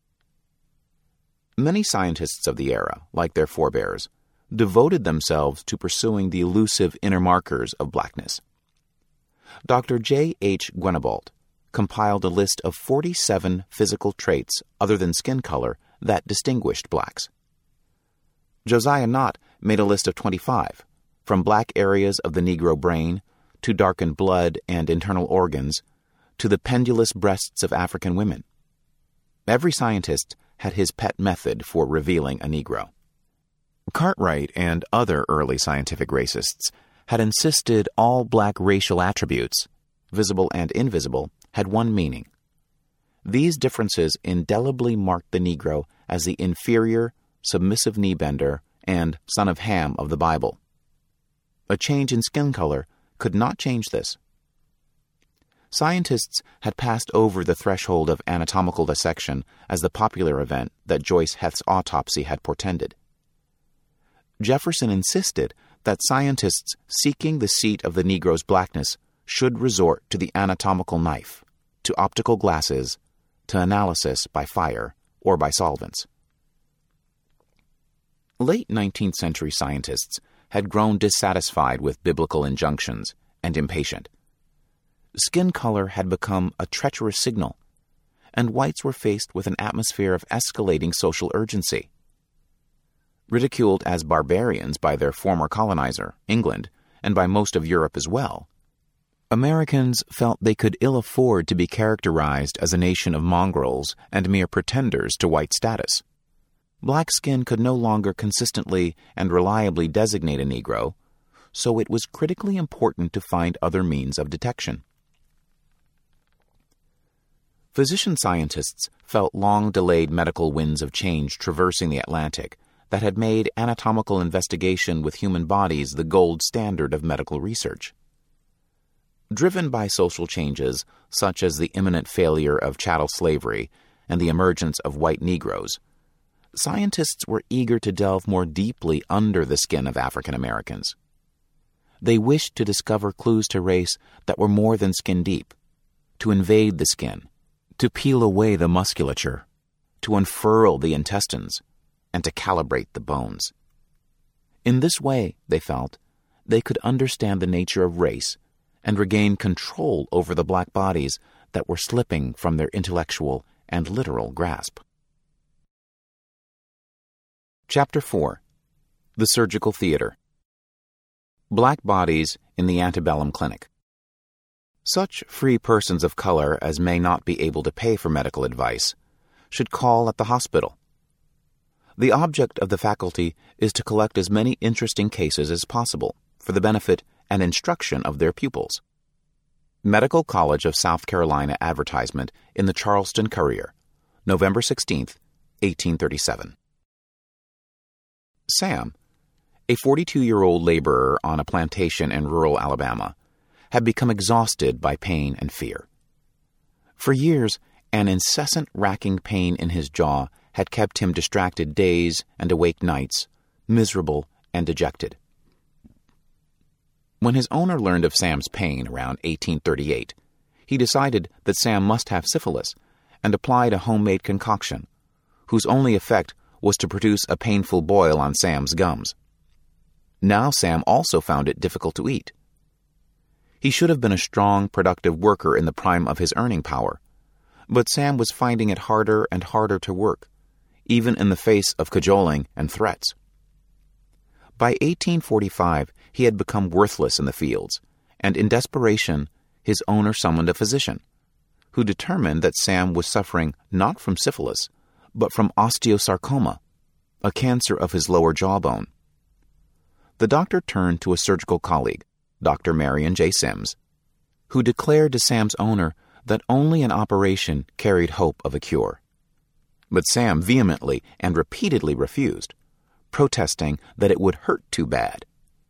Many scientists of the era, like their forebears, devoted themselves to pursuing the elusive inner markers of blackness. Dr. J. H. Guenebolt compiled a list of 47 physical traits other than skin color that distinguished blacks. Josiah Nott made a list of 25, from black areas of the Negro brain to darkened blood and internal organs to the pendulous breasts of African women. Every scientist had his pet method for revealing a Negro. Cartwright and other early scientific racists had insisted all black racial attributes, visible and invisible, had one meaning. These differences indelibly marked the Negro as the inferior, submissive knee-bender, and son of Ham of the Bible. A change in skin color could not change this. Scientists had passed over the threshold of anatomical dissection as the popular event that Joyce Heth's autopsy had portended. Jefferson insisted that scientists seeking the seat of the Negro's blackness should resort to the anatomical knife, to optical glasses, to analysis by fire or by solvents. Late 19th century scientists had grown dissatisfied with biblical injunctions and impatient. Skin color had become a treacherous signal, and whites were faced with an atmosphere of escalating social urgency. Ridiculed as barbarians by their former colonizer, England, and by most of Europe as well, Americans felt they could ill afford to be characterized as a nation of mongrels and mere pretenders to white status. Black skin could no longer consistently and reliably designate a Negro, so it was critically important to find other means of detection. Physician-scientists felt long-delayed medical winds of change traversing the Atlantic that had made anatomical investigation with human bodies the gold standard of medical research. Driven by social changes such as the imminent failure of chattel slavery and the emergence of white Negroes, scientists were eager to delve more deeply under the skin of African Americans. They wished to discover clues to race that were more than skin deep, to invade the skin, to peel away the musculature, to unfurl the intestines, and to calibrate the bones. In this way, they felt, they could understand the nature of race and regain control over the black bodies that were slipping from their intellectual and literal grasp. Chapter 4. The Surgical Theater. Black Bodies in the Antebellum Clinic. Such free persons of color as may not be able to pay for medical advice should call at the hospital. The object of the faculty is to collect as many interesting cases as possible for the benefit and instruction of their pupils. Medical College of South Carolina advertisement in the Charleston Courier, November 16, 1837. Sam, a 42-year-old laborer on a plantation in rural Alabama, had become exhausted by pain and fear. For years, an incessant racking pain in his jaw had kept him distracted days and awake nights, miserable and dejected. When his owner learned of Sam's pain around 1838, he decided that Sam must have syphilis and applied a homemade concoction, whose only effect was to produce a painful boil on Sam's gums. Now Sam also found it difficult to eat. He should have been a strong, productive worker in the prime of his earning power, but Sam was finding it harder and harder to work, even in the face of cajoling and threats. By 1845, he had become worthless in the fields, and in desperation, his owner summoned a physician, who determined that Sam was suffering not from syphilis, but from osteosarcoma, a cancer of his lower jawbone. The doctor turned to a surgical colleague, Dr. Marion J. Sims, who declared to Sam's owner that only an operation carried hope of a cure. But Sam vehemently and repeatedly refused, protesting that it would hurt too bad.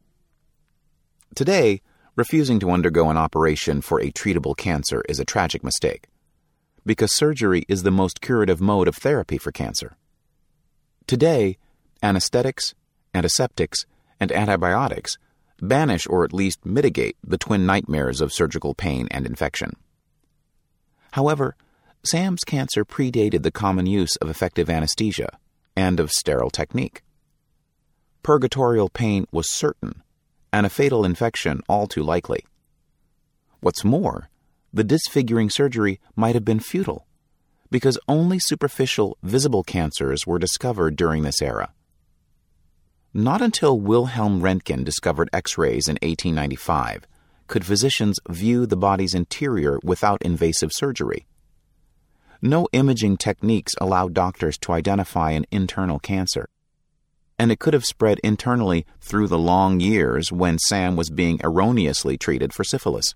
Today, refusing to undergo an operation for a treatable cancer is a tragic mistake, because surgery is the most curative mode of therapy for cancer. Today, anesthetics, antiseptics, and antibiotics banish or at least mitigate the twin nightmares of surgical pain and infection. However, Sam's cancer predated the common use of effective anesthesia and of sterile technique. Purgatorial pain was certain, and a fatal infection all too likely. What's more, the disfiguring surgery might have been futile, because only superficial, visible cancers were discovered during this era. Not until Wilhelm Röntgen discovered X-rays in 1895 could physicians view the body's interior without invasive surgery. No imaging techniques allowed doctors to identify an internal cancer, and it could have spread internally through the long years when Sam was being erroneously treated for syphilis.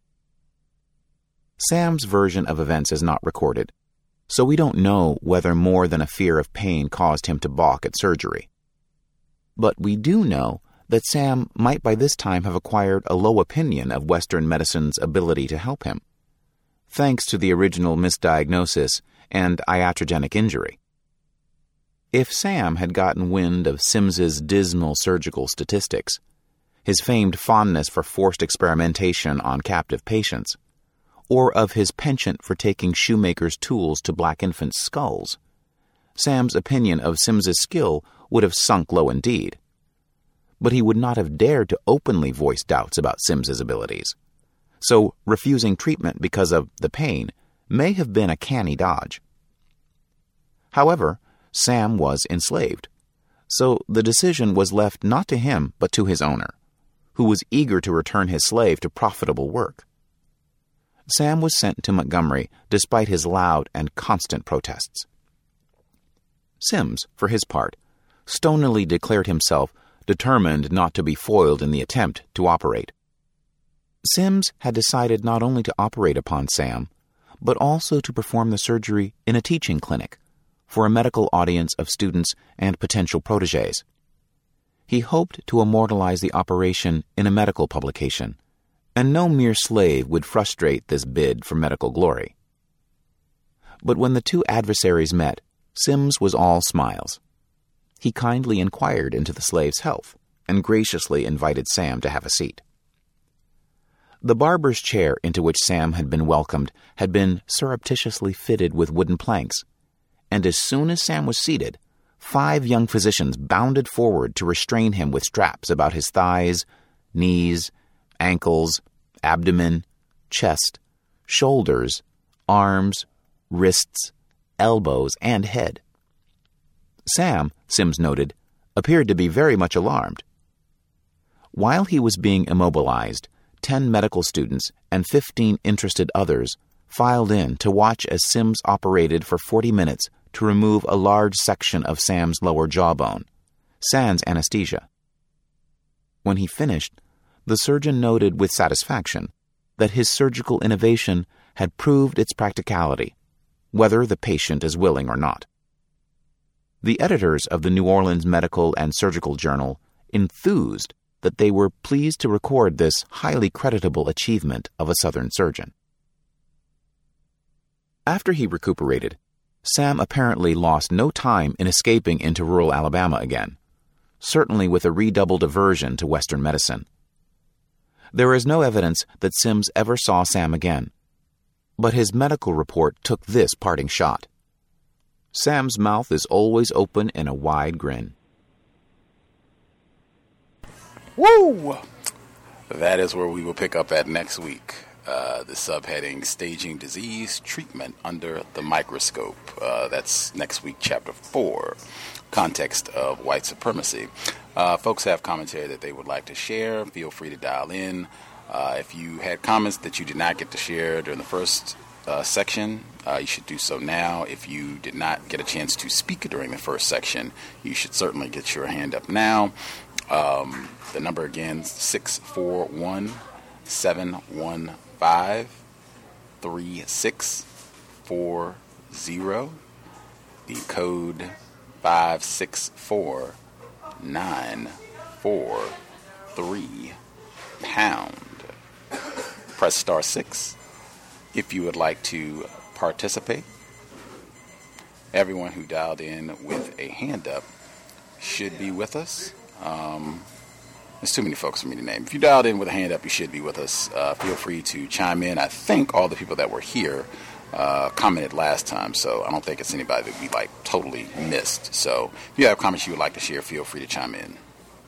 Sam's version of events is not recorded, so we don't know whether more than a fear of pain caused him to balk at surgery. But we do know that Sam might by this time have acquired a low opinion of Western medicine's ability to help him, thanks to the original misdiagnosis and iatrogenic injury. If Sam had gotten wind of Sims's dismal surgical statistics, his famed fondness for forced experimentation on captive patients, or of his penchant for taking shoemakers' tools to black infants' skulls, Sam's opinion of Sims's skill would have sunk low indeed. But he would not have dared to openly voice doubts about Sims's abilities. So refusing treatment because of the pain may have been a canny dodge. However, Sam was enslaved, so the decision was left not to him but to his owner, who was eager to return his slave to profitable work. Sam was sent to Montgomery despite his loud and constant protests. Sims, for his part, stonily declared himself determined not to be foiled in the attempt to operate. Sims had decided not only to operate upon Sam, but also to perform the surgery in a teaching clinic for a medical audience of students and potential protégés. He hoped to immortalize the operation in a medical publication, and no mere slave would frustrate this bid for medical glory. But when the two adversaries met, Sims was all smiles. He kindly inquired into the slave's health and graciously invited Sam to have a seat. The barber's chair into which Sam had been welcomed had been surreptitiously fitted with wooden planks, and as soon as Sam was seated, 5 young physicians bounded forward to restrain him with straps about his thighs, knees, ankles, abdomen, chest, shoulders, arms, wrists, elbows, and head. Sam, Sims noted, appeared to be very much alarmed. While he was being immobilized, 10 medical students and 15 interested others filed in to watch as Sims operated for 40 minutes to remove a large section of Sam's lower jawbone, sans anesthesia. When he finished, the surgeon noted with satisfaction that his surgical innovation had proved its practicality, whether the patient is willing or not. The editors of the New Orleans Medical and Surgical Journal enthused that they were pleased to record this highly creditable achievement of a Southern surgeon. After he recuperated, Sam apparently lost no time in escaping into rural Alabama again, certainly with a redoubled aversion to Western medicine. There is no evidence that Sims ever saw Sam again, but his medical report took this parting shot. Sam's mouth is always open in a wide grin. Woo! That is where we will pick up at next week. The subheading, Staging Disease Treatment Under the Microscope. That's next week, Chapter 4, Context of White Supremacy. Folks have commentary that they would like to share. Feel free to dial in. If you had comments that you did not get to share during the first section, you should do so now. If you did not get a chance to speak during the first section, you should certainly get your hand up now. The number again, 641-715-3640. The code 564-943 pound. Press star 6 if you would like to participate. Everyone who dialed in with a hand up should be with us. There's too many folks for me to name. If you dialed in with a hand up, you should be with us. Feel free to chime in. I think all the people that were here commented last time, so I don't think it's anybody that we totally missed. So if you have comments you would like to share, feel free to chime in.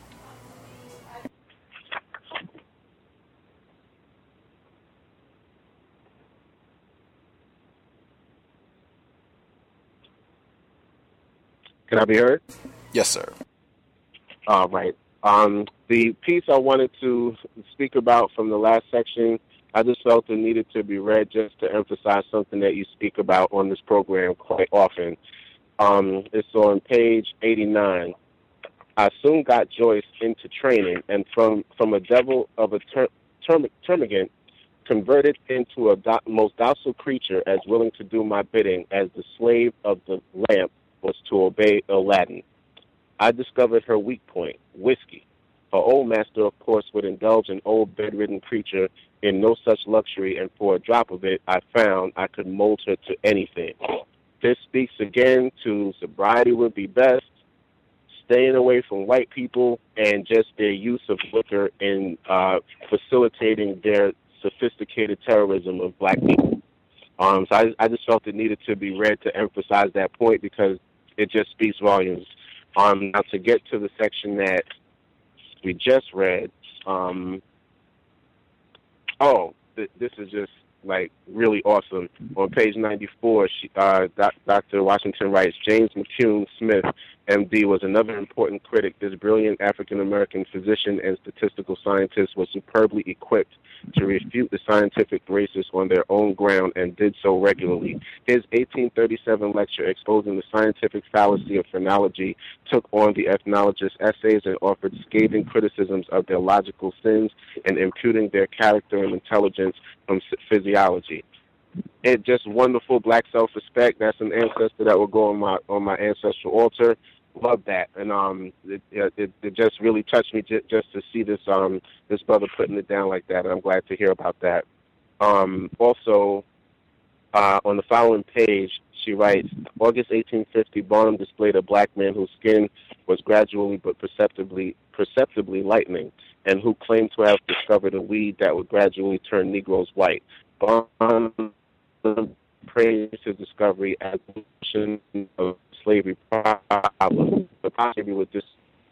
Can I be heard? Yes, sir. All right. The piece I wanted to speak about from the last section, I just felt it needed to be read just to emphasize something that you speak about on this program quite often. It's on page 89. I soon got Joyce into training, and from a devil of a termagant, converted into a most docile creature, as willing to do my bidding as the slave of the lamp was to obey Aladdin. I discovered her weak point, whiskey. Her old master, of course, would indulge an old bedridden creature in no such luxury, and for a drop of it, I found I could mold her to anything. This speaks again to sobriety would be best, staying away from white people, and just their use of liquor in facilitating their sophisticated terrorism of black people. So I just felt it needed to be read to emphasize that point because it just speaks volumes. Now to get to the section that we just read, this is just really awesome. On page 94, Dr. Washington writes, James McCune Smith, MD, was another important critic. This brilliant African-American physician and statistical scientist was superbly equipped to refute the scientific racists on their own ground and did so regularly. His 1837 lecture exposing the scientific fallacy of phrenology took on the ethnologists' essays and offered scathing criticisms of their logical sins and imputing their character and intelligence from physiology. It just wonderful black self-respect. That's an ancestor that will go on my ancestral altar. Love that, and it just really touched me just to see this this brother putting it down like that, and I'm glad to hear about that. Also, on the following page, she writes, August 1850, Barnum displayed a black man whose skin was gradually but perceptibly lightening, and who claimed to have discovered a weed that would gradually turn Negroes white. Barnum praised his discovery as a solution of slavery problem. The slavery with this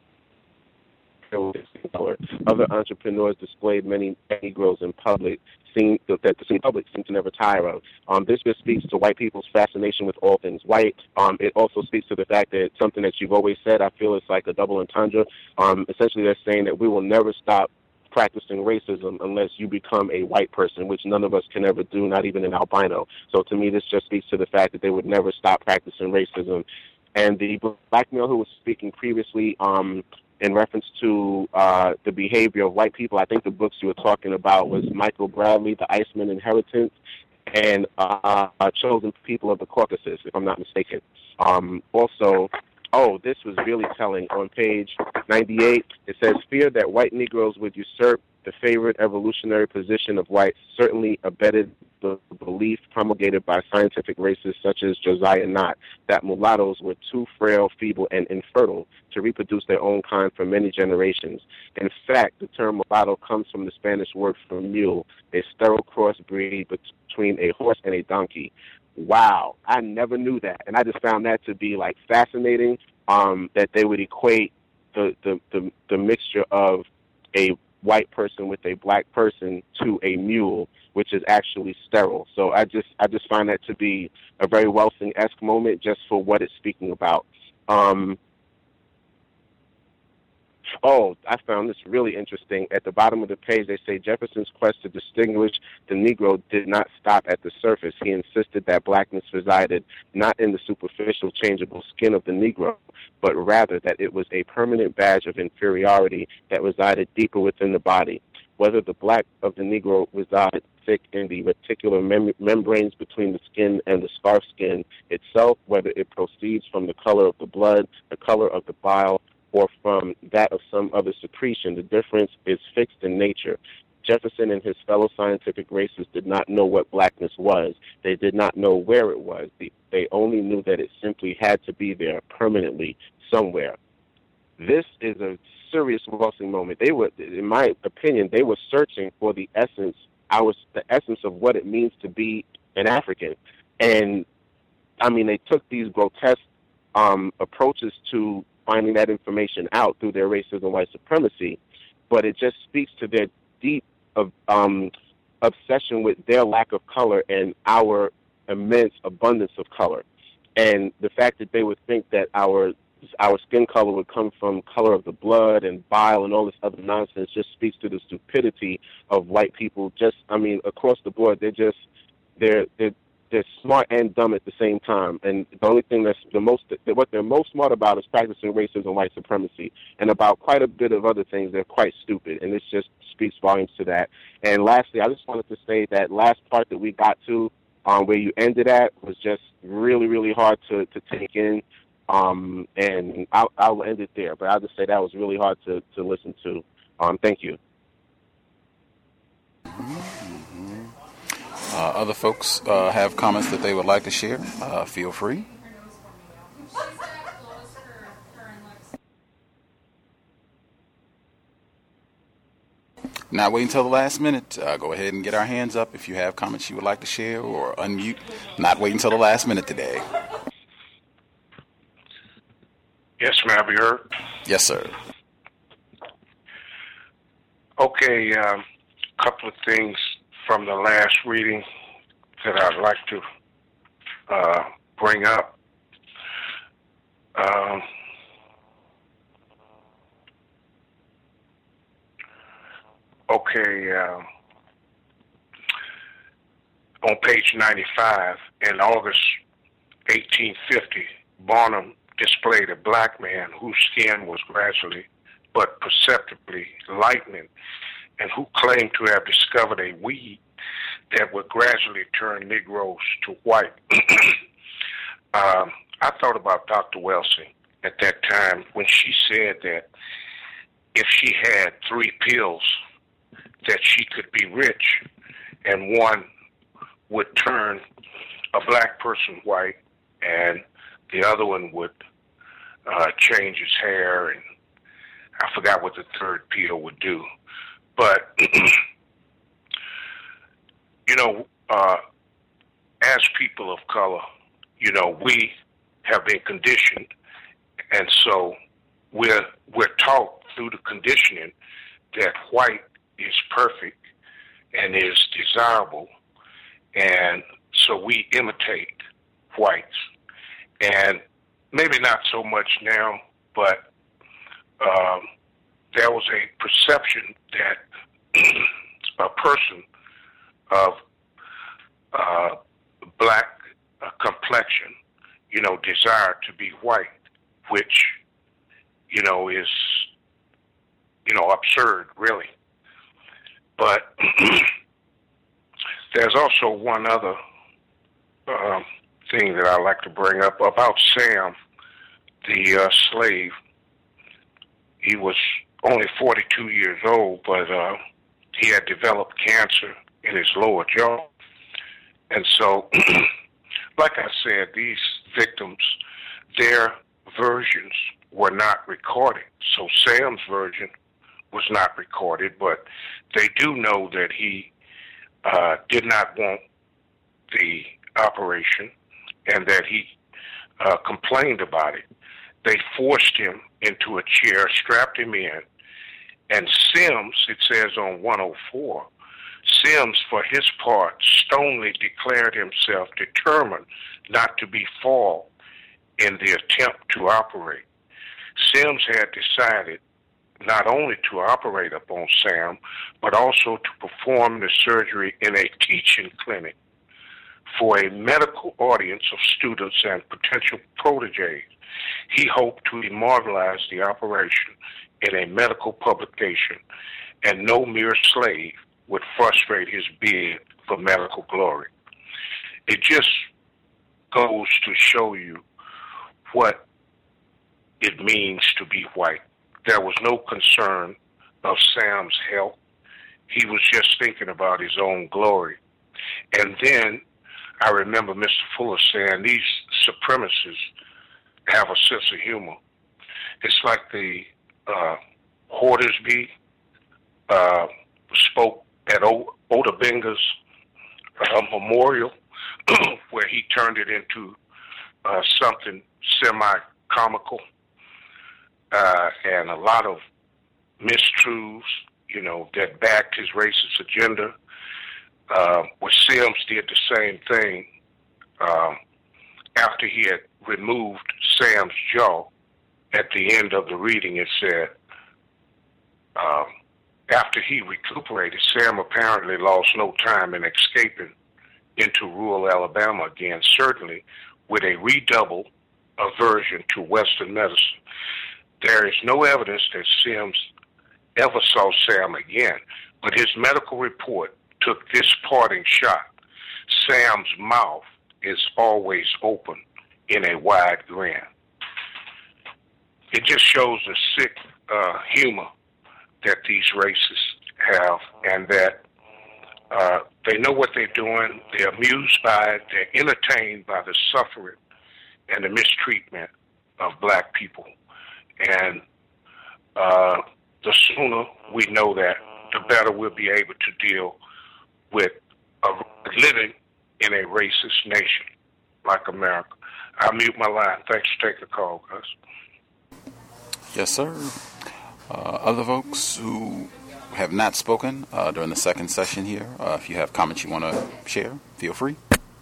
color. Other entrepreneurs displayed many Negroes in public, that the public seemed to never tire of. This just speaks to white people's fascination with all things white. It also speaks to the fact that something that you've always said, I feel it's like a double entendre. Essentially, they're saying that we will never stop practicing racism unless you become a white person, which none of us can ever do, not even an albino. So to me, this just speaks to the fact that they would never stop practicing racism. And the black male who was speaking previously in reference to the behavior of white people, I think the books you were talking about was Michael Bradley, The Iceman Inheritance, and Chosen People of the Caucasus, if I'm not mistaken. Also, Oh, this was really telling. On page 98, it says, fear that white Negroes would usurp the favored evolutionary position of whites certainly abetted the belief promulgated by scientific racists such as Josiah Nott that mulattoes were too frail, feeble, and infertile to reproduce their own kind for many generations. In fact, the term mulatto comes from the Spanish word for mule, a sterile crossbreed between a horse and a donkey. Wow, I never knew that, and I just found that to be like fascinating. That they would equate the mixture of a white person with a black person to a mule, which is actually sterile. So I just find that to be a very Welsing-esque moment, just for what it's speaking about. Oh, I found this really interesting. At the bottom of the page, they say Jefferson's quest to distinguish the Negro did not stop at the surface. He insisted that blackness resided not in the superficial, changeable skin of the Negro, but rather that it was a permanent badge of inferiority that resided deeper within the body. Whether the black of the Negro resided thick in the reticular membranes between the skin and the scarf skin itself, whether it proceeds from the color of the blood, the color of the bile, or from that of some other secretion, the difference is fixed in nature. Jefferson and his fellow scientific racists did not know what blackness was. They did not know where it was. They only knew that it simply had to be there permanently somewhere. This is a serious Welsing moment. They were, in my opinion, they were searching for the essence of what it means to be an African. And, I mean, they took these grotesque approaches to finding that information out through their racism and white supremacy, but it just speaks to their deep obsession with their lack of color and our immense abundance of color. And the fact that they would think that our skin color would come from color of the blood and bile and all this other nonsense just speaks to the stupidity of white people. Just, I mean, across the board, they're smart and dumb at the same time. And the only thing what they're most smart about is practicing racism and white supremacy. And about quite a bit of other things, they're quite stupid. And this just speaks volumes to that. And lastly, I just wanted to say that last part that we got to, where you ended at, was just really, really hard to take in. And I'll end it there. But I'll just say that was really hard to listen to. Thank you. Other folks have comments that they would like to share. Feel free. Not waiting until the last minute. Go ahead and get our hands up if you have comments you would like to share, or unmute. Not waiting until the last minute today. Yes, may I be heard? Yes, sir. Okay, couple of things from the last reading that I'd like to bring up. On page 95, in August 1850, Barnum displayed a black man whose skin was gradually but perceptibly lightening, and who claimed to have discovered a weed that would gradually turn Negroes to white. I thought about Dr. Welsing at that time when she said that if she had 3 pills, that she could be rich, and one would turn a black person white, and the other one would change his hair, and I forgot what the third pill would do. But, as people of color, we have been conditioned, and so we're taught through the conditioning that white is perfect and is desirable, and so we imitate whites. And maybe not so much now, but there was a perception that a person of black complexion, desired to be white, which, is, absurd, really. But there's also one other thing that I like to bring up about Sam the slave. He was only 42 years old, but he had developed cancer in his lower jaw. And so, like I said, these victims, their versions were not recorded. So Sam's version was not recorded, but they do know that he did not want the operation and that he complained about it. They forced him into a chair, strapped him in, and Sims, it says on 104, Sims, for his part, sternly declared himself determined not to be foiled in the attempt to operate. Sims had decided not only to operate upon Sam, but also to perform the surgery in a teaching clinic for a medical audience of students and potential proteges. He hoped to immortalize the operation in a medical publication, and no mere slave would frustrate his bid for medical glory. It just goes to show you what it means to be white. There was no concern of Sam's health. He was just thinking about his own glory. And then I remember Mr. Fuller saying these supremacists have a sense of humor. It's like the Hordersby spoke at Oda Benga's memorial, where he turned it into something semi-comical, and a lot of mistruths, that backed his racist agenda. Where Sims did the same thing after he had removed Sam's jaw. At the end of the reading, it said, after he recuperated, Sam apparently lost no time in escaping into rural Alabama again, certainly with a redoubled aversion to Western medicine. There is no evidence that Sims ever saw Sam again, but his medical report took this parting shot. Sam's mouth is always open in a wide grin. It just shows the sick humor that these racists have, and that they know what they're doing. They're amused by it. They're entertained by the suffering and the mistreatment of black people. And the sooner we know that, the better we'll be able to deal with living in a racist nation like America. I'll mute my line. Thanks for taking the call, guys. Yes, sir. Other folks who have not spoken during the second session here, if you have comments you want to share, feel free.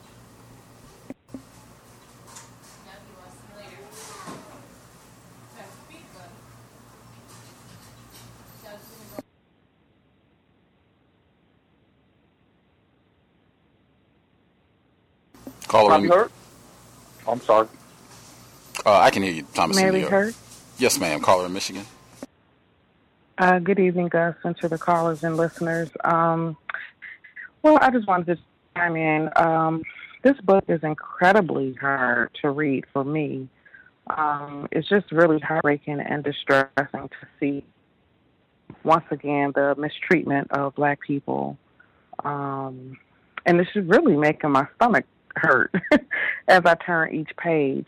Thomas Hurt? I'm sorry. I can hear you, Thomas. Mary Hurt? Yes, ma'am. Caller in Michigan. Good evening, Gus, and to the callers and listeners. Well, I just wanted to chime in. This book is incredibly hard to read for me. It's just really heartbreaking and distressing to see, once again, the mistreatment of black people. And this is really making my stomach hurt as I turn each page.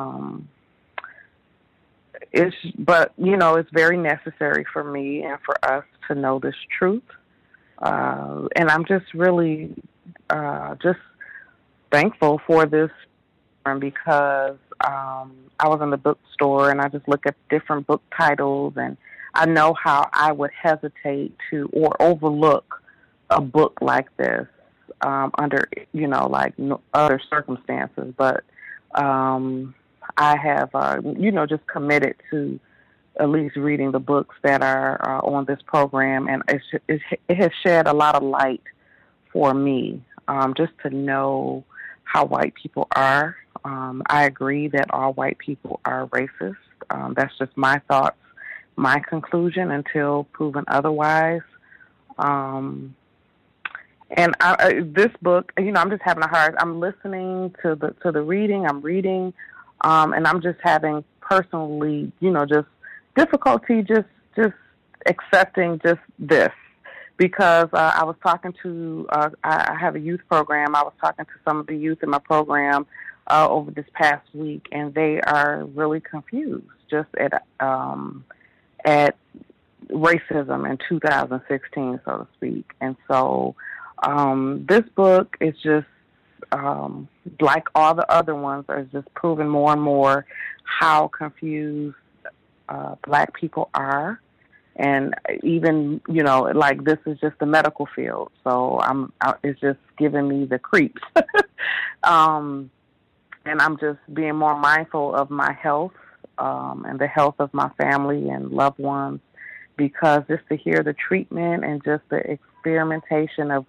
But it's very necessary for me and for us to know this truth. And I'm just really just thankful for this, because I was in the bookstore and I just look at different book titles, and I know how I would hesitate to or overlook a book like this under, other circumstances. But I have, just committed to at least reading the books that are on this program, and it has shed a lot of light for me, just to know how white people are. I agree that all white people are racist. That's just my thoughts, my conclusion until proven otherwise. And this book, I'm just having I'm listening to the reading, I'm reading, and I'm just having personally, just difficulty just accepting just this. Because I was talking to, I have a youth program. I was talking to some of the youth in my program over this past week, and they are really confused just at racism in 2016, so to speak. And so this book is just, like all the other ones, is just proving more and more how confused Black people are. And even, like this is just the medical field. So it's just giving me the creeps. And I'm just being more mindful of my health, and the health of my family and loved ones, because just to hear the treatment and just the experimentation of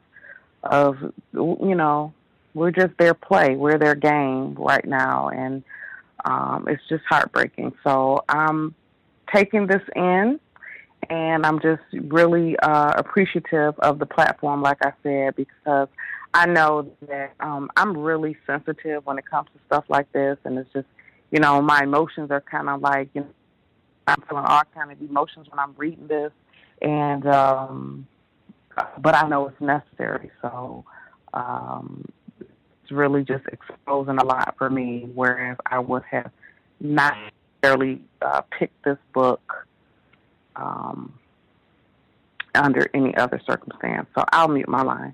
we're just their play, we're their game right now. And, it's just heartbreaking. So I'm taking this in. And I'm just really appreciative of the platform, like I said, because I know that I'm really sensitive when it comes to stuff like this. And it's just, my emotions are kind of like, I'm feeling all kind of emotions when I'm reading this. And, but I know it's necessary. So it's really just exposing a lot for me, whereas I would have not necessarily picked this book under any other circumstance. So I'll mute my line.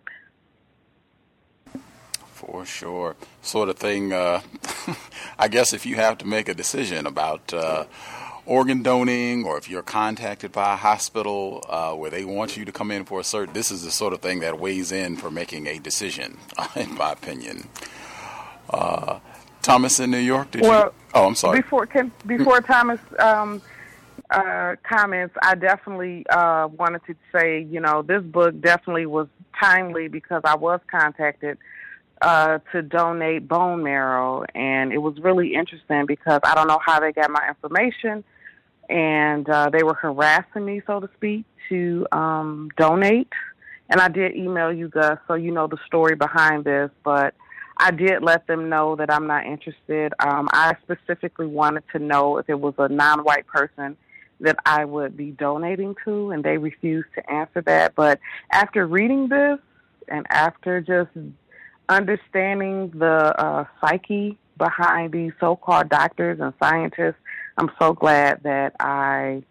For sure. Sort of thing, I guess if you have to make a decision about organ donating, or if you're contacted by a hospital where they want you to come in for a cert, this is the sort of thing that weighs in for making a decision, in my opinion. Thomas in New York, did you? Oh, I'm sorry. Before Thomas comments, I definitely wanted to say, this book definitely was timely because I was contacted to donate bone marrow, and it was really interesting because I don't know how they got my information, and they were harassing me, so to speak, to donate. And I did email you, Gus, so you know the story behind this, but I did let them know that I'm not interested. I specifically wanted to know if it was a non-white person that I would be donating to, and they refused to answer that. But after reading this and after just understanding the psyche behind these so-called doctors and scientists, I'm so glad that I,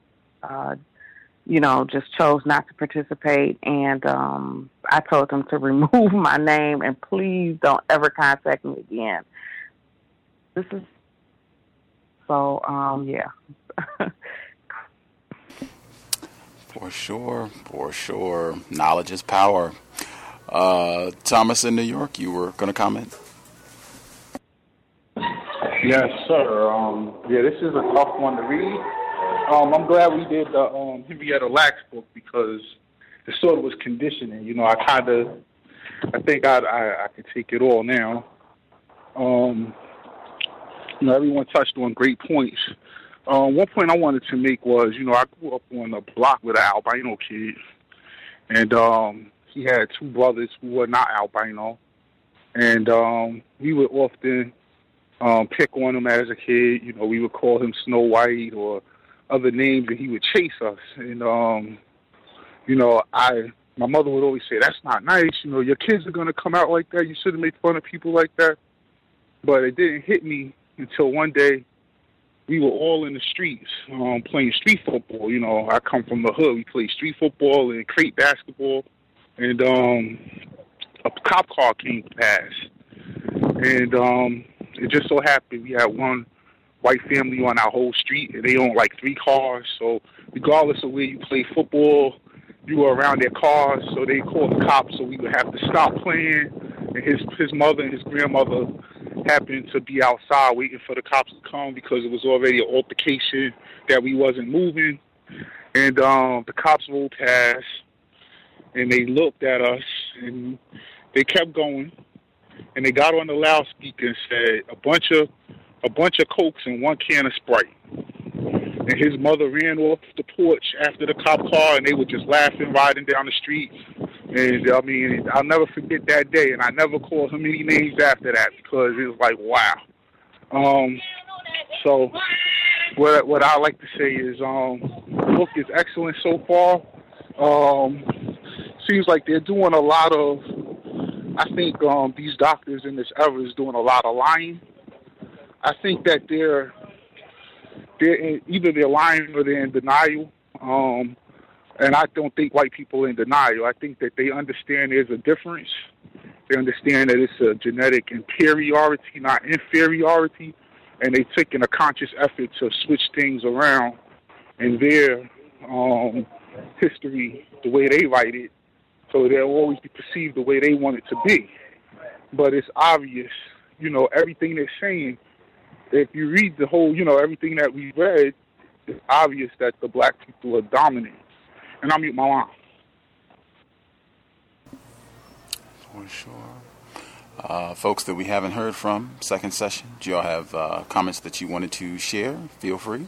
just chose not to participate. And I told them to remove my name and please don't ever contact me again. This is so, yeah. For sure. Knowledge is power. Thomas in New York, you were going to comment? Yes, sir. This is a tough one to read. I'm glad we did the Henrietta Lacks book because it sort of was conditioning. I think I could take it all now. Everyone touched on great points. One point I wanted to make was, I grew up on a block with an albino kid, and he had two brothers who were not albino, and we would often pick on him as a kid. We would call him Snow White or other names, and he would chase us. And my mother would always say, "That's not nice. Your kids are gonna come out like that. You shouldn't make fun of people like that." But it didn't hit me until one day. We were all in the streets playing street football. I come from the hood. We played street football and crate basketball. And a cop car came past. And it just so happened we had one white family on our whole street, and they owned like 3 cars. So regardless of where you play football, you were around their cars. So they called the cops, so we would have to stop playing. And his mother and his grandmother happened to be outside waiting for the cops to come because it was already an altercation that we wasn't moving. And the cops rolled past, and they looked at us, and they kept going, and they got on the loudspeaker and said a bunch of Cokes and 1 can of Sprite. And his mother ran off the porch after the cop car, and they were just laughing, riding down the street. And I'll never forget that day, and I never called him any names after that because it was like, wow. So what I like to say is the book is excellent so far. Seems like they're doing a lot of, I think these doctors in this era is doing a lot of lying. I think that they're either they're lying or they're in denial. And I don't think white people are in denial. I think that they understand there's a difference. They understand that it's a genetic inferiority, not inferiority, and they've taken a conscious effort to switch things around in their history, the way they write it, so they'll always be perceived the way they want it to be. But it's obvious, everything they're saying, if you read the whole, everything that we read, it's obvious that the black people are dominant. And I'll mute my line. For sure. Folks that we haven't heard from, second session, do y'all have comments that you wanted to share? Feel free.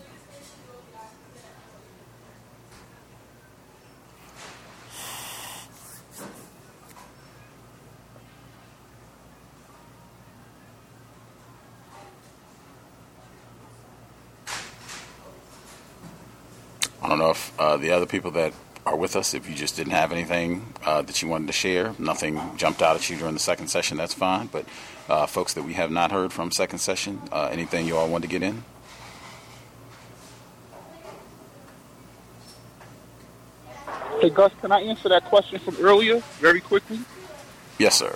I don't know if the other people that are with us, if you just didn't have anything that you wanted to share, nothing jumped out at you during the second session, that's fine. But folks that we have not heard from second session, anything you all want to get in? Hey, Gus, can I answer that question from earlier very quickly? Yes, sir.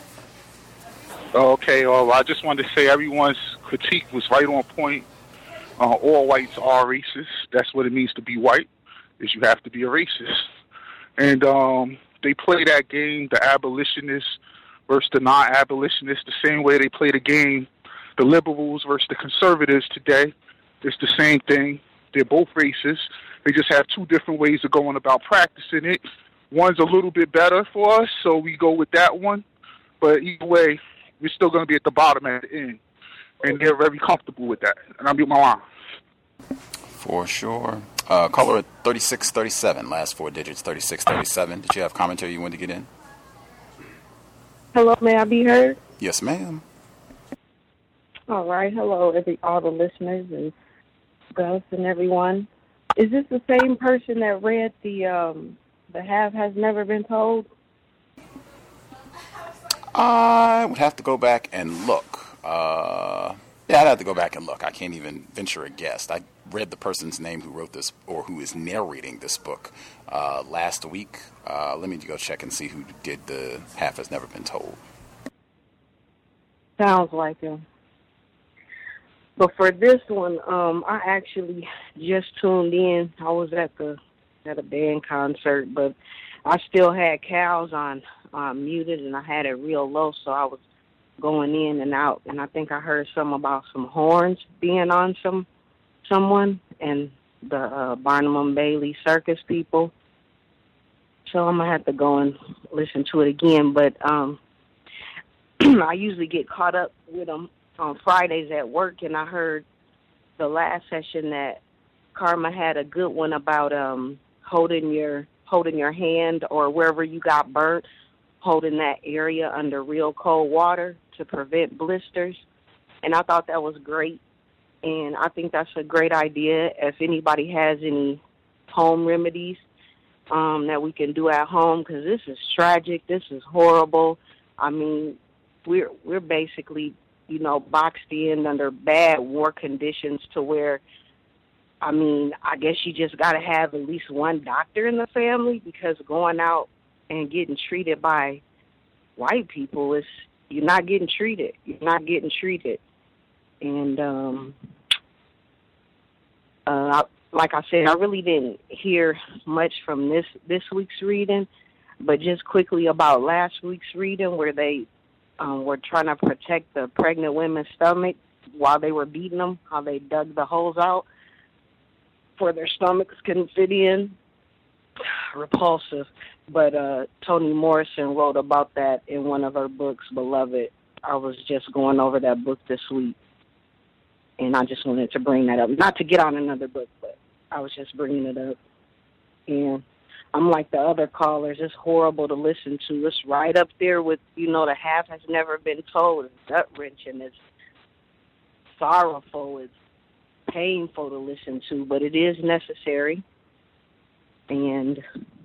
Okay, I just wanted to say everyone's critique was right on point. All whites are racist. That's what it means to be white, is you have to be a racist. And they play that game, the abolitionists versus the non-abolitionists, the same way they play the game, the liberals versus the conservatives today. It's the same thing. They're both racist. They just have two different ways of going about practicing it. One's a little bit better for us, so we go with that one. But either way, we're still going to be at the bottom at the end. And they're very comfortable with that. And I'll mute my line. For sure. Caller at 3637, last four digits, 3637. Did you have commentary you wanted to get in? Hello, may I be heard? Yes, ma'am. All right. Hello, all the listeners and Gus and everyone. Is this the same person that read the Half Has Never Been Told? I would have to go back and look. Yeah, I'd have to go back and look. I can't even venture a guess. I read the person's name who wrote this or who is narrating this book last week. Let me go check and see who did the Half Has Never Been Told. Sounds like him. But for this one, I actually just tuned in. I was at a band concert, but I still had cows on muted, and I had it real low, so I was going in and out. And I think I heard some about some horns being on someone and the Barnum and Bailey circus people. So I'm going to have to go and listen to it again. But I usually get caught up with them on Fridays at work, and I heard the last session that Karma had a good one about holding your hand or wherever you got burnt, holding that area under real cold water to prevent blisters. And I thought that was great. And I think that's a great idea. If anybody has any home remedies that we can do at home, because this is tragic, this is horrible. I mean, we're basically, boxed in under bad war conditions to where, I mean, I guess you just got to have at least one doctor in the family, because going out and getting treated by white people you're not getting treated. You're not getting treated. And like I said, I really didn't hear much from this week's reading, but just quickly about last week's reading where they were trying to protect the pregnant women's stomach while they were beating them, how they dug the holes out for their stomachs couldn't fit in. Repulsive. But Toni Morrison wrote about that in one of her books, Beloved. I was just going over that book this week, and I just wanted to bring that up. Not to get on another book, but I was just bringing it up. And I'm like the other callers. It's horrible to listen to. It's right up there with, the Half Has Never Been Told. It's gut-wrenching. It's sorrowful. It's painful to listen to, but it is necessary. And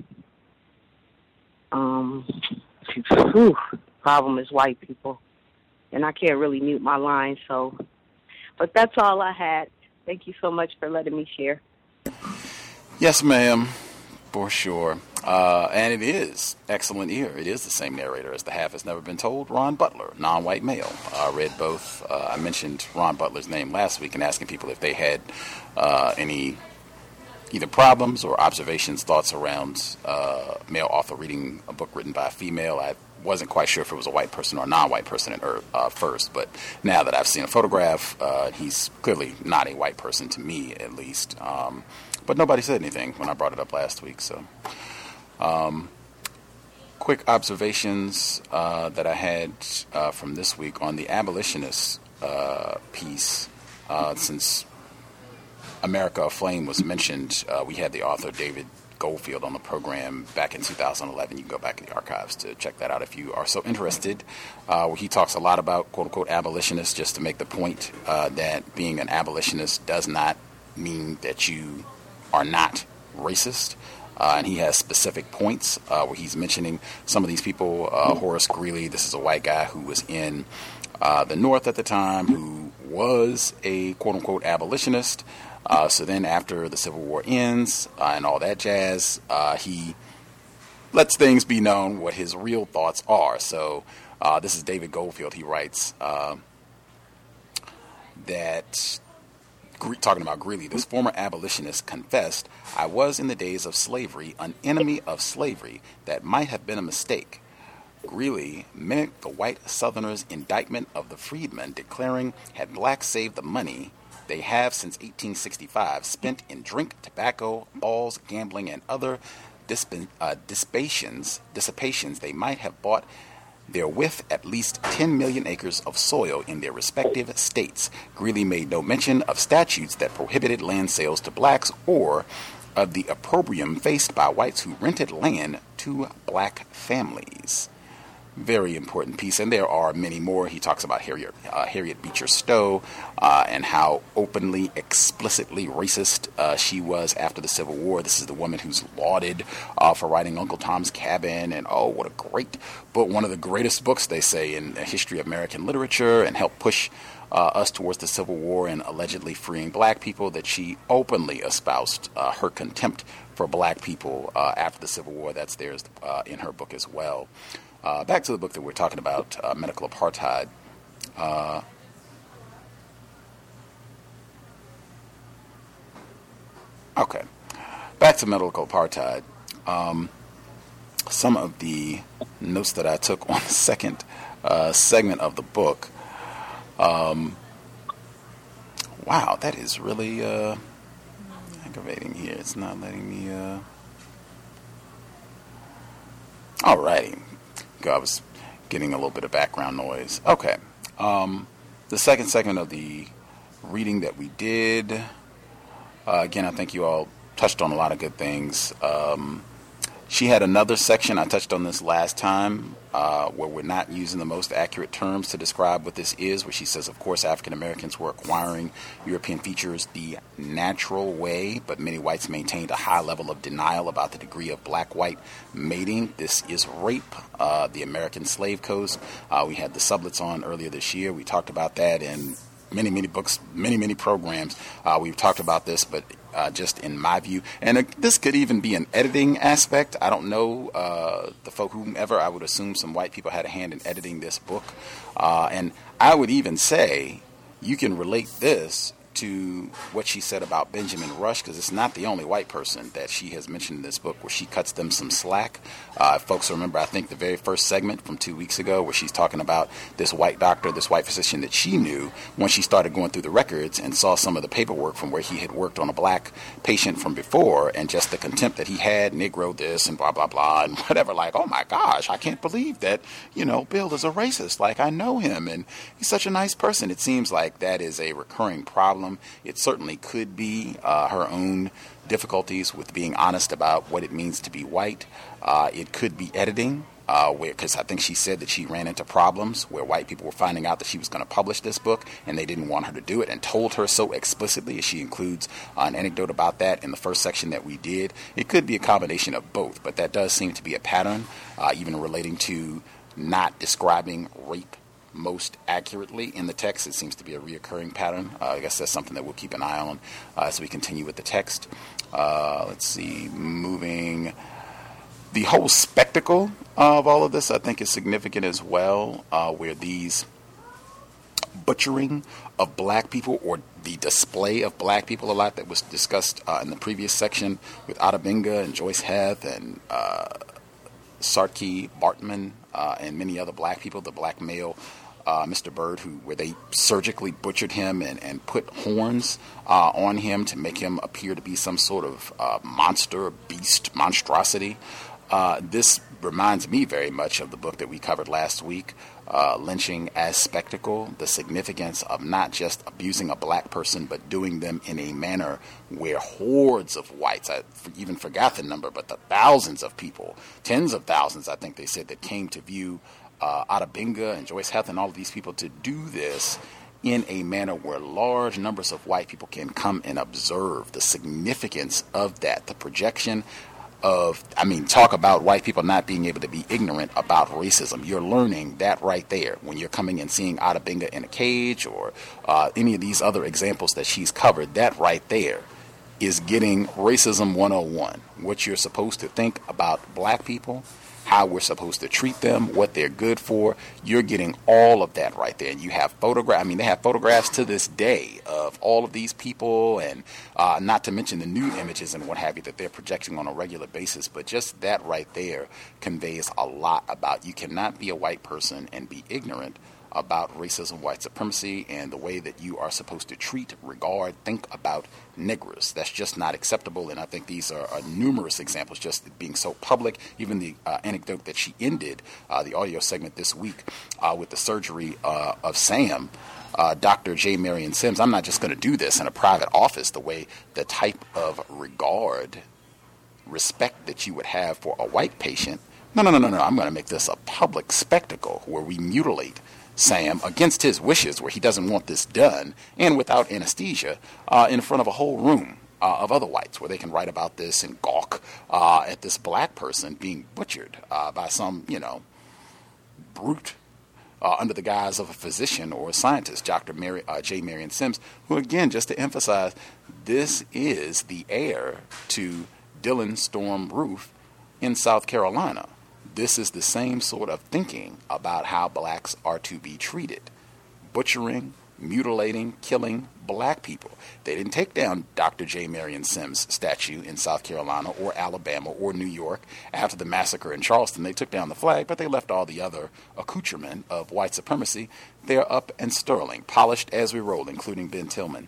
problem is white people. And I can't really mute my line, so. But that's all I had. Thank you so much for letting me share. Yes, ma'am, for sure. And it is excellent ear. It is the same narrator as The Half Has Never Been Told, Ron Butler, non-white male. I read both. I mentioned Ron Butler's name last week and asking people if they had any either problems or observations, thoughts around male author reading a book written by a female. I wasn't quite sure if it was a white person or a non-white person at first, but now that I've seen a photograph, he's clearly not a white person to me, at least. But nobody said anything when I brought it up last week. So, quick observations that I had from this week on the abolitionist piece. Since America Aflame was mentioned, we had the author David Goldfield on the program back in 2011. You can go back in the archives to check that out if you are so interested. Where he talks a lot about quote-unquote abolitionists, just to make the point that being an abolitionist does not mean that you are not racist. And he has specific points where he's mentioning some of these people. Horace Greeley, this is a white guy who was in the North at the time, who was a quote-unquote abolitionist. So then after the Civil War ends and all that jazz, he lets things be known what his real thoughts are. So this is David Goldfield. He writes that, talking about Greeley, this former abolitionist confessed, "I was in the days of slavery an enemy of slavery. That might have been a mistake." Greeley mimicked the white Southerners' indictment of the freedmen, declaring, "Had blacks saved the money they have since 1865 spent in drink, tobacco, balls, gambling, and other dissipations, they might have bought therewith at least 10 million acres of soil in their respective states." Greeley made no mention of statutes that prohibited land sales to blacks or of the opprobrium faced by whites who rented land to black families. Very important piece, and there are many more. He talks about Harriet Beecher Stowe and how openly, explicitly racist she was after the Civil War. This is the woman who's lauded for writing Uncle Tom's Cabin, and oh, what a great book, one of the greatest books, they say, in the history of American literature, and helped push us towards the Civil War and allegedly freeing black people, that she openly espoused her contempt for black people after the Civil War. That's there in her book as well. Back to the book that we're talking about, Medical Apartheid. Okay. Back to Medical Apartheid. Some of the notes that I took on the second segment of the book. Wow, that is really aggravating here. It's not letting me... Alrighty. I was getting a little bit of background noise. Okay. The second segment of the reading that we did, again, I think you all touched on a lot of good things. She had another section, I touched on this last time, where we're not using the most accurate terms to describe what this is, where she says, of course, African Americans were acquiring European features the natural way, but many whites maintained a high level of denial about the degree of black-white mating. This is rape, the American Slave Coast. We had the sublets on earlier this year. We talked about that in many, many books, many programs. We've talked about this, but just in my view, and this could even be an editing aspect. I don't know the folk, whomever. I would assume some white people had a hand in editing this book, and I would even say you can relate this to what she said about Benjamin Rush, because it's not the only white person that she has mentioned in this book where she cuts them some slack. If folks remember, I think the very first segment from 2 weeks ago where she's talking about this white doctor, this white physician that she knew, when she started going through the records and saw some of the paperwork from where he had worked on a black patient from before, and just the contempt that he had, Negro this and blah, blah, blah, and whatever, like, oh my gosh, I can't believe that, Bill is a racist. Like, I know him, and he's such a nice person. It seems like that is a recurring problem. It certainly could be her own difficulties with being honest about what it means to be white. It could be editing. because I think she said that she ran into problems where white people were finding out that she was going to publish this book and they didn't want her to do it, and told her so explicitly. She includes an anecdote about that in the first section that we did. It could be a combination of both, but that does seem to be a pattern, even relating to not describing rape most accurately in the text. It seems to be a reoccurring pattern. I guess that's something that we'll keep an eye on as we continue with the text. Let's see, moving. The whole spectacle of all of this, I think, is significant as well, where these butchering of black people, or the display of black people a lot that was discussed in the previous section with Adebinga and Joyce Heth and Saartjie Baartman and many other black people, the black male Mr. Byrd, where they surgically butchered him and put horns on him to make him appear to be some sort of monster, beast, monstrosity. This reminds me very much of the book that we covered last week, Lynching as Spectacle, the significance of not just abusing a black person, but doing them in a manner where hordes of whites, I even forgot the number, but the thousands of people, tens of thousands, I think they said, that came to view Adebinga and Joyce Heth and all of these people, to do this in a manner where large numbers of white people can come and observe the significance of that, the projection of, talk about white people not being able to be ignorant about racism. You're learning that right there when you're coming and seeing Adebinga in a cage, or any of these other examples that she's covered. That right there is getting racism 101, what you're supposed to think about black people, how we're supposed to treat them, what they're good for. You're getting all of that right there. And you have photographs. They have photographs to this day of all of these people, and not to mention the nude images and what have you that they're projecting on a regular basis. But just that right there conveys a lot about, you cannot be a white person and be ignorant about racism, white supremacy, and the way that you are supposed to treat, regard, think about niggers. That's just not acceptable, and I think these are numerous examples, just being so public. Even the anecdote that she ended the audio segment this week with the surgery of Sam, Dr. J. Marion Sims. I'm not just going to do this in a private office, the way, the type of regard, respect that you would have for a white patient. No. I'm going to make this a public spectacle where we mutilate Sam against his wishes, where he doesn't want this done, and without anesthesia, in front of a whole room of other whites, where they can write about this and gawk at this black person being butchered by some, brute under the guise of a physician or a scientist, Dr. J. Marion Sims, who, again, just to emphasize, this is the heir to Dylan Storm Roof in South Carolina. This is the same sort of thinking about how blacks are to be treated. Butchering, mutilating, killing black people. They didn't take down Dr. J. Marion Sims' statue in South Carolina or Alabama or New York after the massacre in Charleston. They took down the flag, but they left all the other accoutrement of white supremacy. They're up and sterling, polished as we roll, including Ben Tillman.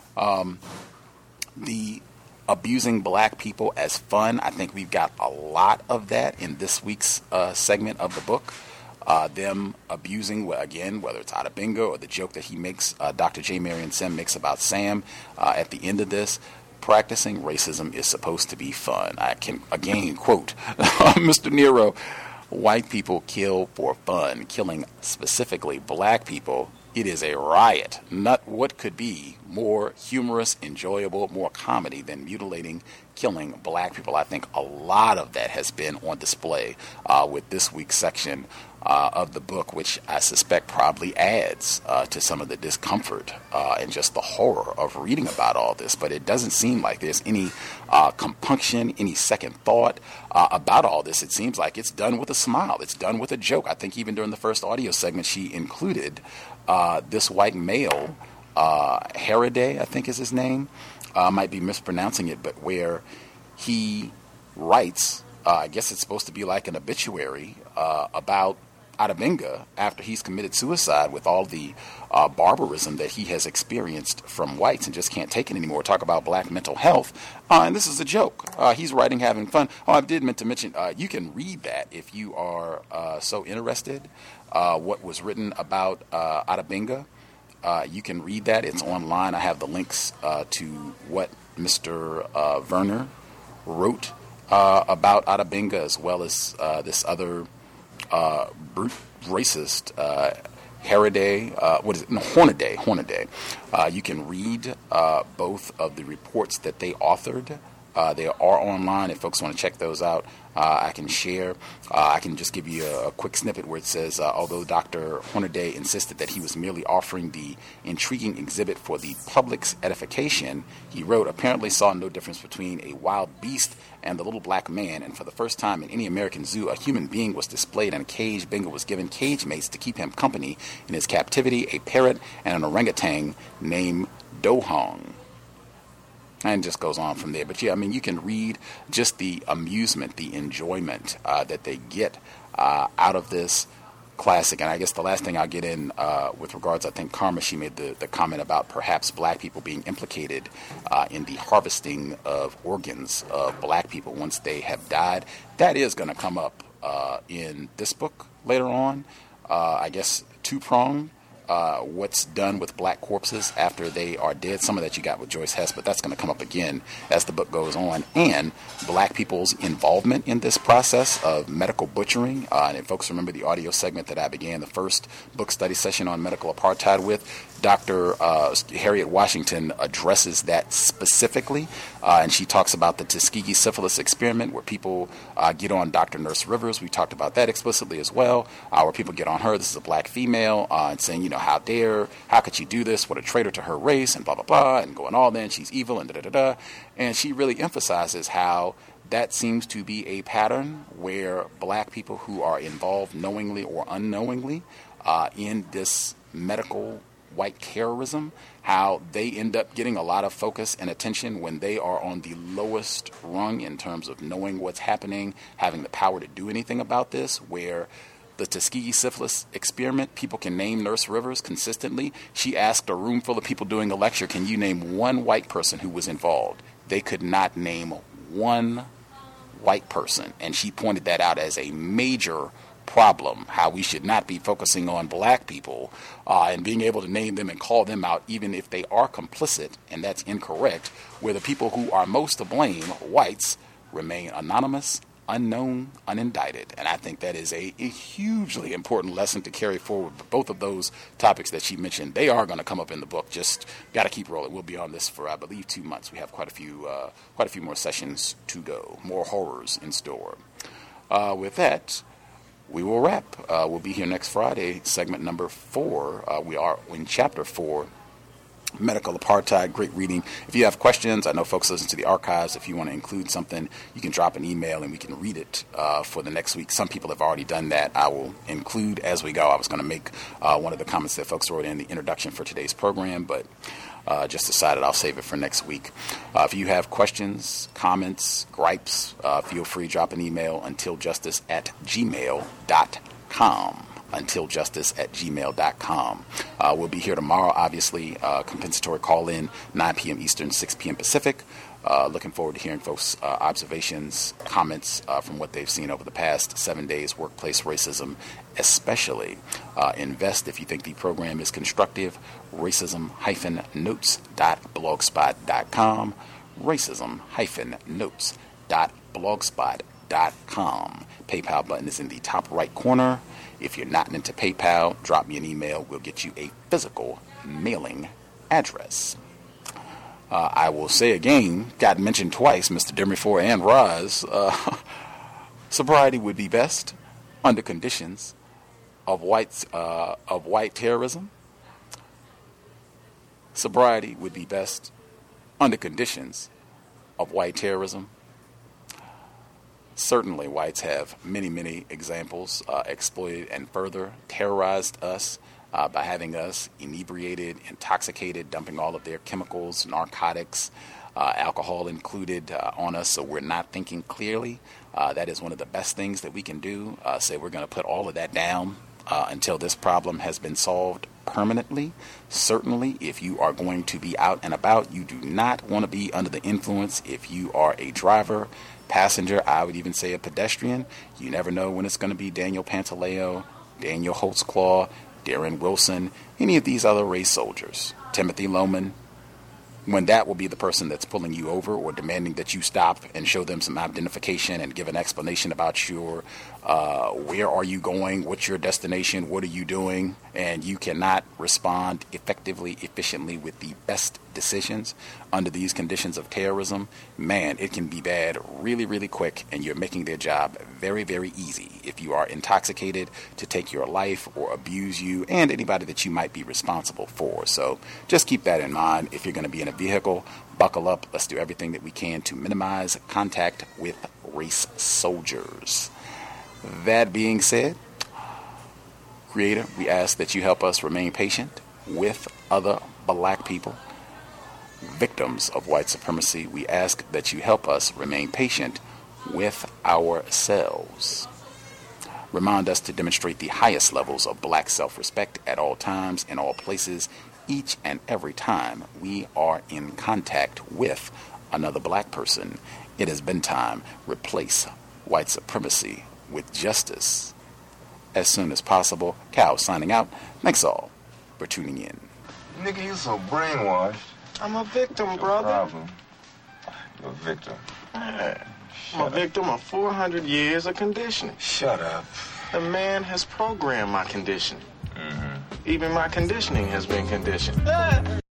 The abusing black people as fun, I think we've got a lot of that in this week's segment of the book. Them abusing, again, whether it's Adebinga or the joke that he makes, Dr. J. Marion Sims makes about Sam at the end of this. Practicing racism is supposed to be fun. I can, again, quote Mr. Nero, white people kill for fun. Killing specifically black people, it is a riot. Not what could be more humorous, enjoyable, more comedy than mutilating, killing black people. I think a lot of that has been on display with this week's section of the book, which I suspect probably adds to some of the discomfort and just the horror of reading about all this. But it doesn't seem like there's any compunction, any second thought about all this. It seems like it's done with a smile. It's done with a joke. I think even during the first audio segment, she included this white male, Haraday, I think is his name. I might be mispronouncing it, but where he writes, I guess it's supposed to be like an obituary about Adebinga after he's committed suicide, with all the barbarism that he has experienced from whites and just can't take it anymore. Talk about black mental health. And this is a joke. He's writing, having fun. Oh, I did meant to mention, you can read that if you are so interested. What was written about Adebinga. You can read that. It's online. I have the links to what Mr. Werner wrote about Adebinga, as well as this other racist Hornaday. You can read both of the reports that they authored. They are online if folks want to check those out. I can share. I can just give you a quick snippet where it says, although Dr. Hornaday insisted that he was merely offering the intriguing exhibit for the public's edification, he wrote, apparently saw no difference between a wild beast and the little black man, and for the first time in any American zoo, a human being was displayed in a cage. Bingo was given cage mates to keep him company in his captivity, a parrot and an orangutan named Dohong. And it just goes on from there. But yeah, I mean, you can read just the amusement, the enjoyment that they get out of this classic. And I guess the last thing I'll get in with regards, I think Karma, she made the comment about perhaps black people being implicated in the harvesting of organs of black people once they have died. That is going to come up in this book later on. I guess two-pronged. What's done with black corpses after they are dead. Some of that you got with Joyce Hess, but that's going to come up again as the book goes on. And black people's involvement in this process of medical butchering. And if folks remember the audio segment that I began the first book study session on medical apartheid with, Dr. Harriet Washington addresses that specifically. And she talks about the Tuskegee syphilis experiment where people get on Dr. Nurse Rivers. We talked about that explicitly as well, where people get on her. This is a black female and saying, how could she do this? What a traitor to her race and blah, blah, blah, and going all in, she's evil and da-da-da-da. And she really emphasizes how that seems to be a pattern where black people who are involved knowingly or unknowingly in this medical white terrorism, how they end up getting a lot of focus and attention when they are on the lowest rung in terms of knowing what's happening, having the power to do anything about this, where the Tuskegee syphilis experiment, people can name Nurse Rivers consistently. She asked a room full of people doing a lecture, can you name one white person who was involved? They could not name one white person. And she pointed that out as a major problem, how we should not be focusing on black people and being able to name them and call them out, even if they are complicit, and that's incorrect, where the people who are most to blame, whites, remain anonymous, unknown, unindicted. And I think that is a hugely important lesson to carry forward. But both of those topics that she mentioned, they are going to come up in the book. Just got to keep rolling. We'll be on this for, I believe, 2 months. We have quite a few more sessions to go. More horrors in store. With that, we will wrap. We'll be here next Friday, segment number 4. We are in chapter 4. Medical Apartheid, great reading. If you have questions, I know folks listen to the archives. If you want to include something, you can drop an email and we can read it for the next week. Some people have already done that. I will include as we go. I was going to make one of the comments that folks wrote in the introduction for today's program, but just decided I'll save it for next week. If you have questions, comments, gripes, feel free to drop an email untiljustice@gmail.com. untiljustice@gmail.com. We'll be here tomorrow, obviously. Compensatory call-in, 9 p.m. Eastern, 6 p.m. Pacific. Looking forward to hearing folks' observations, comments from what they've seen over the past 7 days, workplace racism especially. Invest if you think the program is constructive. Racism-notes.blogspot.com. Racism-notes.blogspot.com. PayPal button is in the top right corner. If you're not into PayPal, drop me an email. We'll get you a physical mailing address. I will say again, got mentioned twice, Mr. Demerford and Roz, sobriety would be best under conditions of white terrorism. Sobriety would be best under conditions of white terrorism. Certainly, whites have many, many examples, exploited and further terrorized us by having us inebriated, intoxicated, dumping all of their chemicals, narcotics, alcohol included on us, so we're not thinking clearly. That is one of the best things that we can do. Say we're going to put all of that down until this problem has been solved permanently. Certainly, if you are going to be out and about, you do not want to be under the influence. If you are a driver, passenger, I would even say a pedestrian, you never know when it's going to be Daniel Pantaleo, Daniel Holtzclaw, Darren Wilson, any of these other race soldiers, Timothy Loman, when that will be the person that's pulling you over or demanding that you stop and show them some identification and give an explanation about your where are you going, what's your destination, what are you doing, and you cannot respond effectively, efficiently with the best decisions under these conditions of terrorism, man, it can be bad really, really quick, and you're making their job very, very easy if you are intoxicated to take your life or abuse you and anybody that you might be responsible for. So just keep that in mind. If you're going to be in a vehicle, buckle up. Let's do everything that we can to minimize contact with race soldiers. That being said, Creator, we ask that you help us remain patient with other black people, victims of white supremacy. We ask that you help us remain patient with ourselves. Remind us to demonstrate the highest levels of black self-respect at all times, in all places, each and every time we are in contact with another black person. It has been time. Replace white supremacy with justice as soon as possible. Cal signing out. Thanks all for tuning in. Nigga, you so brainwashed. I'm a victim, brother. Problem. You're a victim. Man, I'm a victim of 400 years of conditioning. Shut up. The man has programmed my conditioning. Mm-hmm. Even my conditioning has been conditioned.